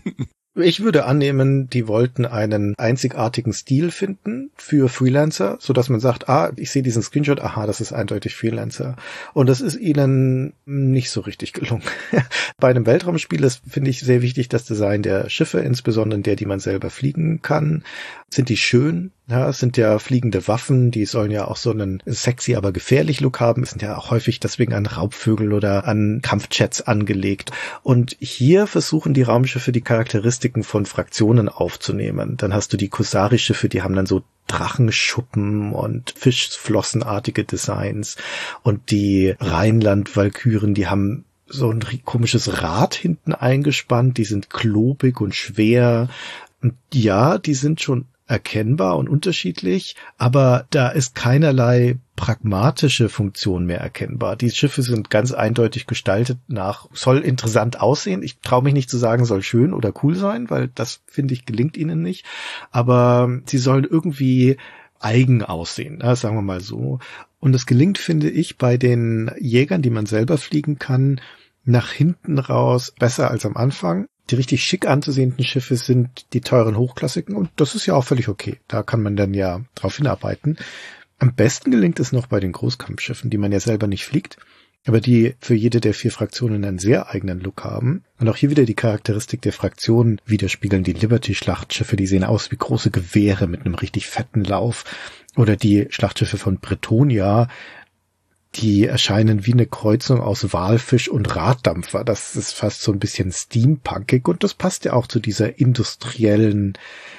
Ich würde annehmen, die wollten einen einzigartigen Stil finden für Freelancer, so dass man sagt, ah, ich sehe diesen Screenshot, aha, das ist eindeutig Freelancer. Und das ist ihnen nicht so richtig gelungen. Bei einem Weltraumspiel ist, finde ich, sehr wichtig das Design der Schiffe, insbesondere der, die man selber fliegen kann. Sind die schön? Ja, es sind ja fliegende Waffen, die sollen ja auch so einen sexy, aber gefährlich Look haben. Es sind ja auch häufig deswegen an Raubvögel oder an Kampfjets angelegt. Und hier versuchen die Raumschiffe die Charakteristiken von Fraktionen aufzunehmen. Dann hast du die Kusari-Schiffe, die haben dann so Drachenschuppen und Fischflossenartige Designs. Und die Rheinland-Walküren, die haben so ein komisches Rad hinten eingespannt. Die sind klobig und schwer. Und ja, die sind schon erkennbar und unterschiedlich, aber da ist keinerlei pragmatische Funktion mehr erkennbar. Die Schiffe sind ganz eindeutig gestaltet nach, soll interessant aussehen. Ich traue mich nicht zu sagen, soll schön oder cool sein, weil das, finde ich, gelingt ihnen nicht. Aber sie sollen irgendwie eigen aussehen, ja, sagen wir mal so. Und es gelingt, finde ich, bei den Jägern, die man selber fliegen kann, nach hinten raus besser als am Anfang. Die richtig schick anzusehenden Schiffe sind die teuren Hochklassigen und das ist ja auch völlig okay. Da kann man dann ja drauf hinarbeiten. Am besten gelingt es noch bei den Großkampfschiffen, die man ja selber nicht fliegt, aber die für jede der vier Fraktionen einen sehr eigenen Look haben. Und auch hier wieder die Charakteristik der Fraktionen widerspiegeln. Die Liberty-Schlachtschiffe, die sehen aus wie große Gewehre mit einem richtig fetten Lauf. Oder die Schlachtschiffe von Bretonia, die erscheinen wie eine Kreuzung aus Walfisch und Raddampfer. Das ist fast so ein bisschen steampunkig und das passt ja auch zu dieser industriellen,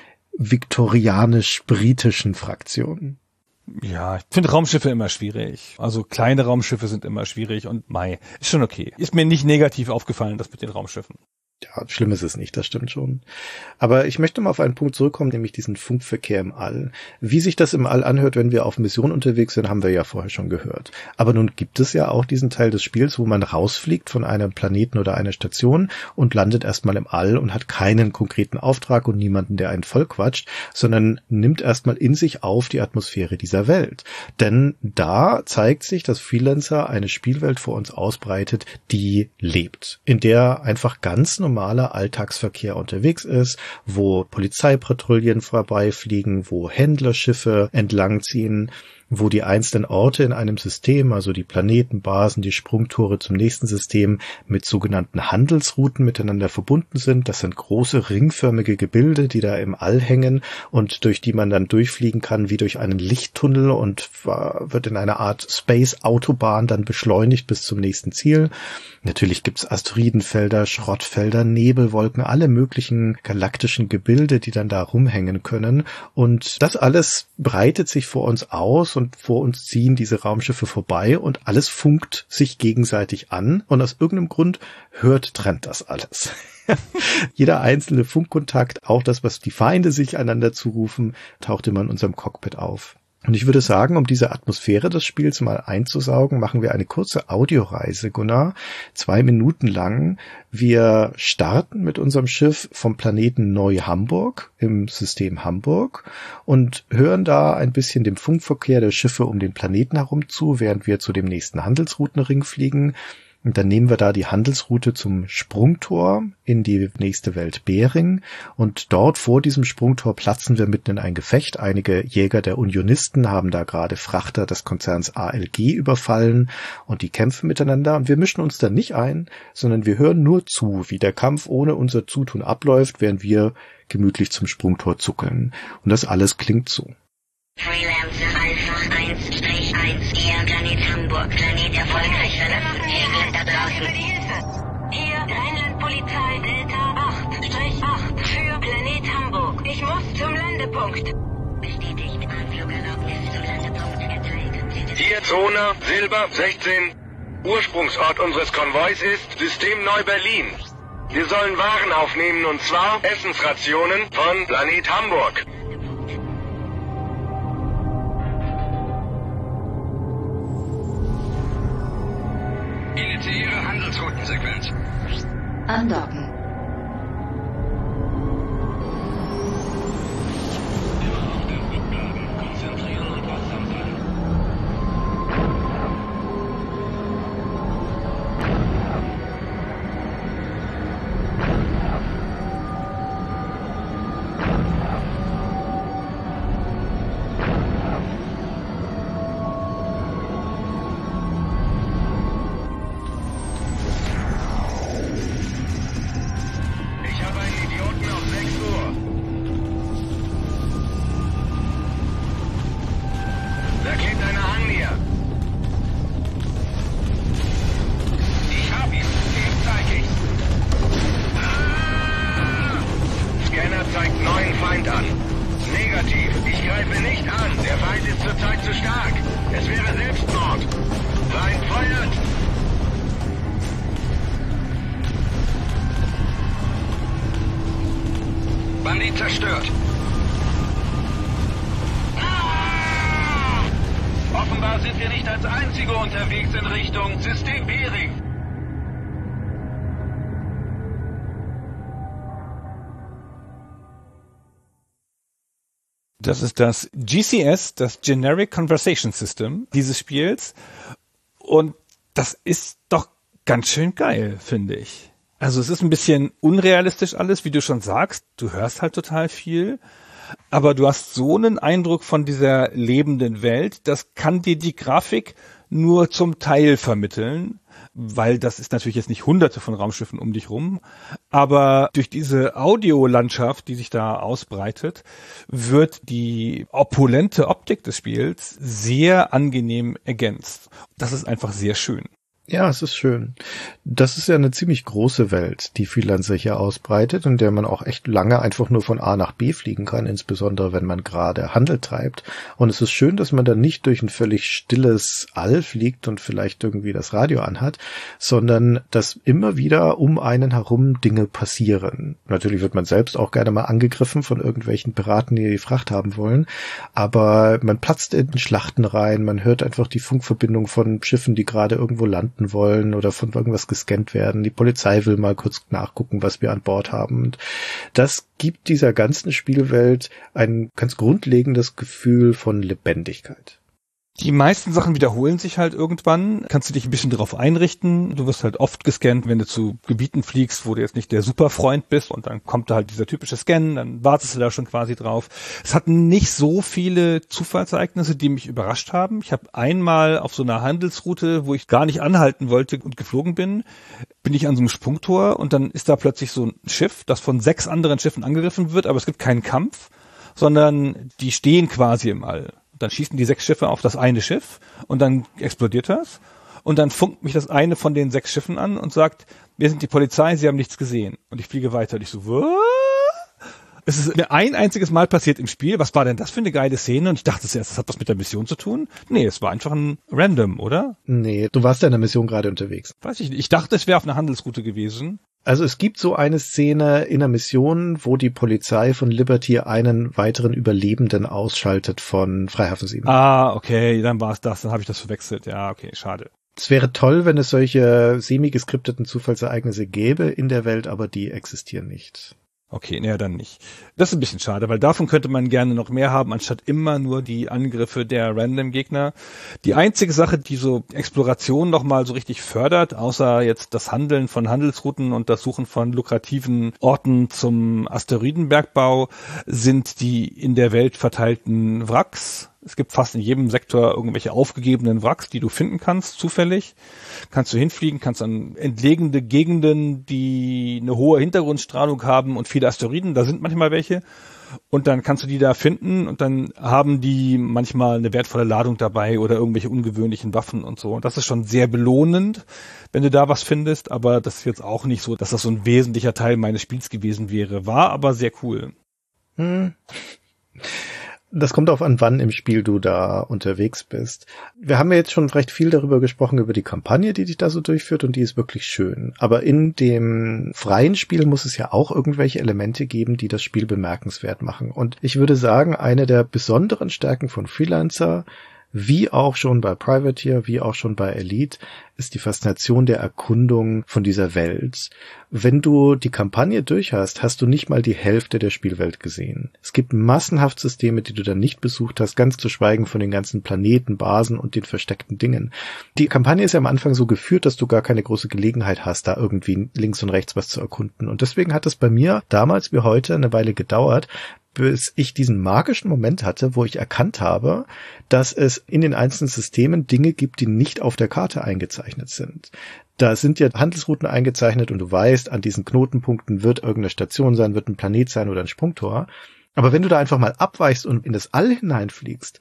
viktorianisch-britischen Fraktion. Ja, ich finde Raumschiffe immer schwierig. Also kleine Raumschiffe sind immer schwierig und mei, ist schon okay. Ist mir nicht negativ aufgefallen, das mit den Raumschiffen. Ja, schlimm ist es nicht, das stimmt schon. Aber ich möchte mal auf einen Punkt zurückkommen, nämlich diesen Funkverkehr im All. Wie sich das im All anhört, wenn wir auf Mission unterwegs sind, haben wir ja vorher schon gehört. Aber nun gibt es ja auch diesen Teil des Spiels, wo man rausfliegt von einem Planeten oder einer Station und landet erstmal im All und hat keinen konkreten Auftrag und niemanden, der einen vollquatscht, sondern nimmt erstmal in sich auf die Atmosphäre dieser Welt. Denn da zeigt sich, dass Freelancer eine Spielwelt vor uns ausbreitet, die lebt, in der einfach ganz normal normaler Alltagsverkehr unterwegs ist, wo Polizeipatrouillen vorbeifliegen, wo Händlerschiffe entlangziehen, wo die einzelnen Orte in einem System, also die Planetenbasen, die Sprungtore zum nächsten System, mit sogenannten Handelsrouten miteinander verbunden sind. Das sind große ringförmige Gebilde, die da im All hängen und durch die man dann durchfliegen kann wie durch einen Lichttunnel und wird in einer Art Space-Autobahn dann beschleunigt bis zum nächsten Ziel. Natürlich gibt's Asteroidenfelder, Schrottfelder, Nebelwolken, alle möglichen galaktischen Gebilde, die dann da rumhängen können. Und das alles breitet sich vor uns aus und vor uns ziehen diese Raumschiffe vorbei und alles funkt sich gegenseitig an und aus irgendeinem Grund hört, trennt das alles. Jeder einzelne Funkkontakt, auch das, was die Feinde sich einander zurufen, taucht immer in unserem Cockpit auf. Und ich würde sagen, um diese Atmosphäre des Spiels mal einzusaugen, machen wir eine kurze Audioreise, Gunnar, zwei Minuten lang. Wir starten mit unserem Schiff vom Planeten Neu-Hamburg im System Hamburg und hören da ein bisschen dem Funkverkehr der Schiffe um den Planeten herum zu, während wir zu dem nächsten Handelsroutenring fliegen. Und dann nehmen wir da die Handelsroute zum Sprungtor in die nächste Welt Bering. Und dort vor diesem Sprungtor platzen wir mitten in ein Gefecht. Einige Jäger der Unionisten haben da gerade Frachter des Konzerns A L G überfallen und die kämpfen miteinander. Und wir mischen uns da nicht ein, sondern wir hören nur zu, wie der Kampf ohne unser Zutun abläuft, während wir gemütlich zum Sprungtor zuckeln. Und das alles klingt so. Freelancer Alpha eins eins, Ihr Planet Hamburg, Planet erfolgreich verlassen. England da draußen. Hier Rheinland-Polizei Delta acht acht für Planet Hamburg. Ich muss zum Landepunkt. Bestätigt, Anflugerlaubnis zum Landepunkt erteilt. Hier Zone Silber sechzehn. Ursprungsort unseres Konvois ist System Neu-Berlin. Wir sollen Waren aufnehmen und zwar Essensrationen von Planet Hamburg. Initiiere Handelsroutensequenz. Andocken. Konzentrieren und wachsam sein. Greife nicht an. Der Feind ist zurzeit zu stark. Es wäre Selbstmord. Feind feuert. Bandit zerstört. Ah! Offenbar sind wir nicht als Einzige unterwegs in Richtung System Bering. Das ist das G C S, das Generic Conversation System dieses Spiels. Und das ist doch ganz schön geil, finde ich. Also es ist ein bisschen unrealistisch alles, wie du schon sagst. Du hörst halt total viel. Aber du hast so einen Eindruck von dieser lebenden Welt, das kann dir die Grafik nur zum Teil vermitteln, weil das ist natürlich jetzt nicht hunderte von Raumschiffen um dich rum, aber durch diese Audiolandschaft, die sich da ausbreitet, wird die opulente Optik des Spiels sehr angenehm ergänzt. Das ist einfach sehr schön. Ja, es ist schön. Das ist ja eine ziemlich große Welt, die Freelancer hier ausbreitet, in der man auch echt lange einfach nur von A nach B fliegen kann, insbesondere wenn man gerade Handel treibt. Und es ist schön, dass man dann nicht durch ein völlig stilles All fliegt und vielleicht irgendwie das Radio anhat, sondern dass immer wieder um einen herum Dinge passieren. Natürlich wird man selbst auch gerne mal angegriffen von irgendwelchen Piraten, die die Fracht haben wollen, aber man platzt in Schlachten rein, man hört einfach die Funkverbindung von Schiffen, die gerade irgendwo landen wollen oder von irgendwas gescannt werden. Die Polizei will mal kurz nachgucken, was wir an Bord haben. Und das gibt dieser ganzen Spielwelt ein ganz grundlegendes Gefühl von Lebendigkeit. Die meisten Sachen wiederholen sich halt irgendwann. Kannst du dich ein bisschen darauf einrichten. Du wirst halt oft gescannt, wenn du zu Gebieten fliegst, wo du jetzt nicht der Superfreund bist, und dann kommt da halt dieser typische Scan, dann wartest du da schon quasi drauf. Es hatten nicht so viele Zufallsereignisse, die mich überrascht haben. Ich habe einmal auf so einer Handelsroute, wo ich gar nicht anhalten wollte und geflogen bin, bin ich an so einem Sprungtor und dann ist da plötzlich so ein Schiff, das von sechs anderen Schiffen angegriffen wird, aber es gibt keinen Kampf, sondern die stehen quasi im All. Dann schießen die sechs Schiffe auf das eine Schiff und dann explodiert das. Und dann funkt mich das eine von den sechs Schiffen an und sagt, wir sind die Polizei, Sie haben nichts gesehen. Und ich fliege weiter und ich so, was? Es ist mir ein einziges Mal passiert im Spiel. Was war denn das für eine geile Szene? Und ich dachte zuerst, das hat was mit der Mission zu tun. Nee, es war einfach ein Random, oder? Nee, du warst ja in der Mission gerade unterwegs. Weiß ich nicht. Ich dachte, es wäre auf einer Handelsroute gewesen. Also es gibt so eine Szene in der Mission, wo die Polizei von Liberty einen weiteren Überlebenden ausschaltet von Freihafen sieben. Ah, okay, dann war es das. Dann habe ich das verwechselt. Ja, okay, schade. Es wäre toll, wenn es solche semi-geskripteten Zufallsereignisse gäbe in der Welt, aber die existieren nicht. Okay, naja, dann nicht. Das ist ein bisschen schade, weil davon könnte man gerne noch mehr haben, anstatt immer nur die Angriffe der Random-Gegner. Die einzige Sache, die so Exploration noch mal so richtig fördert, außer jetzt das Handeln von Handelsrouten und das Suchen von lukrativen Orten zum Asteroidenbergbau, sind die in der Welt verteilten Wracks. Es gibt fast in jedem Sektor irgendwelche aufgegebenen Wracks, die du finden kannst, zufällig. Kannst du hinfliegen, kannst an entlegene Gegenden, die eine hohe Hintergrundstrahlung haben und viele Asteroiden, da sind manchmal welche. Und dann kannst du die da finden und dann haben die manchmal eine wertvolle Ladung dabei oder irgendwelche ungewöhnlichen Waffen und so. Und das ist schon sehr belohnend, wenn du da was findest, aber das ist jetzt auch nicht so, dass das so ein wesentlicher Teil meines Spiels gewesen wäre. War aber sehr cool. Hm. Das kommt auf an, wann im Spiel du da unterwegs bist. Wir haben ja jetzt schon recht viel darüber gesprochen, über die Kampagne, die dich da so durchführt, und die ist wirklich schön. Aber in dem freien Spiel muss es ja auch irgendwelche Elemente geben, die das Spiel bemerkenswert machen. Und ich würde sagen, eine der besonderen Stärken von Freelancer, wie auch schon bei Privateer, wie auch schon bei Elite, ist die Faszination der Erkundung von dieser Welt. Wenn du die Kampagne durch hast, hast du nicht mal die Hälfte der Spielwelt gesehen. Es gibt massenhaft Systeme, die du dann nicht besucht hast, ganz zu schweigen von den ganzen Planeten, Basen und den versteckten Dingen. Die Kampagne ist ja am Anfang so geführt, dass du gar keine große Gelegenheit hast, da irgendwie links und rechts was zu erkunden. Und deswegen hat es bei mir damals wie heute eine Weile gedauert, bis ich diesen magischen Moment hatte, wo ich erkannt habe, dass es in den einzelnen Systemen Dinge gibt, die nicht auf der Karte eingezeichnet sind. Da sind ja Handelsrouten eingezeichnet und du weißt, an diesen Knotenpunkten wird irgendeine Station sein, wird ein Planet sein oder ein Sprungtor. Aber wenn du da einfach mal abweichst und in das All hineinfliegst,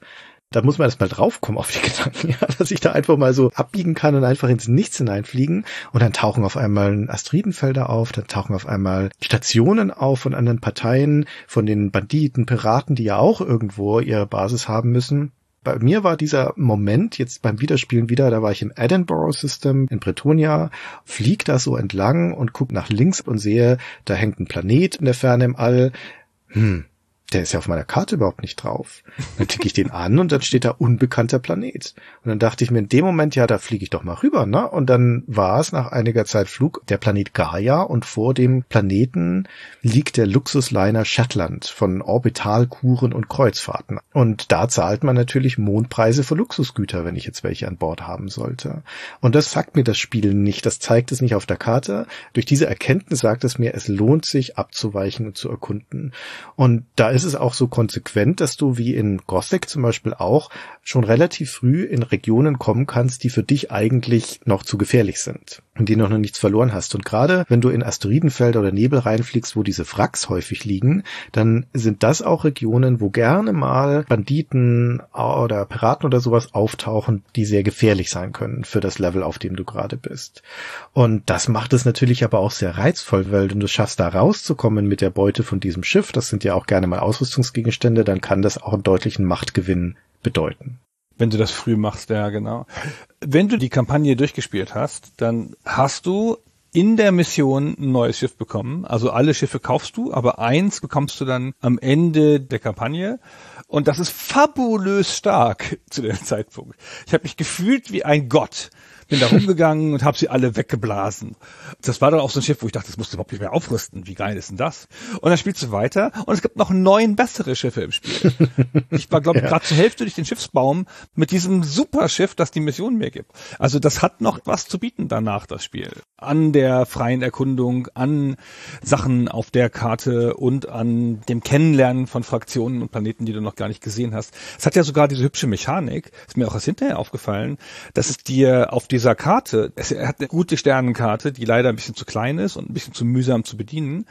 Da muss man erst mal draufkommen auf die Gedanken, ja, dass ich da einfach mal so abbiegen kann und einfach ins Nichts hineinfliegen. Und dann tauchen auf einmal Asteroidenfelder auf, dann tauchen auf einmal Stationen auf von anderen Parteien, von den Banditen, Piraten, die ja auch irgendwo ihre Basis haben müssen. Bei mir war dieser Moment jetzt beim Wiederspielen wieder, da war ich im Edinburgh System in Bretonia, flieg da so entlang und guck nach links und sehe, da hängt ein Planet in der Ferne im All. Hm. Der ist ja auf meiner Karte überhaupt nicht drauf. Dann klicke ich den an und dann steht da unbekannter Planet. Und dann dachte ich mir in dem Moment, ja, da fliege ich doch mal rüber, ne? Und dann war es nach einiger Zeit Flug der Planet Gaia und vor dem Planeten liegt der Luxusliner Shetland von Orbitalkuren und Kreuzfahrten. Und da zahlt man natürlich Mondpreise für Luxusgüter, wenn ich jetzt welche an Bord haben sollte. Und das sagt mir das Spiel nicht, das zeigt es nicht auf der Karte. Durch diese Erkenntnis sagt es mir, es lohnt sich abzuweichen und zu erkunden. Und da ist es auch so konsequent, dass du wie in Gothic zum Beispiel auch schon relativ früh in Regionen kommen kannst, die für dich eigentlich noch zu gefährlich sind und die noch nichts verloren hast. Und gerade wenn du in Asteroidenfelder oder Nebel reinfliegst, wo diese Wracks häufig liegen, dann sind das auch Regionen, wo gerne mal Banditen oder Piraten oder sowas auftauchen, die sehr gefährlich sein können für das Level, auf dem du gerade bist. Und das macht es natürlich aber auch sehr reizvoll, weil wenn du es schaffst, da rauszukommen mit der Beute von diesem Schiff, das sind ja auch gerne mal Ausrüstungsgegenstände, dann kann das auch einen deutlichen Machtgewinn bedeuten. Wenn du das früh machst, ja, genau. Wenn du die Kampagne durchgespielt hast, dann hast du in der Mission ein neues Schiff bekommen. Also alle Schiffe kaufst du, aber eins bekommst du dann am Ende der Kampagne. Und das ist fabulös stark zu dem Zeitpunkt. Ich habe mich gefühlt wie ein Gott. Bin da rumgegangen und habe sie alle weggeblasen. Das war dann auch so ein Schiff, wo ich dachte, das musst du überhaupt nicht mehr aufrüsten. Wie geil ist denn das? Und dann spielst du weiter und es gibt noch neun bessere Schiffe im Spiel. Ich war, glaube ich, ja. gerade zur Hälfte durch den Schiffsbaum mit diesem Superschiff, das die Mission mir gibt. Also das hat noch was zu bieten danach, das Spiel. An der freien Erkundung, an Sachen auf der Karte und an dem Kennenlernen von Fraktionen und Planeten, die du noch gar nicht gesehen hast. Es hat ja sogar diese hübsche Mechanik, ist mir auch erst hinterher aufgefallen, dass es dir auf dieser Karte, es hat eine gute Sternenkarte, die leider ein bisschen zu klein ist und ein bisschen zu mühsam zu bedienen,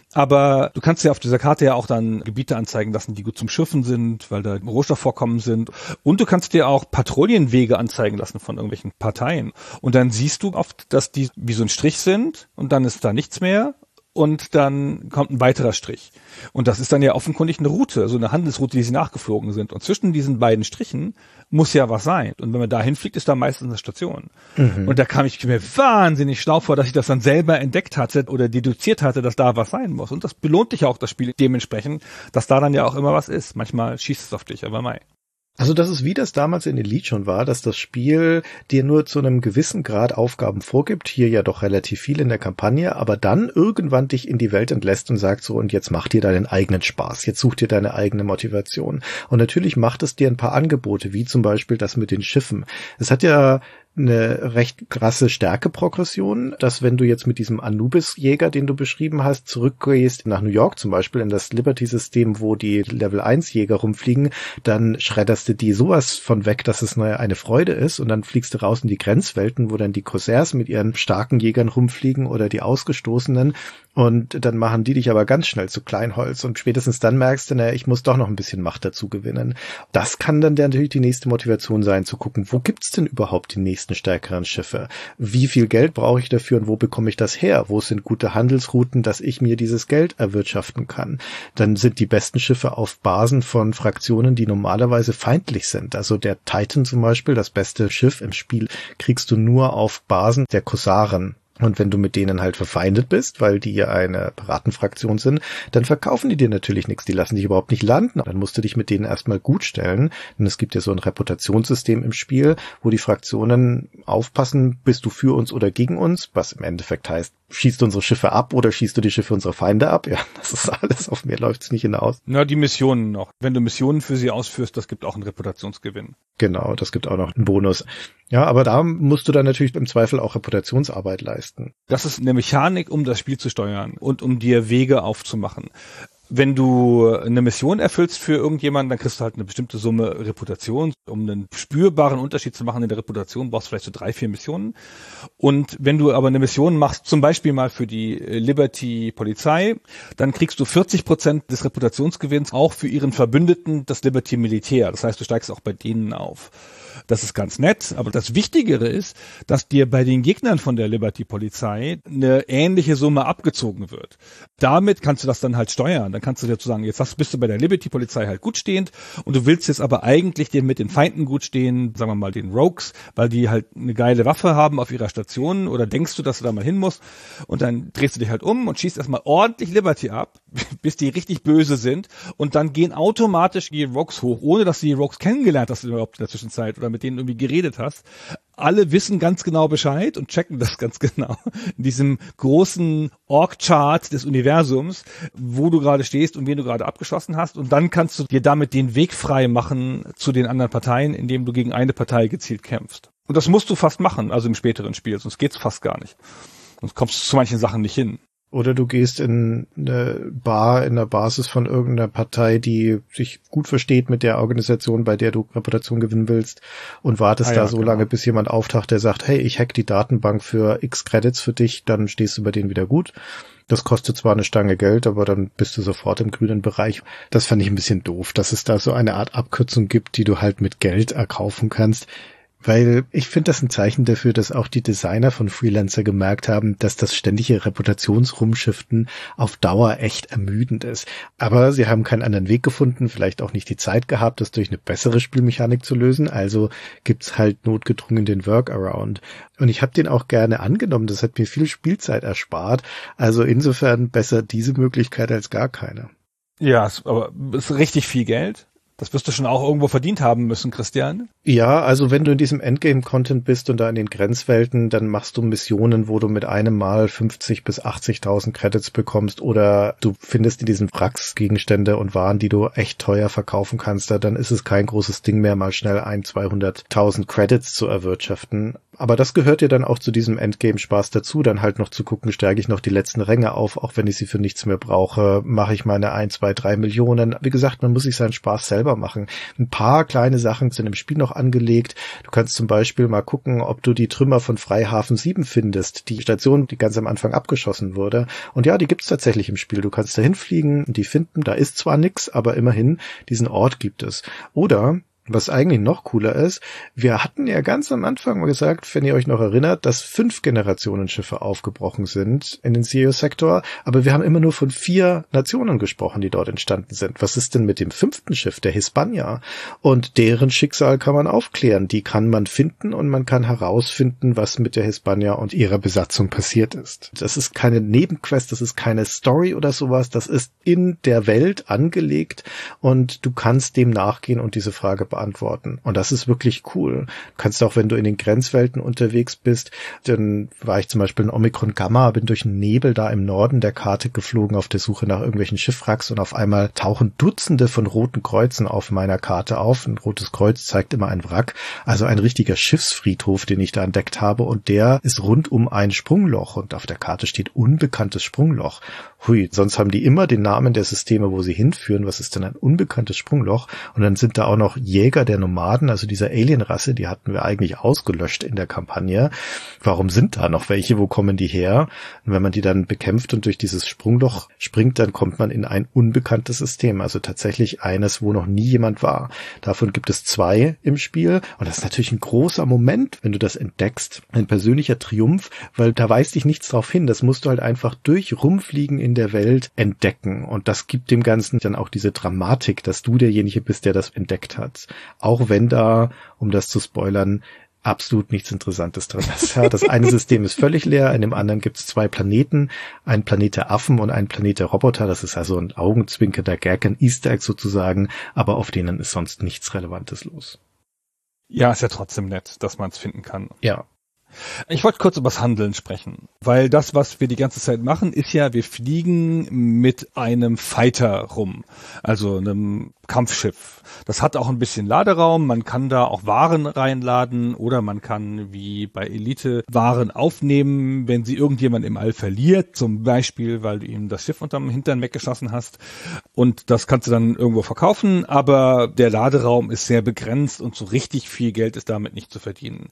aber du kannst ja auf dieser Karte ja auch dann Gebiete anzeigen lassen, die gut zum Schiffen sind, weil da Rohstoffvorkommen sind, und du kannst dir auch Patrouillenwege anzeigen lassen von irgendwelchen Parteien, und dann siehst du oft, dass die wie so ein Strich sind und dann ist da nichts mehr. Und dann kommt ein weiterer Strich. Und das ist dann ja offenkundig eine Route, so eine Handelsroute, die sie nachgeflogen sind. Und zwischen diesen beiden Strichen muss ja was sein. Und wenn man da hinfliegt, ist da meistens eine Station. Mhm. Und da kam ich mir wahnsinnig schlau vor, dass ich das dann selber entdeckt hatte oder deduziert hatte, dass da was sein muss. Und das belohnt dich auch, das Spiel dementsprechend, dass da dann ja auch immer was ist. Manchmal schießt es auf dich, aber mei. Also das ist, wie das damals in Elite schon war, dass das Spiel dir nur zu einem gewissen Grad Aufgaben vorgibt, hier ja doch relativ viel in der Kampagne, aber dann irgendwann dich in die Welt entlässt und sagt so, und jetzt mach dir deinen eigenen Spaß, jetzt such dir deine eigene Motivation. Und natürlich macht es dir ein paar Angebote, wie zum Beispiel das mit den Schiffen. Es hat ja eine recht krasse Stärkeprogression, dass wenn du jetzt mit diesem Anubis-Jäger, den du beschrieben hast, zurückgehst nach New York zum Beispiel in das Liberty-System, wo die Level eins Jäger rumfliegen, dann schredderst du die sowas von weg, dass es eine Freude ist, und dann fliegst du raus in die Grenzwelten, wo dann die Corsairs mit ihren starken Jägern rumfliegen oder die Ausgestoßenen, und dann machen die dich aber ganz schnell zu Kleinholz, und spätestens dann merkst du, naja, ich muss doch noch ein bisschen Macht dazu gewinnen. Das kann dann natürlich die nächste Motivation sein, zu gucken, wo gibt's denn überhaupt die nächsten stärkeren Schiffe? Wie viel Geld brauche ich dafür und wo bekomme ich das her? Wo sind gute Handelsrouten, dass ich mir dieses Geld erwirtschaften kann? Dann sind die besten Schiffe auf Basen von Fraktionen, die normalerweise feindlich sind. Also der Titan zum Beispiel, das beste Schiff im Spiel, kriegst du nur auf Basen der Korsaren. Und wenn du mit denen halt verfeindet bist, weil die ja eine Piratenfraktion sind, dann verkaufen die dir natürlich nichts. Die lassen dich überhaupt nicht landen. Dann musst du dich mit denen erstmal gut stellen. Denn es gibt ja so ein Reputationssystem im Spiel, wo die Fraktionen aufpassen, bist du für uns oder gegen uns, was im Endeffekt heißt, schießt du unsere Schiffe ab oder schießt du die Schiffe unserer Feinde ab? Ja, das ist alles. Auf mehr läuft's nicht hinaus. Na, die Missionen noch. Wenn du Missionen für sie ausführst, das gibt auch einen Reputationsgewinn. Genau, das gibt auch noch einen Bonus. Ja, aber da musst du dann natürlich im Zweifel auch Reputationsarbeit leisten. Das ist eine Mechanik, um das Spiel zu steuern und um dir Wege aufzumachen. Wenn du eine Mission erfüllst für irgendjemanden, dann kriegst du halt eine bestimmte Summe Reputation. Um einen spürbaren Unterschied zu machen in der Reputation, brauchst du vielleicht so drei, vier Missionen. Und wenn du aber eine Mission machst, zum Beispiel mal für die Liberty Polizei, dann kriegst du vierzig Prozent des Reputationsgewinns auch für ihren Verbündeten, das Liberty Militär. Das heißt, du steigst auch bei denen auf. Das ist ganz nett, aber das Wichtigere ist, dass dir bei den Gegnern von der Liberty Polizei eine ähnliche Summe abgezogen wird. Damit kannst du das dann halt steuern. Dann kannst du dir sagen, jetzt bist du bei der Liberty Polizei halt gut stehend und du willst jetzt aber eigentlich dir mit den Feinden gut stehen, sagen wir mal den Rogues, weil die halt eine geile Waffe haben auf ihrer Station, oder denkst du, dass du da mal hin musst, und dann drehst du dich halt um und schießt erstmal ordentlich Liberty ab, bis die richtig böse sind, und dann gehen automatisch die Rogues hoch, ohne dass du die Rogues kennengelernt hast überhaupt in der Zwischenzeit oder mit denen irgendwie geredet hast. Alle wissen ganz genau Bescheid und checken das ganz genau in diesem großen Org-Chart des Universums, wo du gerade stehst und wen du gerade abgeschossen hast, und dann kannst du dir damit den Weg frei machen zu den anderen Parteien, indem du gegen eine Partei gezielt kämpfst. Und das musst du fast machen, also im späteren Spiel, sonst geht's fast gar nicht. Sonst kommst du zu manchen Sachen nicht hin. Oder du gehst in eine Bar in der Basis von irgendeiner Partei, die sich gut versteht mit der Organisation, bei der du Reputation gewinnen willst, und wartest ah, ja, da so genau. lange, bis jemand auftaucht, der sagt, hey, ich hack die Datenbank für X Credits für dich, dann stehst du bei denen wieder gut. Das kostet zwar eine Stange Geld, aber dann bist du sofort im grünen Bereich. Das fand ich ein bisschen doof, dass es da so eine Art Abkürzung gibt, die du halt mit Geld erkaufen kannst. Weil ich finde das ein Zeichen dafür, dass auch die Designer von Freelancer gemerkt haben, dass das ständige Reputationsrumschiften auf Dauer echt ermüdend ist. Aber sie haben keinen anderen Weg gefunden, vielleicht auch nicht die Zeit gehabt, das durch eine bessere Spielmechanik zu lösen. Also gibt's halt notgedrungen den Workaround. Und ich habe den auch gerne angenommen. Das hat mir viel Spielzeit erspart. Also insofern besser diese Möglichkeit als gar keine. Ja, aber es ist richtig viel Geld. Das wirst du schon auch irgendwo verdient haben müssen, Christian. Ja, also wenn du in diesem Endgame-Content bist und da in den Grenzwelten, dann machst du Missionen, wo du mit einem Mal fünfzig bis achtzigtausend Credits bekommst, oder du findest in diesen Wracks Gegenstände und Waren, die du echt teuer verkaufen kannst. Dann ist es kein großes Ding mehr, mal schnell ein, zweihunderttausend Credits zu erwirtschaften. Aber das gehört ja dann auch zu diesem Endgame-Spaß dazu, dann halt noch zu gucken, stärke ich noch die letzten Ränge auf, auch wenn ich sie für nichts mehr brauche, mache ich meine ein, zwei, drei Millionen. Wie gesagt, man muss sich seinen Spaß selber machen. Ein paar kleine Sachen sind im Spiel noch angelegt. Du kannst zum Beispiel mal gucken, ob du die Trümmer von Freihafen sieben findest, die Station, die ganz am Anfang abgeschossen wurde. Und ja, die gibt's tatsächlich im Spiel. Du kannst da hinfliegen und die finden. Da ist zwar nix, aber immerhin, diesen Ort gibt es. Oder was eigentlich noch cooler ist, wir hatten ja ganz am Anfang mal gesagt, wenn ihr euch noch erinnert, dass fünf Generationenschiffe aufgebrochen sind in den C E O-Sektor, aber wir haben immer nur von vier Nationen gesprochen, die dort entstanden sind. Was ist denn mit dem fünften Schiff, der Hispania? Und deren Schicksal kann man aufklären. Die kann man finden und man kann herausfinden, was mit der Hispania und ihrer Besatzung passiert ist. Das ist keine Nebenquest, das ist keine Story oder sowas, das ist in der Welt angelegt und du kannst dem nachgehen und diese Frage beantworten. beantworten. Und das ist wirklich cool. Du kannst auch, wenn du in den Grenzwelten unterwegs bist, dann war ich zum Beispiel in Omikron Gamma, bin durch einen Nebel da im Norden der Karte geflogen auf der Suche nach irgendwelchen Schiffwracks, und auf einmal tauchen Dutzende von roten Kreuzen auf meiner Karte auf. Ein rotes Kreuz zeigt immer ein Wrack, also ein richtiger Schiffsfriedhof, den ich da entdeckt habe, und der ist rund um ein Sprungloch, und auf der Karte steht unbekanntes Sprungloch. Hui, sonst haben die immer den Namen der Systeme, wo sie hinführen. Was ist denn ein unbekanntes Sprungloch? Und dann sind da auch noch Jäger der Nomaden, also dieser Alienrasse, die hatten wir eigentlich ausgelöscht in der Kampagne. Warum sind da noch welche? Wo kommen die her? Und wenn man die dann bekämpft und durch dieses Sprungloch springt, dann kommt man in ein unbekanntes System, also tatsächlich eines, wo noch nie jemand war. Davon gibt es zwei im Spiel, und das ist natürlich ein großer Moment, wenn du das entdeckst. Ein persönlicher Triumph, weil da weist dich nichts drauf hin. Das musst du halt einfach durch Rumfliegen in der Welt entdecken, und das gibt dem Ganzen dann auch diese Dramatik, dass du derjenige bist, der das entdeckt hat. Auch wenn da, um das zu spoilern, absolut nichts Interessantes drin ist. Ja, das eine System ist völlig leer, in dem anderen gibt es zwei Planeten, ein Planet der Affen und ein Planet der Roboter. Das ist also ein augenzwinkernder Gag, ein Easter Egg sozusagen, aber auf denen ist sonst nichts Relevantes los. Ja, ist ja trotzdem nett, dass man es finden kann. Ja. Ich wollte kurz über das Handeln sprechen, weil das, was wir die ganze Zeit machen, ist ja, wir fliegen mit einem Fighter rum, also einem Kampfschiff. Das hat auch ein bisschen Laderaum, man kann da auch Waren reinladen oder man kann wie bei Elite Waren aufnehmen, wenn sie irgendjemand im All verliert, zum Beispiel, weil du ihm das Schiff unterm Hintern weggeschossen hast, und das kannst du dann irgendwo verkaufen, aber der Laderaum ist sehr begrenzt und so richtig viel Geld ist damit nicht zu verdienen.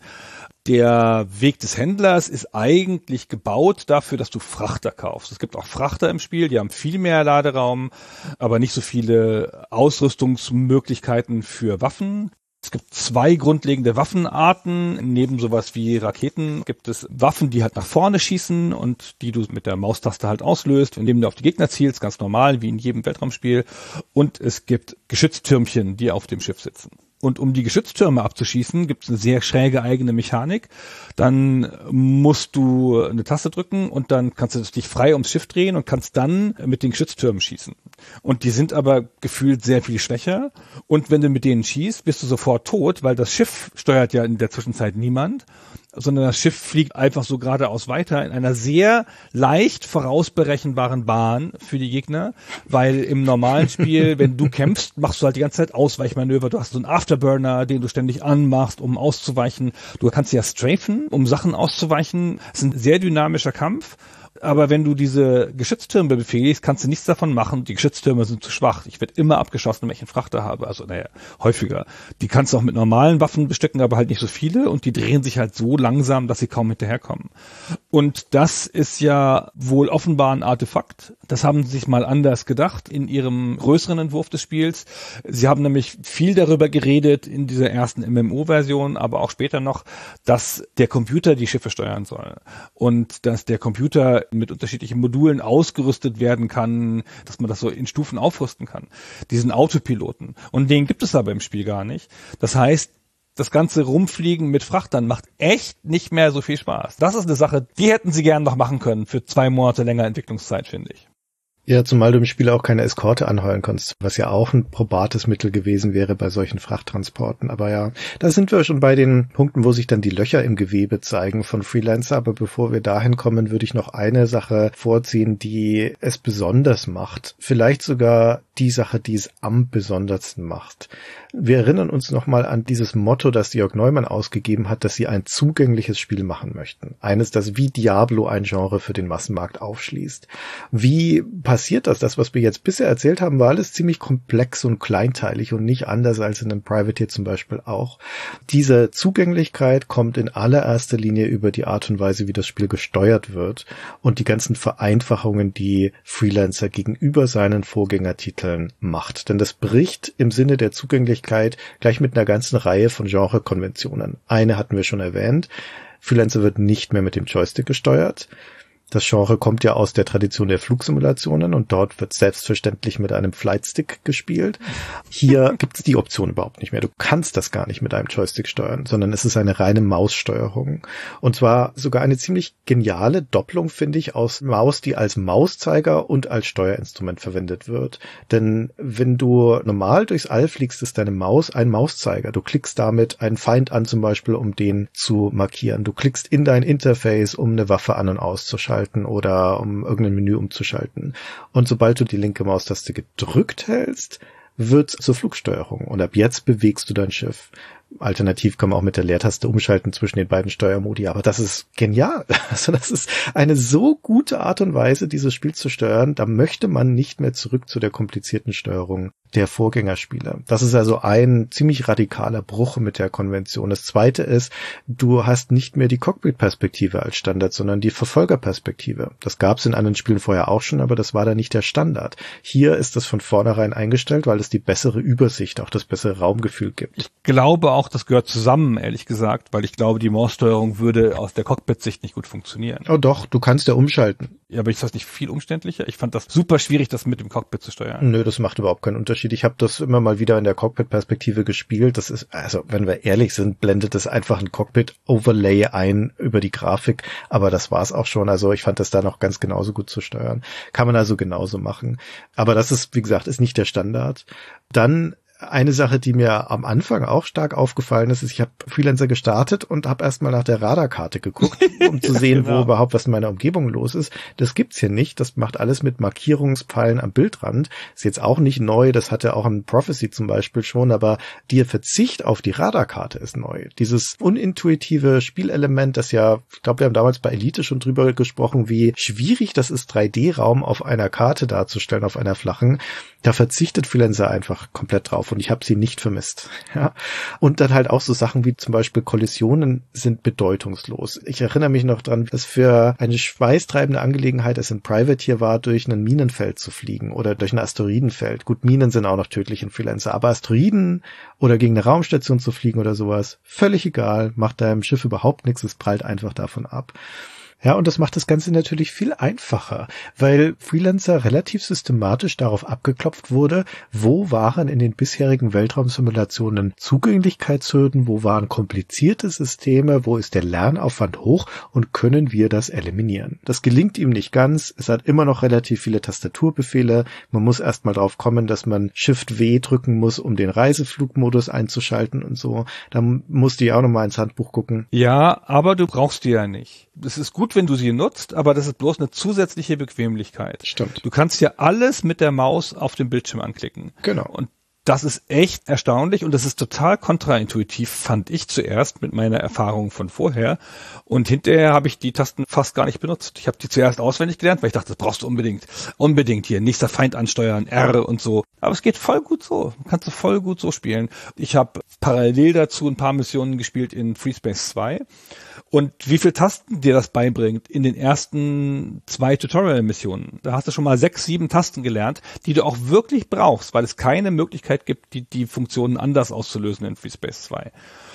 Der Weg des Händlers ist eigentlich gebaut dafür, dass du Frachter kaufst. Es gibt auch Frachter im Spiel, die haben viel mehr Laderaum, aber nicht so viele Ausrüstungsmöglichkeiten für Waffen. Es gibt zwei grundlegende Waffenarten. Neben sowas wie Raketen gibt es Waffen, die halt nach vorne schießen und die du mit der Maustaste halt auslöst, indem du auf die Gegner zielst, ganz normal, wie in jedem Weltraumspiel. Und es gibt Geschütztürmchen, die auf dem Schiff sitzen. Und um die Geschütztürme abzuschießen, gibt es eine sehr schräge eigene Mechanik. Dann musst du eine Taste drücken und dann kannst du dich frei ums Schiff drehen und kannst dann mit den Geschütztürmen schießen. Und die sind aber gefühlt sehr viel schwächer. Und wenn du mit denen schießt, bist du sofort tot, weil das Schiff steuert ja in der Zwischenzeit niemand, sondern das Schiff fliegt einfach so geradeaus weiter in einer sehr leicht vorausberechenbaren Bahn für die Gegner, weil im normalen Spiel, wenn du kämpfst, machst du halt die ganze Zeit Ausweichmanöver. Du hast so einen Afterburner, den du ständig anmachst, um auszuweichen. Du kannst ja strafen, um Sachen auszuweichen. Es ist ein sehr dynamischer Kampf. Aber wenn du diese Geschütztürme befehligst, kannst du nichts davon machen. Die Geschütztürme sind zu schwach. Ich werde immer abgeschossen, wenn ich einen Frachter habe. Also, naja, häufiger. Die kannst du auch mit normalen Waffen bestücken, aber halt nicht so viele. Und die drehen sich halt so langsam, dass sie kaum hinterherkommen. Und das ist ja wohl offenbar ein Artefakt. Das haben sie sich mal anders gedacht in ihrem größeren Entwurf des Spiels. Sie haben nämlich viel darüber geredet in dieser ersten M M O-Version, aber auch später noch, dass der Computer die Schiffe steuern soll. Und dass der Computer mit unterschiedlichen Modulen ausgerüstet werden kann, dass man das so in Stufen aufrüsten kann. Diesen Autopiloten. Und den gibt es aber im Spiel gar nicht. Das heißt, das ganze Rumfliegen mit Frachtern macht echt nicht mehr so viel Spaß. Das ist eine Sache, die hätten sie gern noch machen können für zwei Monate länger Entwicklungszeit, finde ich. Ja, zumal du im Spiel auch keine Eskorte anheuern konntest, was ja auch ein probates Mittel gewesen wäre bei solchen Frachttransporten. Aber ja, da sind wir schon bei den Punkten, wo sich dann die Löcher im Gewebe zeigen von Freelancer. Aber bevor wir dahin kommen, würde ich noch eine Sache vorziehen, die es besonders macht. Vielleicht sogar die Sache, die es am besondersten macht. Wir erinnern uns nochmal an dieses Motto, das Jörg Neumann ausgegeben hat, dass sie ein zugängliches Spiel machen möchten. Eines, das wie Diablo ein Genre für den Massenmarkt aufschließt. Wie passiert das? Das, was wir jetzt bisher erzählt haben, war alles ziemlich komplex und kleinteilig und nicht anders als in einem Privateer zum Beispiel auch. Diese Zugänglichkeit kommt in allererster Linie über die Art und Weise, wie das Spiel gesteuert wird und die ganzen Vereinfachungen, die Freelancer gegenüber seinen Vorgängertiteln macht. Denn das bricht im Sinne der Zugänglichkeit gleich mit einer ganzen Reihe von Genrekonventionen. Eine hatten wir schon erwähnt. Freelancer wird nicht mehr mit dem Joystick gesteuert. Das Genre kommt ja aus der Tradition der Flugsimulationen und dort wird selbstverständlich mit einem Flightstick gespielt. Hier gibt es die Option überhaupt nicht mehr. Du kannst das gar nicht mit einem Joystick steuern, sondern es ist eine reine Maussteuerung. Und zwar sogar eine ziemlich geniale Doppelung, finde ich, aus Maus, die als Mauszeiger und als Steuerinstrument verwendet wird. Denn wenn du normal durchs All fliegst, ist deine Maus ein Mauszeiger. Du klickst damit einen Feind an zum Beispiel, um den zu markieren. Du klickst in dein Interface, um eine Waffe an- und auszuschalten oder um irgendein Menü umzuschalten. Und sobald du die linke Maustaste gedrückt hältst, wird zur Flugsteuerung. Und ab jetzt bewegst du dein Schiff. Alternativ kann man auch mit der Leertaste umschalten zwischen den beiden Steuermodi. Aber das ist genial. Also das ist eine so gute Art und Weise, dieses Spiel zu steuern. Da möchte man nicht mehr zurück zu der komplizierten Steuerung der Vorgängerspiele. Das ist also ein ziemlich radikaler Bruch mit der Konvention. Das zweite ist, du hast nicht mehr die Cockpit-Perspektive als Standard, sondern die Verfolgerperspektive. Das gab es in anderen Spielen vorher auch schon, aber das war da nicht der Standard. Hier ist das von vornherein eingestellt, weil es die bessere Übersicht, auch das bessere Raumgefühl gibt. Ich glaube auch, das gehört zusammen, ehrlich gesagt, weil ich glaube, die Maussteuerung würde aus der Cockpit-Sicht nicht gut funktionieren. Oh doch, du kannst ja umschalten. Ja, aber ist das nicht viel umständlicher? Ich fand das super schwierig, das mit dem Cockpit zu steuern. Nö, das macht überhaupt keinen Unterschied. Ich habe das immer mal wieder in der Cockpit-Perspektive gespielt. Das ist, also wenn wir ehrlich sind, blendet das einfach ein Cockpit-Overlay ein über die Grafik. Aber das war's auch schon. Also ich fand das da noch ganz genauso gut zu steuern. Kann man also genauso machen. Aber das ist, wie gesagt, ist nicht der Standard. Dann eine Sache, die mir am Anfang auch stark aufgefallen ist, ist, ich habe Freelancer gestartet und habe erstmal nach der Radarkarte geguckt, um zu sehen, genau. wo überhaupt was in meiner Umgebung los ist. Das gibt's hier nicht. Das macht alles mit Markierungspfeilen am Bildrand. Ist jetzt auch nicht neu. Das hatte auch ein Prophecy zum Beispiel schon, aber der Verzicht auf die Radarkarte ist neu. Dieses unintuitive Spielelement, das ja, ich glaube, wir haben damals bei Elite schon drüber gesprochen, wie schwierig das ist, drei D-Raum auf einer Karte darzustellen, auf einer flachen. Da verzichtet Freelancer einfach komplett drauf und ich habe sie nicht vermisst. Ja. Und dann halt auch so Sachen wie zum Beispiel Kollisionen sind bedeutungslos. Ich erinnere mich noch dran, dass für eine schweißtreibende Angelegenheit es in Privateer war, durch ein Minenfeld zu fliegen oder durch ein Asteroidenfeld. Gut, Minen sind auch noch tödlich in Freelancer, aber Asteroiden oder gegen eine Raumstation zu fliegen oder sowas, völlig egal, macht deinem Schiff überhaupt nichts, es prallt einfach davon ab. Ja, und das macht das Ganze natürlich viel einfacher, weil Freelancer relativ systematisch darauf abgeklopft wurde, wo waren in den bisherigen Weltraumsimulationen Zugänglichkeitshürden, wo waren komplizierte Systeme, wo ist der Lernaufwand hoch und können wir das eliminieren. Das gelingt ihm nicht ganz, es hat immer noch relativ viele Tastaturbefehle, man muss erst mal drauf kommen, dass man Shift-W drücken muss, um den Reiseflugmodus einzuschalten und so. Da musste ich auch noch mal ins Handbuch gucken. Ja, aber du brauchst die ja nicht. Das ist gut, wenn du sie nutzt, aber das ist bloß eine zusätzliche Bequemlichkeit. Stimmt. Du kannst ja alles mit der Maus auf dem Bildschirm anklicken. Genau. Und das ist echt erstaunlich und das ist total kontraintuitiv, fand ich zuerst mit meiner Erfahrung von vorher. Und hinterher habe ich die Tasten fast gar nicht benutzt. Ich habe die zuerst auswendig gelernt, weil ich dachte, das brauchst du unbedingt. Unbedingt hier, nächster Feind ansteuern, R und so. Aber es geht voll gut so. Kannst du voll gut so spielen. Ich habe parallel dazu ein paar Missionen gespielt in FreeSpace zwei. Und wie viel Tasten dir das beibringt in den ersten zwei Tutorial-Missionen. Da hast du schon mal sechs, sieben Tasten gelernt, die du auch wirklich brauchst, weil es keine Möglichkeit gibt, die, die Funktionen anders auszulösen in FreeSpace zwei.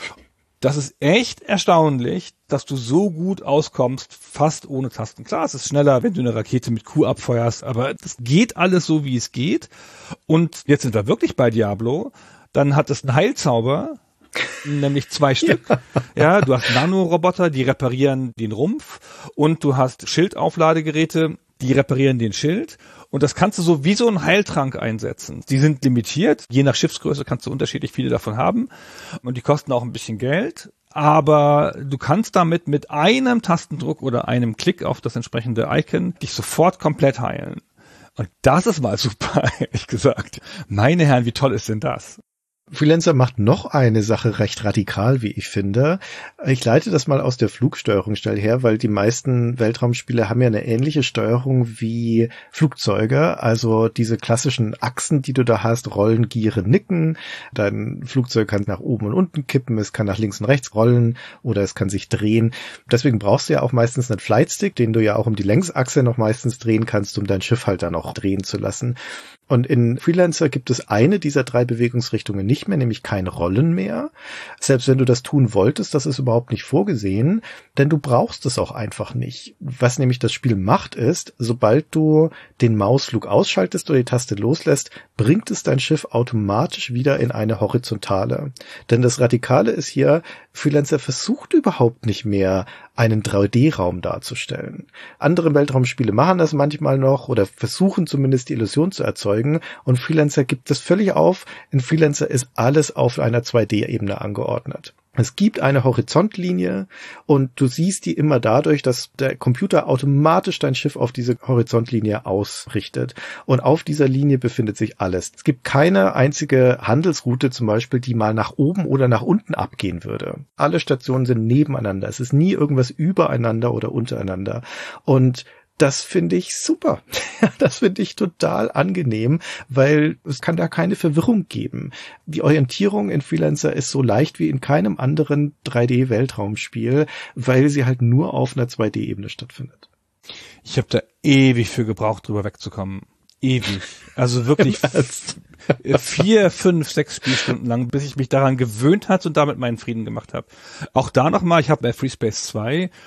Das ist echt erstaunlich, dass du so gut auskommst, fast ohne Tasten. Klar, es ist schneller, wenn du eine Rakete mit Q abfeuerst, aber das geht alles so, wie es geht. Und jetzt sind wir wirklich bei Diablo. Dann hat es einen Heilzauber, nämlich zwei Stück. Ja. ja, du hast Nanoroboter, die reparieren den Rumpf und du hast Schildaufladegeräte, die reparieren den Schild. Und das kannst du so wie so einen Heiltrank einsetzen. Die sind limitiert. Je nach Schiffsgröße kannst du unterschiedlich viele davon haben. Und die kosten auch ein bisschen Geld. Aber du kannst damit mit einem Tastendruck oder einem Klick auf das entsprechende Icon dich sofort komplett heilen. Und das ist mal super, ehrlich gesagt. Meine Herren, wie toll ist denn das? Freelancer macht noch eine Sache recht radikal, wie ich finde. Ich leite das mal aus der Flugsteuerungsstelle her, weil die meisten Weltraumspiele haben ja eine ähnliche Steuerung wie Flugzeuge. Also diese klassischen Achsen, die du da hast, rollen, gieren, nicken. Dein Flugzeug kann nach oben und unten kippen, es kann nach links und rechts rollen oder es kann sich drehen. Deswegen brauchst du ja auch meistens einen Flightstick, den du ja auch um die Längsachse noch meistens drehen kannst, um dein Schiff halt dann auch drehen zu lassen. Und in Freelancer gibt es eine dieser drei Bewegungsrichtungen nicht mehr, nämlich kein Rollen mehr. Selbst wenn du das tun wolltest, das ist überhaupt nicht vorgesehen, denn du brauchst es auch einfach nicht. Was nämlich das Spiel macht ist, sobald du den Mausflug ausschaltest oder die Taste loslässt, bringt es dein Schiff automatisch wieder in eine Horizontale. Denn das Radikale ist hier, Freelancer versucht überhaupt nicht mehr, einen drei D-Raum darzustellen. Andere Weltraumspiele machen das manchmal noch oder versuchen zumindest die Illusion zu erzeugen und Freelancer gibt es völlig auf. In Freelancer ist alles auf einer zwei D-Ebene angeordnet. Es gibt eine Horizontlinie und du siehst die immer dadurch, dass der Computer automatisch dein Schiff auf diese Horizontlinie ausrichtet. Und auf dieser Linie befindet sich alles. Es gibt keine einzige Handelsroute zum Beispiel, die mal nach oben oder nach unten abgehen würde. Alle Stationen sind nebeneinander. Es ist nie irgendwas übereinander oder untereinander. Und das finde ich super. Das finde ich total angenehm, weil es kann da keine Verwirrung geben. Die Orientierung in Freelancer ist so leicht wie in keinem anderen drei D-Weltraumspiel, weil sie halt nur auf einer zwei D-Ebene stattfindet. Ich habe da ewig für gebraucht, drüber wegzukommen. Ewig. Also wirklich vier, fünf, sechs Spielstunden lang, bis ich mich daran gewöhnt hatte und damit meinen Frieden gemacht habe. Auch da nochmal, ich habe bei FreeSpace zwei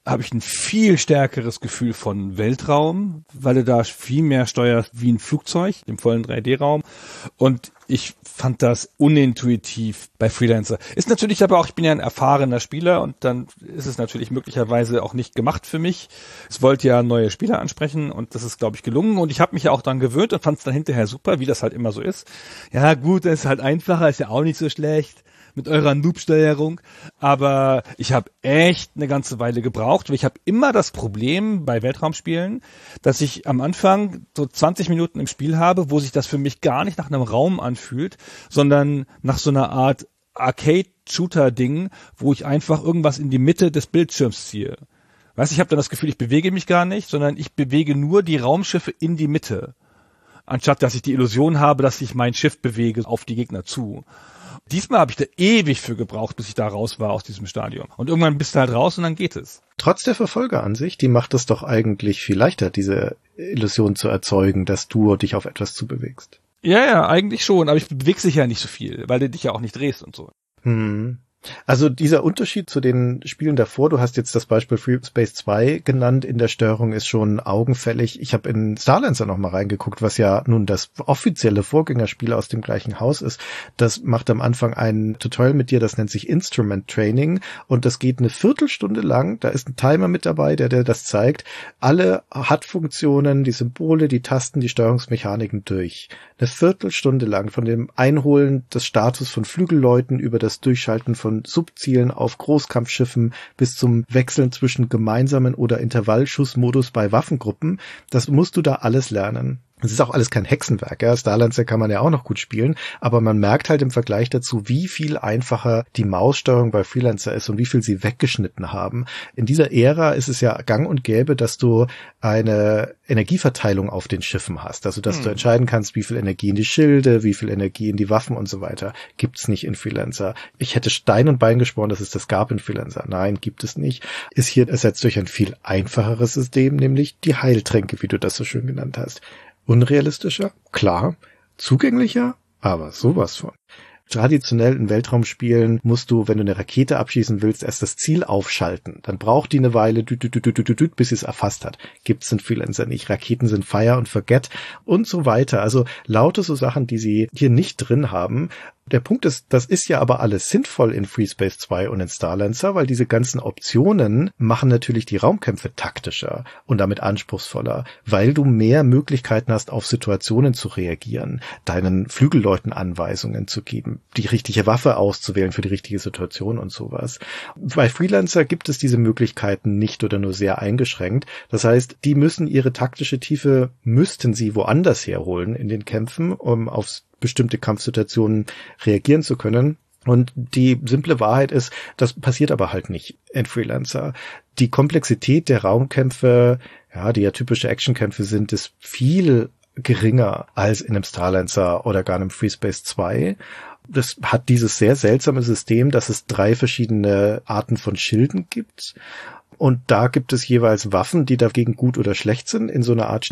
habe ich ein viel stärkeres Gefühl von Weltraum, weil du da viel mehr steuerst wie ein Flugzeug im vollen drei D Raum. Und ich fand das unintuitiv bei Freelancer. Ist natürlich aber auch, ich bin ja ein erfahrener Spieler und dann ist es natürlich möglicherweise auch nicht gemacht für mich. Es wollte ja neue Spieler ansprechen und das ist, glaube ich, gelungen. Und ich habe mich ja auch dran gewöhnt und fand es dann hinterher super, wie das halt immer so ist. Ja gut, das ist halt einfacher, ist ja auch nicht so schlecht mit eurer Noob-Steuerung, aber ich habe echt eine ganze Weile gebraucht, weil ich habe immer das Problem bei Weltraumspielen, dass ich am Anfang so zwanzig Minuten im Spiel habe, wo sich das für mich gar nicht nach einem Raum anfühlt, sondern nach so einer Art Arcade-Shooter-Ding, wo ich einfach irgendwas in die Mitte des Bildschirms ziehe. Weißt du, ich habe dann das Gefühl, ich bewege mich gar nicht, sondern ich bewege nur die Raumschiffe in die Mitte, anstatt dass ich die Illusion habe, dass ich mein Schiff bewege auf die Gegner zu. Diesmal habe ich da ewig für gebraucht, bis ich da raus war aus diesem Stadion. Und irgendwann bist du halt raus und dann geht es. Trotz der Verfolgeransicht, die macht es doch eigentlich viel leichter, diese Illusion zu erzeugen, dass du dich auf etwas zubewegst. Ja, ja, eigentlich schon, aber ich bewege dich ja nicht so viel, weil du dich ja auch nicht drehst und so. Hm. Also dieser Unterschied zu den Spielen davor, du hast jetzt das Beispiel Free Space zwei genannt, in der Steuerung ist schon augenfällig. Ich habe in Starlancer noch mal reingeguckt, was ja nun das offizielle Vorgängerspiel aus dem gleichen Haus ist. Das macht am Anfang ein Tutorial mit dir, das nennt sich Instrument Training und das geht eine Viertelstunde lang. Da ist ein Timer mit dabei, der dir das zeigt. Alle H U D-Funktionen, die Symbole, die Tasten, die Steuerungsmechaniken durch. Eine Viertelstunde lang von dem Einholen des Status von Flügelleuten über das Durchschalten von Subzielen auf Großkampfschiffen bis zum Wechseln zwischen gemeinsamen oder Intervallschussmodus bei Waffengruppen. Das musst du da alles lernen. Es ist auch alles kein Hexenwerk, ja. Starlancer kann man ja auch noch gut spielen, aber man merkt halt im Vergleich dazu, wie viel einfacher die Maussteuerung bei Freelancer ist und wie viel sie weggeschnitten haben. In dieser Ära ist es ja gang und gäbe, dass du eine Energieverteilung auf den Schiffen hast, also dass hm. du entscheiden kannst, wie viel Energie in die Schilde, wie viel Energie in die Waffen und so weiter. Gibt's nicht in Freelancer. Ich hätte Stein und Bein geschworen, dass es das gab in Freelancer. Nein, gibt es nicht. Ist hier ersetzt durch ein viel einfacheres System, nämlich die Heiltränke, wie du das so schön genannt hast. Unrealistischer? Klar. Zugänglicher? Aber sowas von. Traditionell in Weltraumspielen musst du, wenn du eine Rakete abschießen willst, erst das Ziel aufschalten. Dann braucht die eine Weile, dü, dü, dü, dü, dü, dü, bis sie es erfasst hat. Gibt's in Freelancer nicht. Raketen sind Fire und Forget und so weiter. Also lauter so Sachen, die sie hier nicht drin haben. Der Punkt ist, das ist ja aber alles sinnvoll in Free Space zwei und in Starlancer, weil diese ganzen Optionen machen natürlich die Raumkämpfe taktischer und damit anspruchsvoller, weil du mehr Möglichkeiten hast, auf Situationen zu reagieren, deinen Flügelleuten Anweisungen zu geben, die richtige Waffe auszuwählen für die richtige Situation und sowas. Bei Freelancer gibt es diese Möglichkeiten nicht oder nur sehr eingeschränkt. Das heißt, die müssen ihre taktische Tiefe, müssten sie woanders herholen in den Kämpfen, um aufs bestimmte Kampfsituationen reagieren zu können. Und die simple Wahrheit ist, das passiert aber halt nicht in Freelancer. Die Komplexität der Raumkämpfe, ja, die ja typische Actionkämpfe sind, ist viel geringer als in einem Starlancer oder gar in einem Free Space zwei. Das hat dieses sehr seltsame System, dass es drei verschiedene Arten von Schilden gibt. Und da gibt es jeweils Waffen, die dagegen gut oder schlecht sind, in so einer Art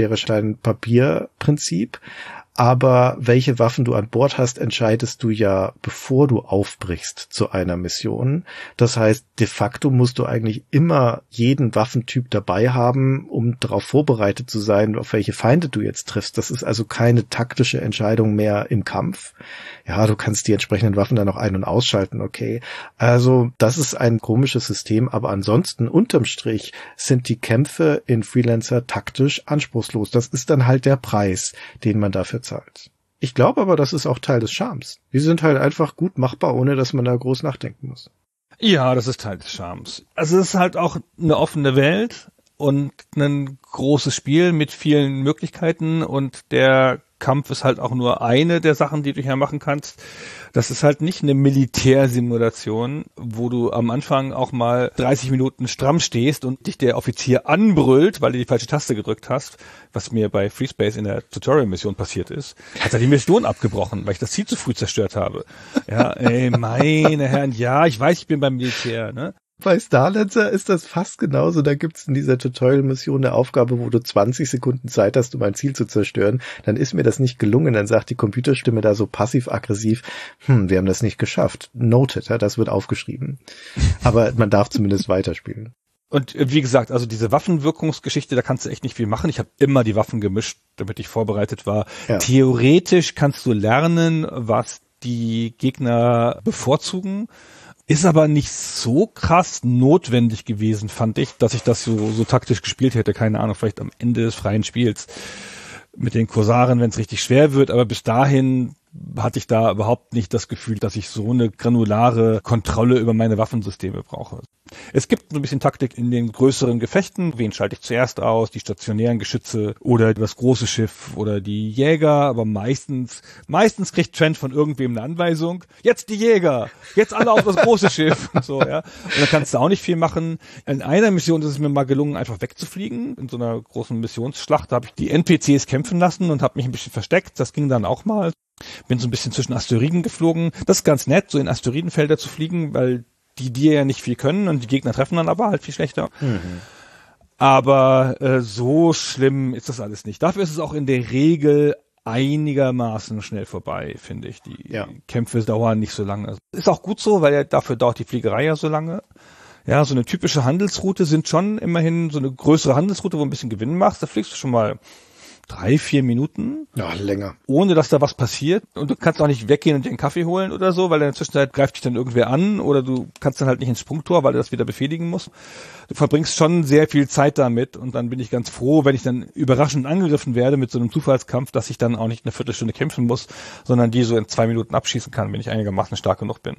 Schere-Stein-Papier-Prinzip. Aber welche Waffen du an Bord hast, entscheidest du ja, bevor du aufbrichst zu einer Mission. Das heißt, de facto musst du eigentlich immer jeden Waffentyp dabei haben, um darauf vorbereitet zu sein, auf welche Feinde du jetzt triffst. Das ist also keine taktische Entscheidung mehr im Kampf. Ja, du kannst die entsprechenden Waffen dann noch ein- und ausschalten, okay. Also das ist ein komisches System, aber ansonsten unterm Strich sind die Kämpfe in Freelancer taktisch anspruchslos. Das ist dann halt der Preis, den man dafür zahlt. Ich glaube aber, das ist auch Teil des Charmes. Die sind halt einfach gut machbar, ohne dass man da groß nachdenken muss. Ja, das ist Teil des Charmes. Also es ist halt auch eine offene Welt und ein großes Spiel mit vielen Möglichkeiten und der Kampf ist halt auch nur eine der Sachen, die du hier machen kannst. Das ist halt nicht eine Militärsimulation, wo du am Anfang auch mal dreißig Minuten stramm stehst und dich der Offizier anbrüllt, weil du die falsche Taste gedrückt hast, was mir bei FreeSpace in der Tutorial-Mission passiert ist. Hat er die Mission abgebrochen, weil ich das Ziel zu früh zerstört habe. Ja, ey, meine Herren, ja, ich weiß, ich bin beim Militär, ne? Bei Starlancer ist das fast genauso. Da gibt's in dieser Tutorial-Mission eine Aufgabe, wo du zwanzig Sekunden Zeit hast, um ein Ziel zu zerstören. Dann ist mir das nicht gelungen. Dann sagt die Computerstimme da so passiv-aggressiv, hm, wir haben das nicht geschafft. Noted, ja, das wird aufgeschrieben. Aber man darf zumindest weiterspielen. Und wie gesagt, also diese Waffenwirkungsgeschichte, da kannst du echt nicht viel machen. Ich habe immer die Waffen gemischt, damit ich vorbereitet war. Ja. Theoretisch kannst du lernen, was die Gegner bevorzugen. Ist aber nicht so krass notwendig gewesen, fand ich, dass ich das so, so taktisch gespielt hätte. Keine Ahnung, vielleicht am Ende des freien Spiels mit den Korsaren, wenn es richtig schwer wird. Aber bis dahin hatte ich da überhaupt nicht das Gefühl, dass ich so eine granulare Kontrolle über meine Waffensysteme brauche. Es gibt so ein bisschen Taktik in den größeren Gefechten. Wen schalte ich zuerst aus? Die stationären Geschütze oder das große Schiff oder die Jäger. Aber meistens, meistens kriegt Trent von irgendwem eine Anweisung. Jetzt die Jäger! Jetzt alle auf das große Schiff! So, ja. Und dann kannst du auch nicht viel machen. In einer Mission ist es mir mal gelungen, einfach wegzufliegen. In so einer großen Missionsschlacht habe ich die N P Cs kämpfen lassen und habe mich ein bisschen versteckt. Das ging dann auch mal. Bin so ein bisschen zwischen Asteroiden geflogen. Das ist ganz nett, so in Asteroidenfelder zu fliegen, weil die dir ja nicht viel können und die Gegner treffen dann aber halt viel schlechter. Mhm. Aber äh, so schlimm ist das alles nicht. Dafür ist es auch in der Regel einigermaßen schnell vorbei, finde ich. Die ja. Kämpfe dauern nicht so lange. Ist auch gut so, weil ja, dafür dauert die Fliegerei ja so lange. Ja, so eine typische Handelsroute sind schon immerhin so eine größere Handelsroute, wo du ein bisschen Gewinn machst. Da fliegst du schon mal drei, vier Minuten. Ja, länger. Ohne, dass da was passiert. Und du kannst auch nicht weggehen und dir einen Kaffee holen oder so, weil in der Zwischenzeit greift dich dann irgendwer an oder du kannst dann halt nicht ins Sprungtor, weil du das wieder befehligen musst. Du verbringst schon sehr viel Zeit damit und dann bin ich ganz froh, wenn ich dann überraschend angegriffen werde mit so einem Zufallskampf, dass ich dann auch nicht eine Viertelstunde kämpfen muss, sondern die so in zwei Minuten abschießen kann, wenn ich einigermaßen stark genug bin.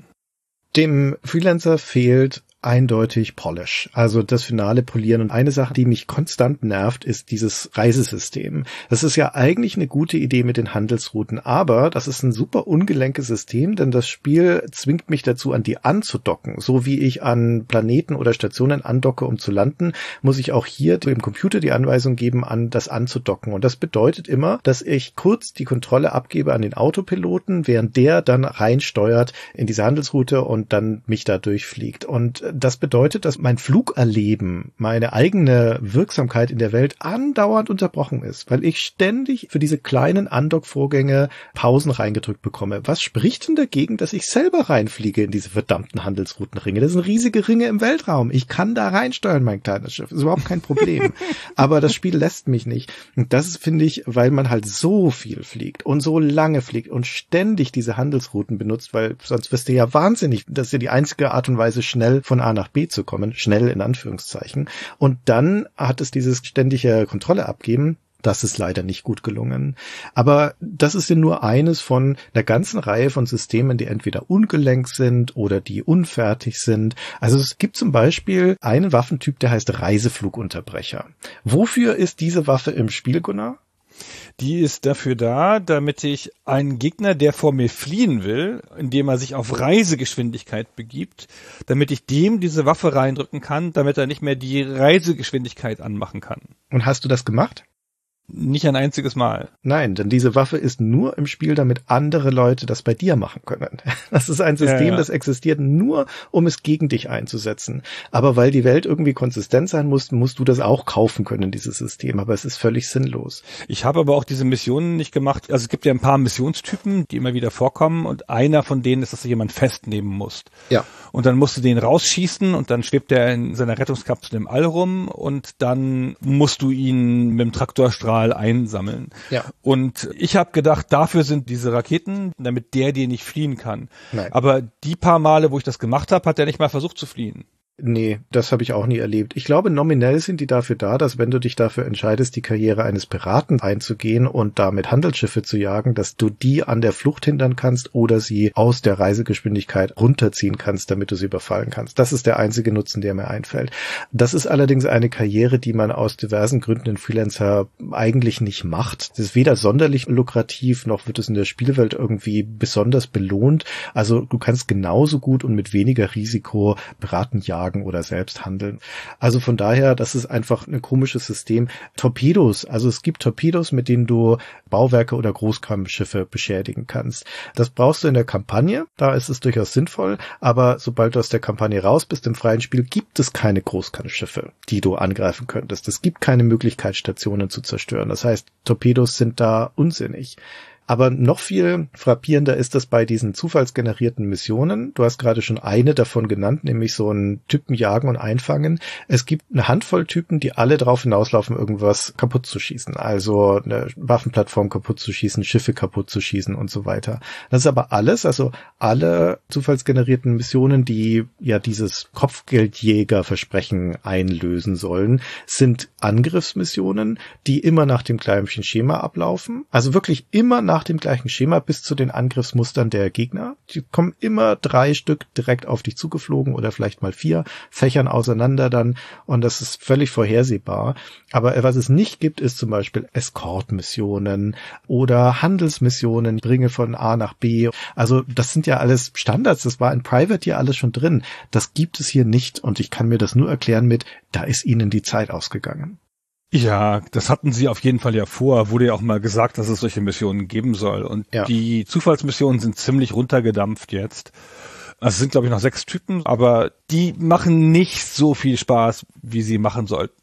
Dem Freelancer fehlt eindeutig Polish, also das finale Polieren. Und eine Sache, die mich konstant nervt, ist dieses Reisesystem. Das ist ja eigentlich eine gute Idee mit den Handelsrouten, aber das ist ein super ungelenkes System, denn das Spiel zwingt mich dazu, an die anzudocken. So wie ich an Planeten oder Stationen andocke, um zu landen, muss ich auch hier dem Computer die Anweisung geben, an das anzudocken. Und das bedeutet immer, dass ich kurz die Kontrolle abgebe an den Autopiloten, während der dann reinsteuert in diese Handelsroute und dann mich da durchfliegt. Und das bedeutet, dass mein Flugerleben, meine eigene Wirksamkeit in der Welt andauernd unterbrochen ist, weil ich ständig für diese kleinen Andock-Vorgänge Pausen reingedrückt bekomme. Was spricht denn dagegen, dass ich selber reinfliege in diese verdammten Handelsroutenringe? Das sind riesige Ringe im Weltraum. Ich kann da reinsteuern, mein kleines Schiff. Das ist überhaupt kein Problem. Aber das Spiel lässt mich nicht. Und das finde ich, weil man halt so viel fliegt und so lange fliegt und ständig diese Handelsrouten benutzt, weil sonst wirst du ja wahnsinnig. Das ist ja die einzige Art und Weise, schnell von A nach B zu kommen, schnell in Anführungszeichen. Und dann hat es dieses ständige Kontrolle abgeben. Das ist leider nicht gut gelungen. Aber das ist ja nur eines von einer ganzen Reihe von Systemen, die entweder ungelenk sind oder die unfertig sind. Also es gibt zum Beispiel einen Waffentyp, der heißt Reiseflugunterbrecher. Wofür ist diese Waffe im Spiel, Gunnar? Die ist dafür da, damit ich einen Gegner, der vor mir fliehen will, indem er sich auf Reisegeschwindigkeit begibt, damit ich dem diese Waffe reindrücken kann, damit er nicht mehr die Reisegeschwindigkeit anmachen kann. Und hast du das gemacht? Nicht ein einziges Mal. Nein, denn diese Waffe ist nur im Spiel, damit andere Leute das bei dir machen können. Das ist ein System, ja, ja. das existiert nur, um es gegen dich einzusetzen. Aber weil die Welt irgendwie konsistent sein muss, musst du das auch kaufen können, dieses System. Aber es ist völlig sinnlos. Ich habe aber auch diese Missionen nicht gemacht. Also es gibt ja ein paar Missionstypen, die immer wieder vorkommen. Und einer von denen ist, dass du jemanden festnehmen musst. Ja. Und dann musst du den rausschießen und dann schwebt er in seiner Rettungskapsel im All rum und dann musst du ihn mit dem Traktorstrahl einsammeln. Ja. Und ich habe gedacht, dafür sind diese Raketen, damit der dir nicht fliehen kann. Nein. Aber die paar Male, wo ich das gemacht habe, hat er nicht mal versucht zu fliehen. Nee, das habe ich auch nie erlebt. Ich glaube, nominell sind die dafür da, dass wenn du dich dafür entscheidest, die Karriere eines Piraten einzugehen und damit Handelsschiffe zu jagen, dass du die an der Flucht hindern kannst oder sie aus der Reisegeschwindigkeit runterziehen kannst, damit du sie überfallen kannst. Das ist der einzige Nutzen, der mir einfällt. Das ist allerdings eine Karriere, die man aus diversen Gründen in Freelancer eigentlich nicht macht. Das ist weder sonderlich lukrativ, noch wird es in der Spielwelt irgendwie besonders belohnt. Also du kannst genauso gut und mit weniger Risiko Piraten jagen oder selbst handeln. Also von daher, das ist einfach ein komisches System. Torpedos, also es gibt Torpedos, mit denen du Bauwerke oder Großkampfschiffe beschädigen kannst. Das brauchst du in der Kampagne, da ist es durchaus sinnvoll, aber sobald du aus der Kampagne raus bist im freien Spiel, gibt es keine Großkampfschiffe, die du angreifen könntest. Es gibt keine Möglichkeit, Stationen zu zerstören. Das heißt, Torpedos sind da unsinnig. Aber noch viel frappierender ist das bei diesen zufallsgenerierten Missionen. Du hast gerade schon eine davon genannt, nämlich so ein Typen jagen und einfangen. Es gibt eine Handvoll Typen, die alle drauf hinauslaufen, irgendwas kaputt zu schießen. Also eine Waffenplattform kaputt zu schießen, Schiffe kaputt zu schießen und so weiter. Das ist aber alles, also alle zufallsgenerierten Missionen, die ja dieses Kopfgeldjägerversprechen einlösen sollen, sind Angriffsmissionen, die immer nach dem gleichen Schema ablaufen. Also wirklich immer nach dem gleichen Schema bis zu den Angriffsmustern der Gegner. Die kommen immer drei Stück direkt auf dich zugeflogen oder vielleicht mal vier, fächern auseinander dann und das ist völlig vorhersehbar. Aber was es nicht gibt, ist zum Beispiel Escort-Missionen oder Handelsmissionen, bringe von A nach B. Also das sind ja alles Standards, das war in Private ja alles schon drin. Das gibt es hier nicht und ich kann mir das nur erklären mit, da ist ihnen die Zeit ausgegangen. Ja, das hatten sie auf jeden Fall ja vor. Wurde ja auch mal gesagt, dass es solche Missionen geben soll. Und ja. Die Zufallsmissionen sind ziemlich runtergedampft jetzt. Also es sind, glaube ich, noch sechs Typen, aber die machen nicht so viel Spaß, wie sie machen sollten,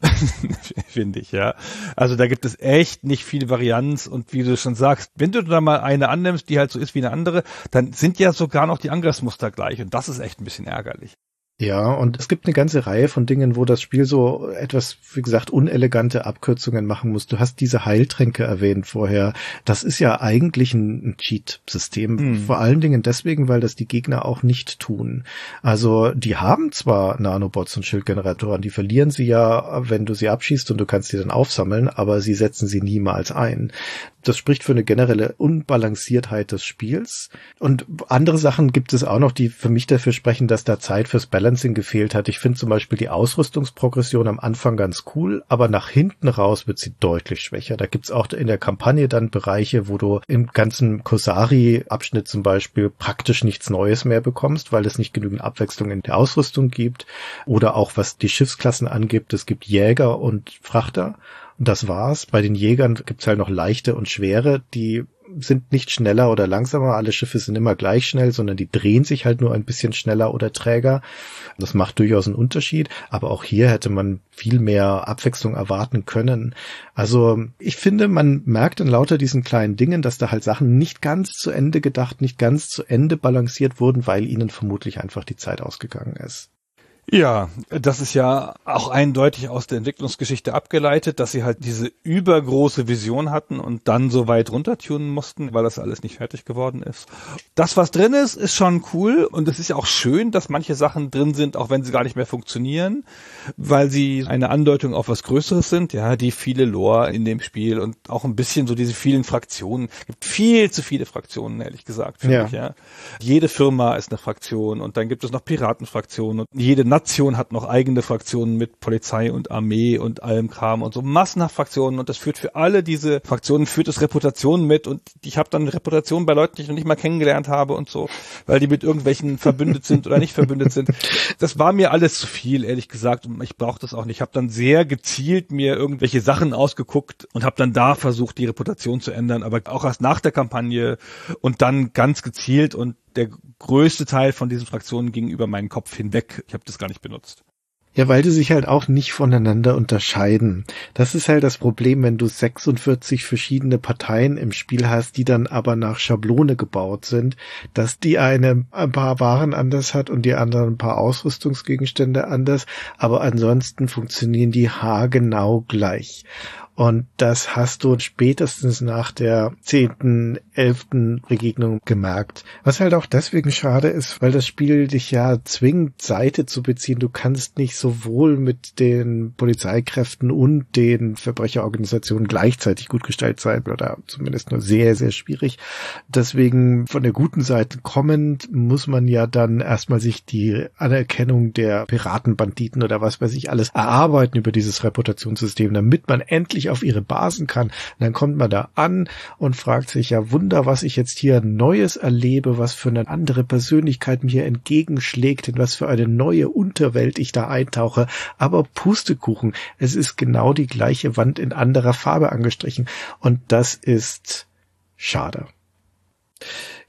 finde ich, ja. Also da gibt es echt nicht viel Varianz und wie du schon sagst, wenn du da mal eine annimmst, die halt so ist wie eine andere, dann sind ja sogar noch die Angriffsmuster gleich und das ist echt ein bisschen ärgerlich. Ja, und es gibt eine ganze Reihe von Dingen, wo das Spiel so etwas, wie gesagt, unelegante Abkürzungen machen muss. Du hast diese Heiltränke erwähnt vorher. Das ist ja eigentlich ein Cheat-System. Hm. Vor allen Dingen deswegen, weil das die Gegner auch nicht tun. Also die haben zwar Nanobots und Schildgeneratoren, die verlieren sie ja, wenn du sie abschießt und du kannst sie dann aufsammeln, aber sie setzen sie niemals ein. Das spricht für eine generelle Unbalanciertheit des Spiels. Und andere Sachen gibt es auch noch, die für mich dafür sprechen, dass da Zeit fürs Balancing gefehlt hat. Ich finde zum Beispiel die Ausrüstungsprogression am Anfang ganz cool, aber nach hinten raus wird sie deutlich schwächer. Da gibt's auch in der Kampagne dann Bereiche, wo du im ganzen Kosari-Abschnitt zum Beispiel praktisch nichts Neues mehr bekommst, weil es nicht genügend Abwechslung in der Ausrüstung gibt. Oder auch was die Schiffsklassen angibt, es gibt Jäger und Frachter. Und das war's. Bei den Jägern gibt's halt noch leichte und schwere, die sind nicht schneller oder langsamer. Alle Schiffe sind immer gleich schnell, sondern die drehen sich halt nur ein bisschen schneller oder träger. Das macht durchaus einen Unterschied. Aber auch hier hätte man viel mehr Abwechslung erwarten können. Also ich finde, man merkt in lauter diesen kleinen Dingen, dass da halt Sachen nicht ganz zu Ende gedacht, nicht ganz zu Ende balanciert wurden, weil ihnen vermutlich einfach die Zeit ausgegangen ist. Ja, das ist ja auch eindeutig aus der Entwicklungsgeschichte abgeleitet, dass sie halt diese übergroße Vision hatten und dann so weit runtertunen mussten, weil das alles nicht fertig geworden ist. Das, was drin ist, ist schon cool und es ist ja auch schön, dass manche Sachen drin sind, auch wenn sie gar nicht mehr funktionieren, weil sie eine Andeutung auf was Größeres sind. Ja, die viele Lore in dem Spiel und auch ein bisschen so diese vielen Fraktionen. Es gibt viel zu viele Fraktionen, ehrlich gesagt, finde ja. ich. Ja, jede Firma ist eine Fraktion und dann gibt es noch Piratenfraktionen und jede Nation hat noch eigene Fraktionen mit Polizei und Armee und allem Kram und so massenhaft Fraktionen und das führt für alle diese Fraktionen, führt es Reputationen mit und ich habe dann Reputationen bei Leuten, die ich noch nicht mal kennengelernt habe und so, weil die mit irgendwelchen verbündet sind oder nicht verbündet sind. Das war mir alles zu viel, ehrlich gesagt, und ich brauche das auch nicht. Ich habe dann sehr gezielt mir irgendwelche Sachen ausgeguckt und habe dann da versucht, die Reputation zu ändern, aber auch erst nach der Kampagne und dann ganz gezielt und der größte Teil von diesen Fraktionen ging über meinen Kopf hinweg. Ich habe das gar nicht benutzt. Ja, weil die sich halt auch nicht voneinander unterscheiden. Das ist halt das Problem, wenn du sechsundvierzig verschiedene Parteien im Spiel hast, die dann aber nach Schablone gebaut sind, dass die eine ein paar Waren anders hat und die andere ein paar Ausrüstungsgegenstände anders, aber ansonsten funktionieren die haargenau gleich. Und das hast du spätestens nach der zehnten, elften Begegnung gemerkt. Was halt auch deswegen schade ist, weil das Spiel dich ja zwingt, Seite zu beziehen. Du kannst nicht sowohl mit den Polizeikräften und den Verbrecherorganisationen gleichzeitig gut gestellt sein oder zumindest nur sehr, sehr schwierig. Deswegen von der guten Seite kommend muss man ja dann erstmal sich die Anerkennung der Piratenbanditen oder was weiß ich alles erarbeiten über dieses Reputationssystem, damit man endlich auf ihre Basen kann. Und dann kommt man da an und fragt sich, ja Wunder, was ich jetzt hier Neues erlebe, was für eine andere Persönlichkeit mir entgegenschlägt, in was für eine neue Unterwelt ich da eintauche. Aber Pustekuchen, es ist genau die gleiche Wand in anderer Farbe angestrichen. Und das ist schade.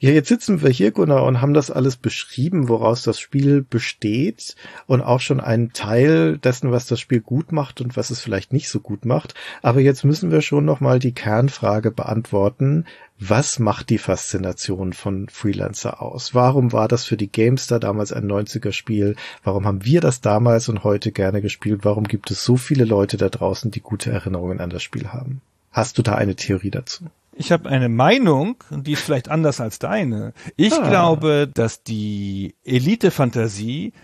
Ja, jetzt sitzen wir hier, Gunnar, und haben das alles beschrieben, woraus das Spiel besteht und auch schon einen Teil dessen, was das Spiel gut macht und was es vielleicht nicht so gut macht. Aber jetzt müssen wir schon nochmal die Kernfrage beantworten. Was macht die Faszination von Freelancer aus? Warum war das für die GameStar damals ein neunziger-Spiel? Warum haben wir das damals und heute gerne gespielt? Warum gibt es so viele Leute da draußen, die gute Erinnerungen an das Spiel haben? Hast du da eine Theorie dazu? Ich habe eine Meinung, die ist vielleicht anders als deine. Ich ah. glaube, dass die Elite-Fantasie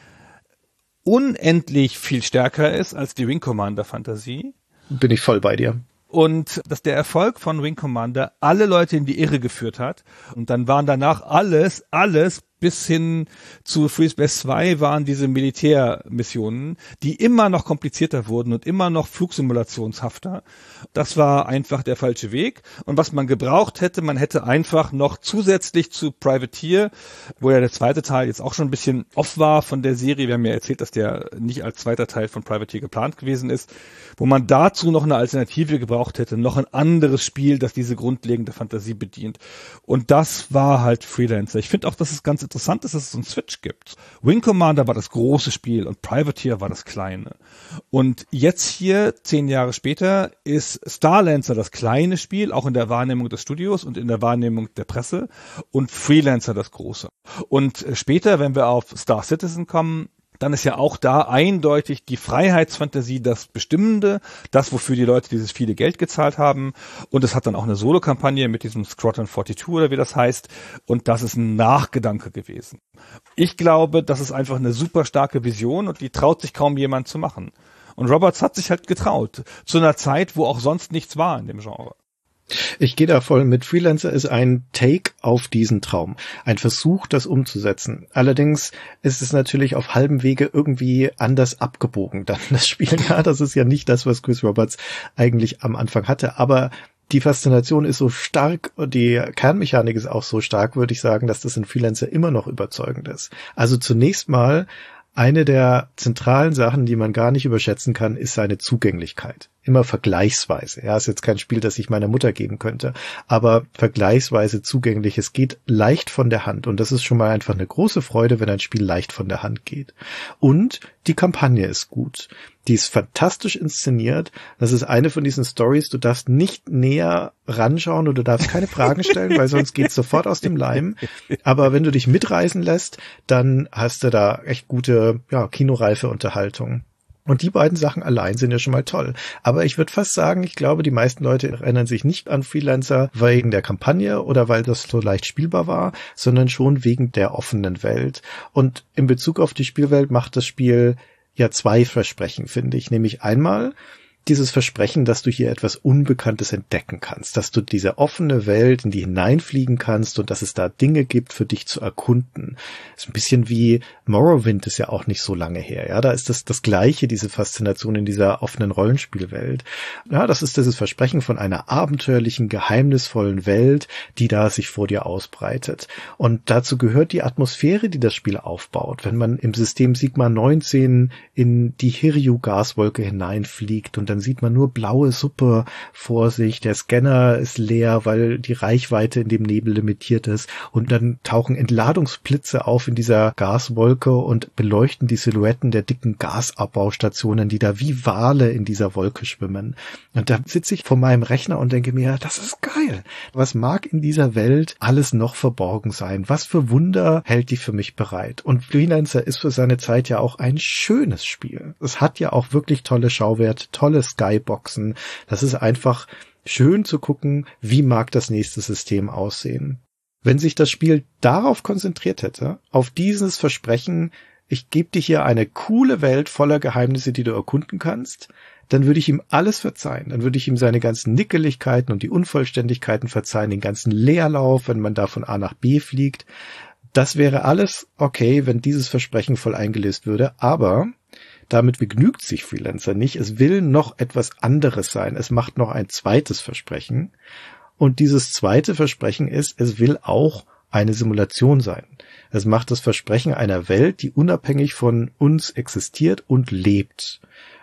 unendlich viel stärker ist als die Wing Commander-Fantasie. Bin ich voll bei dir. Und dass der Erfolg von Wing Commander alle Leute in die Irre geführt hat. Und dann waren danach alles, alles bis hin zu Free Space zwei waren diese Militärmissionen, die immer noch komplizierter wurden und immer noch flugsimulationshafter. Das war einfach der falsche Weg. Und was man gebraucht hätte, man hätte einfach noch zusätzlich zu Privateer, wo ja der zweite Teil jetzt auch schon ein bisschen off war von der Serie, wir haben ja erzählt, dass der nicht als zweiter Teil von Privateer geplant gewesen ist, wo man dazu noch eine Alternative gebraucht hätte, noch ein anderes Spiel, das diese grundlegende Fantasie bedient. Und das war halt Freelancer. Ich finde auch, dass es ganz interessant ist, dass es so einen Switch gibt. Wing Commander war das große Spiel und Privateer war das kleine. Und jetzt hier, zehn Jahre später, ist Starlancer das kleine Spiel, auch in der Wahrnehmung des Studios und in der Wahrnehmung der Presse, und Freelancer das große. Und später, wenn wir auf Star Citizen kommen, dann ist ja auch da eindeutig die Freiheitsfantasie das Bestimmende, das, wofür die Leute dieses viele Geld gezahlt haben. Und es hat dann auch eine Solo-Kampagne mit diesem Squadron zweiundvierzig oder wie das heißt. Und das ist ein Nachgedanke gewesen. Ich glaube, das ist einfach eine super starke Vision und die traut sich kaum jemand zu machen. Und Roberts hat sich halt getraut. Zu einer Zeit, wo auch sonst nichts war in dem Genre. Ich gehe da voll mit. Freelancer ist ein Take auf diesen Traum. Ein Versuch, das umzusetzen. Allerdings ist es natürlich auf halbem Wege irgendwie anders abgebogen. Dann das Spiel, ja, das ist ja nicht das, was Chris Roberts eigentlich am Anfang hatte. Aber die Faszination ist so stark und die Kernmechanik ist auch so stark, würde ich sagen, dass das in Freelancer immer noch überzeugend ist. Also zunächst mal, eine der zentralen Sachen, die man gar nicht überschätzen kann, ist seine Zugänglichkeit. Immer vergleichsweise. Ja, ist jetzt kein Spiel, das ich meiner Mutter geben könnte, aber vergleichsweise zugänglich. Es geht leicht von der Hand und das ist schon mal einfach eine große Freude, wenn ein Spiel leicht von der Hand geht. Und die Kampagne ist gut. Die ist fantastisch inszeniert. Das ist eine von diesen Stories, du darfst nicht näher ranschauen oder du darfst keine Fragen stellen, weil sonst geht's sofort aus dem Leim. Aber wenn du dich mitreißen lässt, dann hast du da echt gute, ja, kinoreife Unterhaltung. Und die beiden Sachen allein sind ja schon mal toll. Aber ich würde fast sagen, ich glaube, die meisten Leute erinnern sich nicht an Freelancer wegen der Kampagne oder weil das so leicht spielbar war, sondern schon wegen der offenen Welt. Und in Bezug auf die Spielwelt macht das Spiel ja zwei Versprechen, finde ich. Nämlich einmal dieses Versprechen, dass du hier etwas Unbekanntes entdecken kannst, dass du diese offene Welt, in die hineinfliegen kannst und dass es da Dinge gibt für dich zu erkunden. Das ist ein bisschen wie Morrowind, ist ja auch nicht so lange her. Ja, da ist das das Gleiche, diese Faszination in dieser offenen Rollenspielwelt. Ja, das ist dieses Versprechen von einer abenteuerlichen, geheimnisvollen Welt, die da sich vor dir ausbreitet. Und dazu gehört die Atmosphäre, die das Spiel aufbaut. Wenn man im System Sigma neunzehn in die Hiryu-Gaswolke hineinfliegt und dann sieht man nur blaue Suppe vor sich, der Scanner ist leer, weil die Reichweite in dem Nebel limitiert ist und dann tauchen Entladungsblitze auf in dieser Gaswolke und beleuchten die Silhouetten der dicken Gasabbaustationen, die da wie Wale in dieser Wolke schwimmen. Und da sitze ich vor meinem Rechner und denke mir, das ist geil. Was mag in dieser Welt alles noch verborgen sein? Was für Wunder hält die für mich bereit? Und Freelancer ist für seine Zeit ja auch ein schönes Spiel. Es hat ja auch wirklich tolle Schauwerte, tolle Skyboxen. Das ist einfach schön zu gucken, wie mag das nächste System aussehen. Wenn sich das Spiel darauf konzentriert hätte, auf dieses Versprechen, ich gebe dir hier eine coole Welt voller Geheimnisse, die du erkunden kannst, dann würde ich ihm alles verzeihen. Dann würde ich ihm seine ganzen Nickeligkeiten und die Unvollständigkeiten verzeihen, den ganzen Leerlauf, wenn man da von A nach B fliegt. Das wäre alles okay, wenn dieses Versprechen voll eingelöst würde, aber damit begnügt sich Freelancer nicht. Es will noch etwas anderes sein. Es macht noch ein zweites Versprechen. Und dieses zweite Versprechen ist, es will auch eine Simulation sein. Es macht das Versprechen einer Welt, die unabhängig von uns existiert und lebt.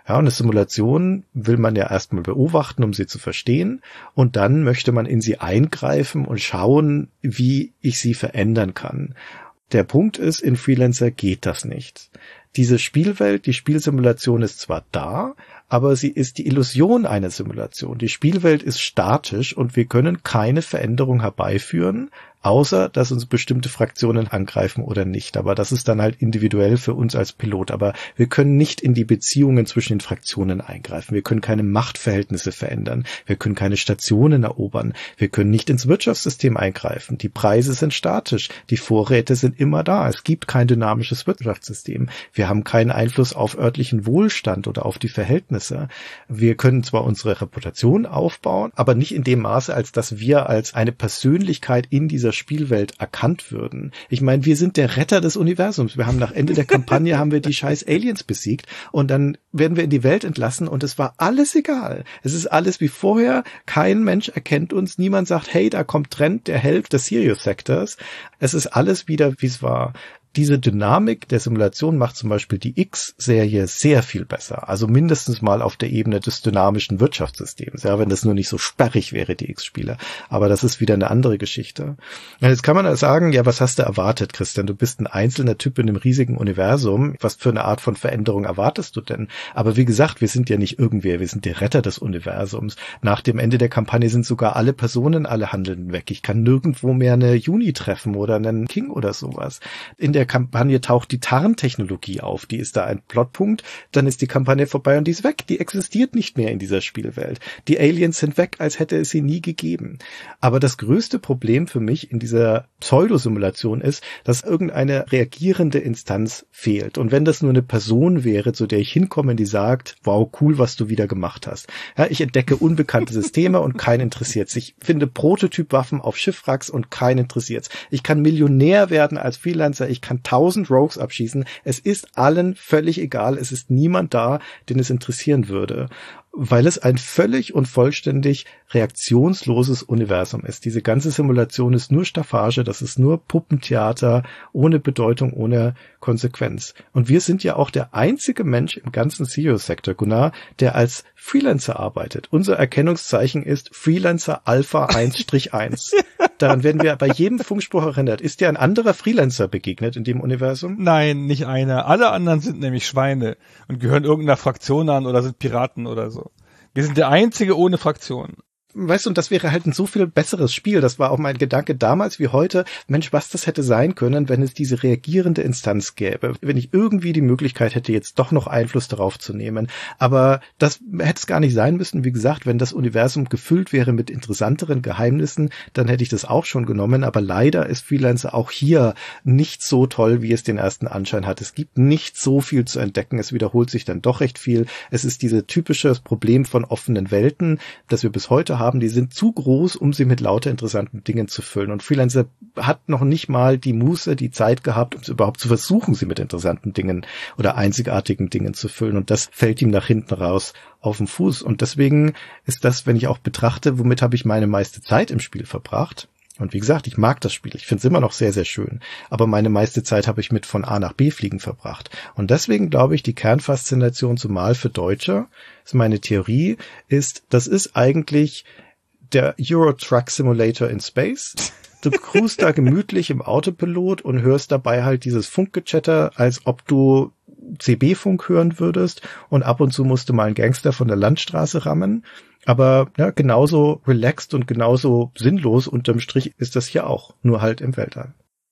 Ja, und eine Simulation will man ja erstmal beobachten, um sie zu verstehen. Und dann möchte man in sie eingreifen und schauen, wie ich sie verändern kann. Der Punkt ist, in Freelancer geht das nicht. Diese Spielwelt, die Spielsimulation ist zwar da, aber sie ist die Illusion einer Simulation. Die Spielwelt ist statisch und wir können keine Veränderung herbeiführen, außer dass uns bestimmte Fraktionen angreifen oder nicht. Aber das ist dann halt individuell für uns als Pilot. Aber wir können nicht in die Beziehungen zwischen den Fraktionen eingreifen. Wir können keine Machtverhältnisse verändern. Wir können keine Stationen erobern. Wir können nicht ins Wirtschaftssystem eingreifen. Die Preise sind statisch. Die Vorräte sind immer da. Es gibt kein dynamisches Wirtschaftssystem. Wir haben keinen Einfluss auf örtlichen Wohlstand oder auf die Verhältnisse. Wir können zwar unsere Reputation aufbauen, aber nicht in dem Maße, als dass wir als eine Persönlichkeit in dieser Spielwelt erkannt würden. Ich meine, wir sind der Retter des Universums. Wir haben nach Ende der Kampagne haben wir die scheiß Aliens besiegt und dann werden wir in die Welt entlassen und es war alles egal. Es ist alles wie vorher. Kein Mensch erkennt uns. Niemand sagt, hey, da kommt Trent, der Held des Sirius Sectors. Es ist alles wieder, wie es war. Diese Dynamik der Simulation macht zum Beispiel die X-Serie sehr viel besser. Also mindestens mal auf der Ebene des dynamischen Wirtschaftssystems. Ja, wenn das nur nicht so sperrig wäre, die X-Spiele. Aber das ist wieder eine andere Geschichte. Und jetzt kann man sagen, ja, was hast du erwartet, Christian? Du bist ein einzelner Typ in einem riesigen Universum. Was für eine Art von Veränderung erwartest du denn? Aber wie gesagt, wir sind ja nicht irgendwer. Wir sind der Retter des Universums. Nach dem Ende der Kampagne sind sogar alle Personen, alle Handelnden weg. Ich kann nirgendwo mehr eine Juni treffen oder einen King oder sowas. In der Kampagne taucht die Tarntechnologie auf, die ist da ein Plotpunkt, dann ist die Kampagne vorbei und die ist weg, die existiert nicht mehr in dieser Spielwelt. Die Aliens sind weg, als hätte es sie nie gegeben. Aber das größte Problem für mich in dieser Pseudosimulation ist, dass irgendeine reagierende Instanz fehlt. Und wenn das nur eine Person wäre, zu der ich hinkomme, die sagt, wow, cool, was du wieder gemacht hast. Ja, ich entdecke unbekannte Systeme und keinen interessiert's. Ich finde Prototypwaffen auf Schiffwracks und keinen interessiert's. Ich kann Millionär werden als Freelancer, ich kann tausend Rogues abschießen. Es ist allen völlig egal. Es ist niemand da, den es interessieren würde, weil es ein völlig und vollständig reaktionsloses Universum ist. Diese ganze Simulation ist nur Staffage, das ist nur Puppentheater, ohne Bedeutung, ohne Konsequenz. Und wir sind ja auch der einzige Mensch im ganzen Sirius-Sektor, Gunnar, der als Freelancer arbeitet. Unser Erkennungszeichen ist Freelancer Alpha eins eins. Daran werden wir bei jedem Funkspruch erinnert. Ist dir ein anderer Freelancer begegnet in dem Universum? Nein, nicht einer. Alle anderen sind nämlich Schweine und gehören irgendeiner Fraktion an oder sind Piraten oder so. Wir sind der Einzige ohne Fraktion. Weißt du, und das wäre halt ein so viel besseres Spiel. Das war auch mein Gedanke damals wie heute. Mensch, was das hätte sein können, wenn es diese reagierende Instanz gäbe. Wenn ich irgendwie die Möglichkeit hätte, jetzt doch noch Einfluss darauf zu nehmen. Aber das hätte es gar nicht sein müssen. Wie gesagt, wenn das Universum gefüllt wäre mit interessanteren Geheimnissen, dann hätte ich das auch schon genommen. Aber leider ist Freelancer auch hier nicht so toll, wie es den ersten Anschein hat. Es gibt nicht so viel zu entdecken. Es wiederholt sich dann doch recht viel. Es ist dieses typische Problem von offenen Welten, das wir bis heute haben. Haben, die sind zu groß, um sie mit lauter interessanten Dingen zu füllen. Und Freelancer hat noch nicht mal die Muße, die Zeit gehabt, um es überhaupt zu versuchen, sie mit interessanten Dingen oder einzigartigen Dingen zu füllen. Und das fällt ihm nach hinten raus auf den Fuß. Und deswegen ist das, wenn ich auch betrachte, womit habe ich meine meiste Zeit im Spiel verbracht. Und wie gesagt, ich mag das Spiel. Ich finde es immer noch sehr, sehr schön. Aber meine meiste Zeit habe ich mit von A nach B fliegen verbracht. Und deswegen glaube ich, die Kernfaszination zumal für Deutsche, ist meine Theorie, ist, das ist eigentlich der Euro Truck Simulator in Space. Du cruist da gemütlich im Autopilot und hörst dabei halt dieses Funkgechatter, als ob du C B-Funk hören würdest. Und ab und zu musste mal ein Gangster von der Landstraße rammen. Aber ja, genauso relaxed und genauso sinnlos unterm Strich ist das hier auch, nur halt im Weltall.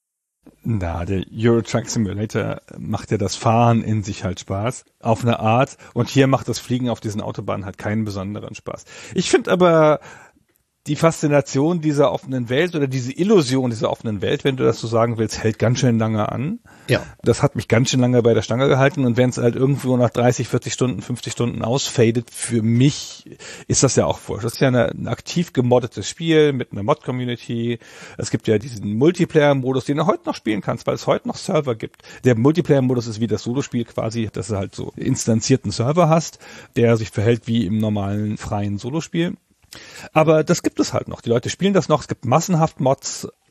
Na, der Euro Truck Simulator macht ja das Fahren in sich halt Spaß, auf eine Art. Und hier macht das Fliegen auf diesen Autobahnen halt keinen besonderen Spaß. Ich finde aber die Faszination dieser offenen Welt oder diese Illusion dieser offenen Welt, wenn du das so sagen willst, hält ganz schön lange an. Ja. Das hat mich ganz schön lange bei der Stange gehalten und wenn es halt irgendwo nach dreißig, vierzig Stunden, fünfzig Stunden ausfadet, für mich ist das ja auch wurscht. Das ist ja eine, ein aktiv gemoddetes Spiel mit einer Mod-Community. Es gibt ja diesen Multiplayer-Modus, den du heute noch spielen kannst, weil es heute noch Server gibt. Der Multiplayer-Modus ist wie das Solospiel quasi, dass du halt so instanzierten Server hast, der sich verhält wie im normalen freien Solospiel. Aber das gibt es halt noch. Die Leute spielen das noch. Es gibt massenhaft Mods.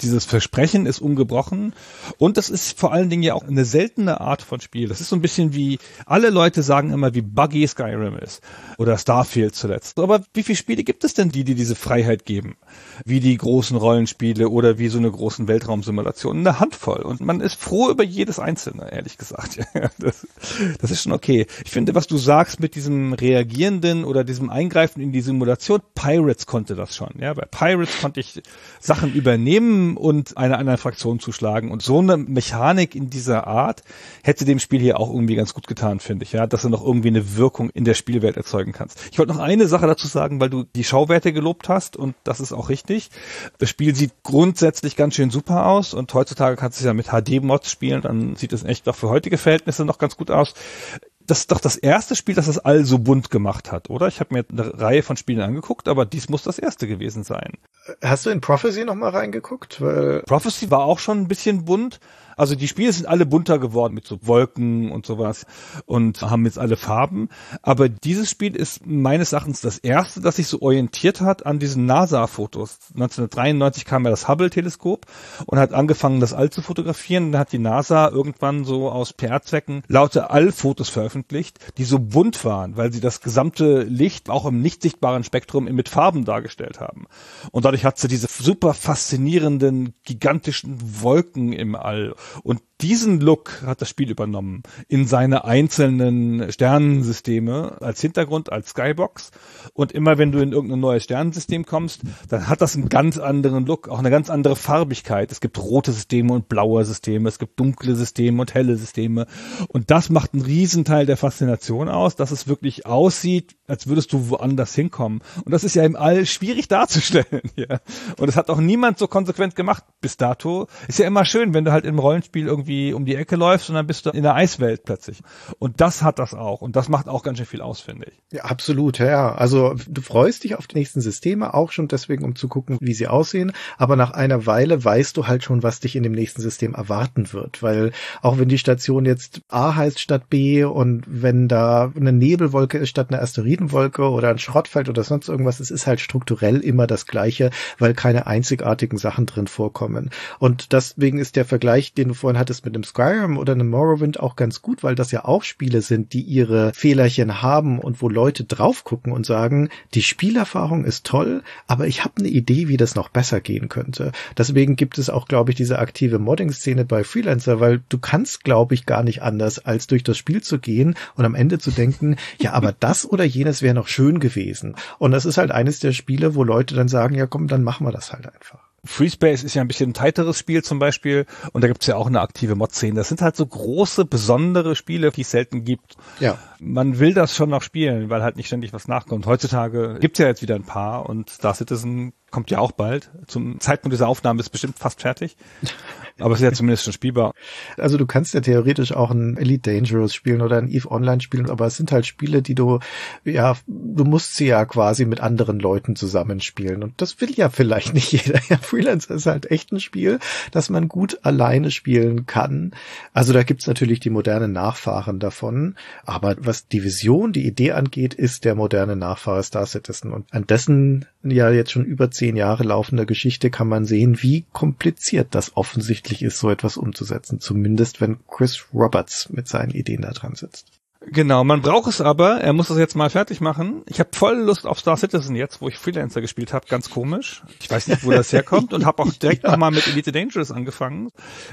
Dieses Versprechen ist ungebrochen und das ist vor allen Dingen ja auch eine seltene Art von Spiel. Das ist so ein bisschen wie, alle Leute sagen immer, wie buggy Skyrim ist oder Starfield zuletzt. Aber wie viele Spiele gibt es denn, die dir diese Freiheit geben? Wie die großen Rollenspiele oder wie so eine großen Weltraumsimulationen? Eine Handvoll. Und man ist froh über jedes einzelne, ehrlich gesagt. Das, das ist schon okay. Ich finde, was du sagst mit diesem Reagierenden oder diesem Eingreifen in die Simulation, Pirates konnte das schon. Ja, bei Pirates konnte ich Sachen übernehmen und einer anderen Fraktion zuschlagen. Und so eine Mechanik in dieser Art hätte dem Spiel hier auch irgendwie ganz gut getan, finde ich. Ja, dass du noch irgendwie eine Wirkung in der Spielwelt erzeugen kannst. Ich wollte noch eine Sache dazu sagen, weil du die Schauwerte gelobt hast und das ist auch richtig. Das Spiel sieht grundsätzlich ganz schön super aus und heutzutage kannst du es ja mit H D-Mods spielen, dann sieht es echt auch für heutige Verhältnisse noch ganz gut aus. Das ist doch das erste Spiel, das das all so bunt gemacht hat, oder? Ich habe mir eine Reihe von Spielen angeguckt, aber dies muss das erste gewesen sein. Hast du in Prophecy noch mal reingeguckt? Weil Prophecy war auch schon ein bisschen bunt. Also die Spiele sind alle bunter geworden mit so Wolken und sowas und haben jetzt alle Farben. Aber dieses Spiel ist meines Erachtens das erste, das sich so orientiert hat an diesen NASA-Fotos. neunzehnhundertdreiundneunzig kam ja das Hubble-Teleskop und hat angefangen, das All zu fotografieren. Dann hat die NASA irgendwann so aus P R-Zwecken laute All-Fotos veröffentlicht, die so bunt waren, weil sie das gesamte Licht auch im nicht sichtbaren Spektrum mit Farben dargestellt haben. Und dadurch hat sie diese super faszinierenden, gigantischen Wolken im All. Und diesen Look hat das Spiel übernommen in seine einzelnen Sternensysteme als Hintergrund, als Skybox. Und immer wenn du in irgendein neues Sternensystem kommst, dann hat das einen ganz anderen Look, auch eine ganz andere Farbigkeit. Es gibt rote Systeme und blaue Systeme, es gibt dunkle Systeme und helle Systeme. Und das macht einen Riesenteil der Faszination aus, dass es wirklich aussieht, als würdest du woanders hinkommen. Und das ist ja im All schwierig darzustellen. Ja. Und das hat auch niemand so konsequent gemacht bis dato. Ist ja immer schön, wenn du halt im Rollenspiel irgendwie um die Ecke läufst und dann bist du in der Eiswelt plötzlich. Und das hat das auch. Und das macht auch ganz schön viel aus, finde ich. Ja, absolut, ja. Also du freust dich auf die nächsten Systeme auch schon deswegen, um zu gucken, wie sie aussehen. Aber nach einer Weile weißt du halt schon, was dich in dem nächsten System erwarten wird. Weil auch wenn die Station jetzt A heißt statt B und wenn da eine Nebelwolke ist statt einer Asteroidenwolke oder ein Schrottfeld oder sonst irgendwas, es ist halt strukturell immer das Gleiche, weil keine einzigartigen Sachen drin vorkommen. Und deswegen ist der Vergleich, den du vorhin hattest mit einem Skyrim oder einem Morrowind auch ganz gut, weil das ja auch Spiele sind, die ihre Fehlerchen haben und wo Leute drauf gucken und sagen, die Spielerfahrung ist toll, aber ich habe eine Idee, wie das noch besser gehen könnte. Deswegen gibt es auch, glaube ich, diese aktive Modding-Szene bei Freelancer, weil du kannst, glaube ich, gar nicht anders, als durch das Spiel zu gehen und am Ende zu denken, ja, aber das oder jenes wäre noch schön gewesen. Und das ist halt eines der Spiele, wo Leute dann sagen, ja komm, dann machen wir das halt einfach. FreeSpace ist ja ein bisschen ein teiteres Spiel zum Beispiel und da gibt's ja auch eine aktive Mod-Szene. Das sind halt so große, besondere Spiele, die es selten gibt. Ja. Man will das schon noch spielen, weil halt nicht ständig was nachkommt. Heutzutage gibt's ja jetzt wieder ein paar und Star Citizen kommt ja auch bald. Zum Zeitpunkt dieser Aufnahme ist bestimmt fast fertig. Aber es ist ja zumindest schon spielbar. Also du kannst ja theoretisch auch ein Elite Dangerous spielen oder ein EVE Online spielen, aber es sind halt Spiele, die du, ja, du musst sie ja quasi mit anderen Leuten zusammenspielen. Und das will ja vielleicht nicht jeder. Ja, Freelancer ist halt echt ein Spiel, das man gut alleine spielen kann. Also da gibt's natürlich die modernen Nachfahren davon. Aber was die Vision, die Idee angeht, ist der moderne Nachfahre Star Citizen. Und an dessen ja jetzt schon über zehn Jahre laufender Geschichte kann man sehen, wie kompliziert das offensichtlich ist, so etwas umzusetzen. Zumindest, wenn Chris Roberts mit seinen Ideen da dran sitzt. Genau, man braucht es aber, er muss das jetzt mal fertig machen. Ich habe voll Lust auf Star Citizen jetzt, wo ich Freelancer gespielt habe, ganz komisch. Ich weiß nicht, wo das herkommt und habe auch direkt ja. nochmal mit Elite Dangerous angefangen.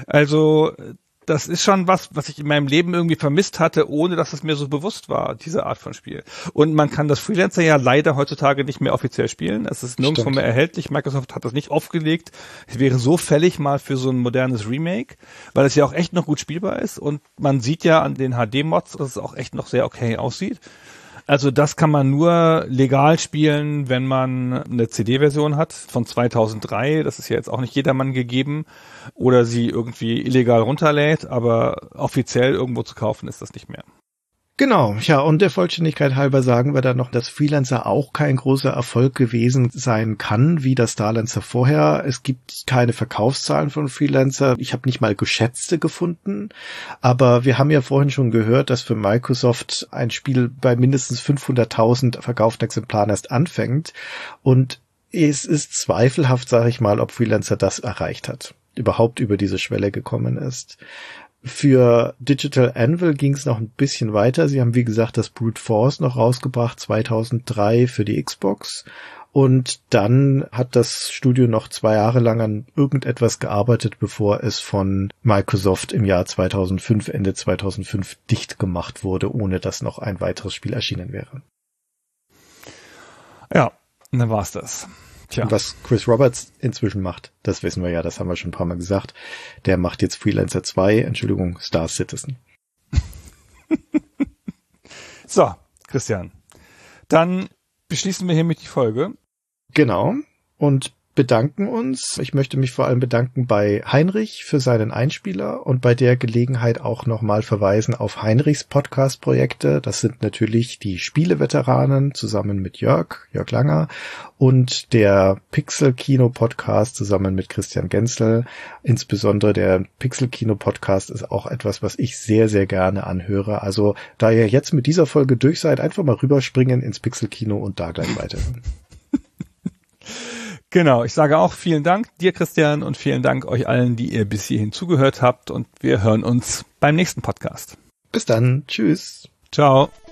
Also das ist schon was, was ich in meinem Leben irgendwie vermisst hatte, ohne dass es mir so bewusst war, diese Art von Spiel. Und man kann das Freelancer ja leider heutzutage nicht mehr offiziell spielen. Es ist nirgendwo Stimmt. mehr erhältlich. Microsoft hat das nicht aufgelegt. Es wäre so fällig mal für so ein modernes Remake, weil es ja auch echt noch gut spielbar ist. Und man sieht ja an den H D-Mods, dass es auch echt noch sehr okay aussieht. Also das kann man nur legal spielen, wenn man eine C D-Version hat von zweitausenddrei. Das ist ja jetzt auch nicht jedermann gegeben. Oder sie irgendwie illegal runterlädt, aber offiziell irgendwo zu kaufen ist das nicht mehr. Genau, ja, und der Vollständigkeit halber sagen wir dann noch, dass Freelancer auch kein großer Erfolg gewesen sein kann, wie das Starlancer vorher. Es gibt keine Verkaufszahlen von Freelancer. Ich habe nicht mal geschätzte gefunden, aber wir haben ja vorhin schon gehört, dass für Microsoft ein Spiel bei mindestens fünfhunderttausend verkauften Exemplaren erst anfängt und es ist zweifelhaft, sage ich mal, ob Freelancer das erreicht hat, überhaupt über diese Schwelle gekommen ist. Für Digital Anvil ging es noch ein bisschen weiter. Sie haben, wie gesagt, das Brute Force noch rausgebracht, zweitausenddrei für die Xbox. Und dann hat das Studio noch zwei Jahre lang an irgendetwas gearbeitet, bevor es von Microsoft im Jahr zweitausendfünf, Ende zweitausendfünf dicht gemacht wurde, ohne dass noch ein weiteres Spiel erschienen wäre. Ja, dann war's das. Tja. Und was Chris Roberts inzwischen macht, das wissen wir ja, das haben wir schon ein paar Mal gesagt. Der macht jetzt Freelancer zwei, Entschuldigung, Star Citizen. So, Christian. Dann beschließen wir hiermit die Folge. Genau. Und bedanken uns. Ich möchte mich vor allem bedanken bei Heinrich für seinen Einspieler und bei der Gelegenheit auch nochmal verweisen auf Heinrichs Podcast-Projekte. Das sind natürlich die Spieleveteranen zusammen mit Jörg, Jörg Langer und der Pixel-Kino-Podcast zusammen mit Christian Genzel. Insbesondere der Pixel-Kino-Podcast ist auch etwas, was ich sehr, sehr gerne anhöre. Also da ihr jetzt mit dieser Folge durch seid, einfach mal rüberspringen ins Pixel-Kino und da gleich weiterhören. Genau, ich sage auch vielen Dank dir, Christian, und vielen Dank euch allen, die ihr bis hierhin zugehört habt, und wir hören uns beim nächsten Podcast. Bis dann. Tschüss. Ciao.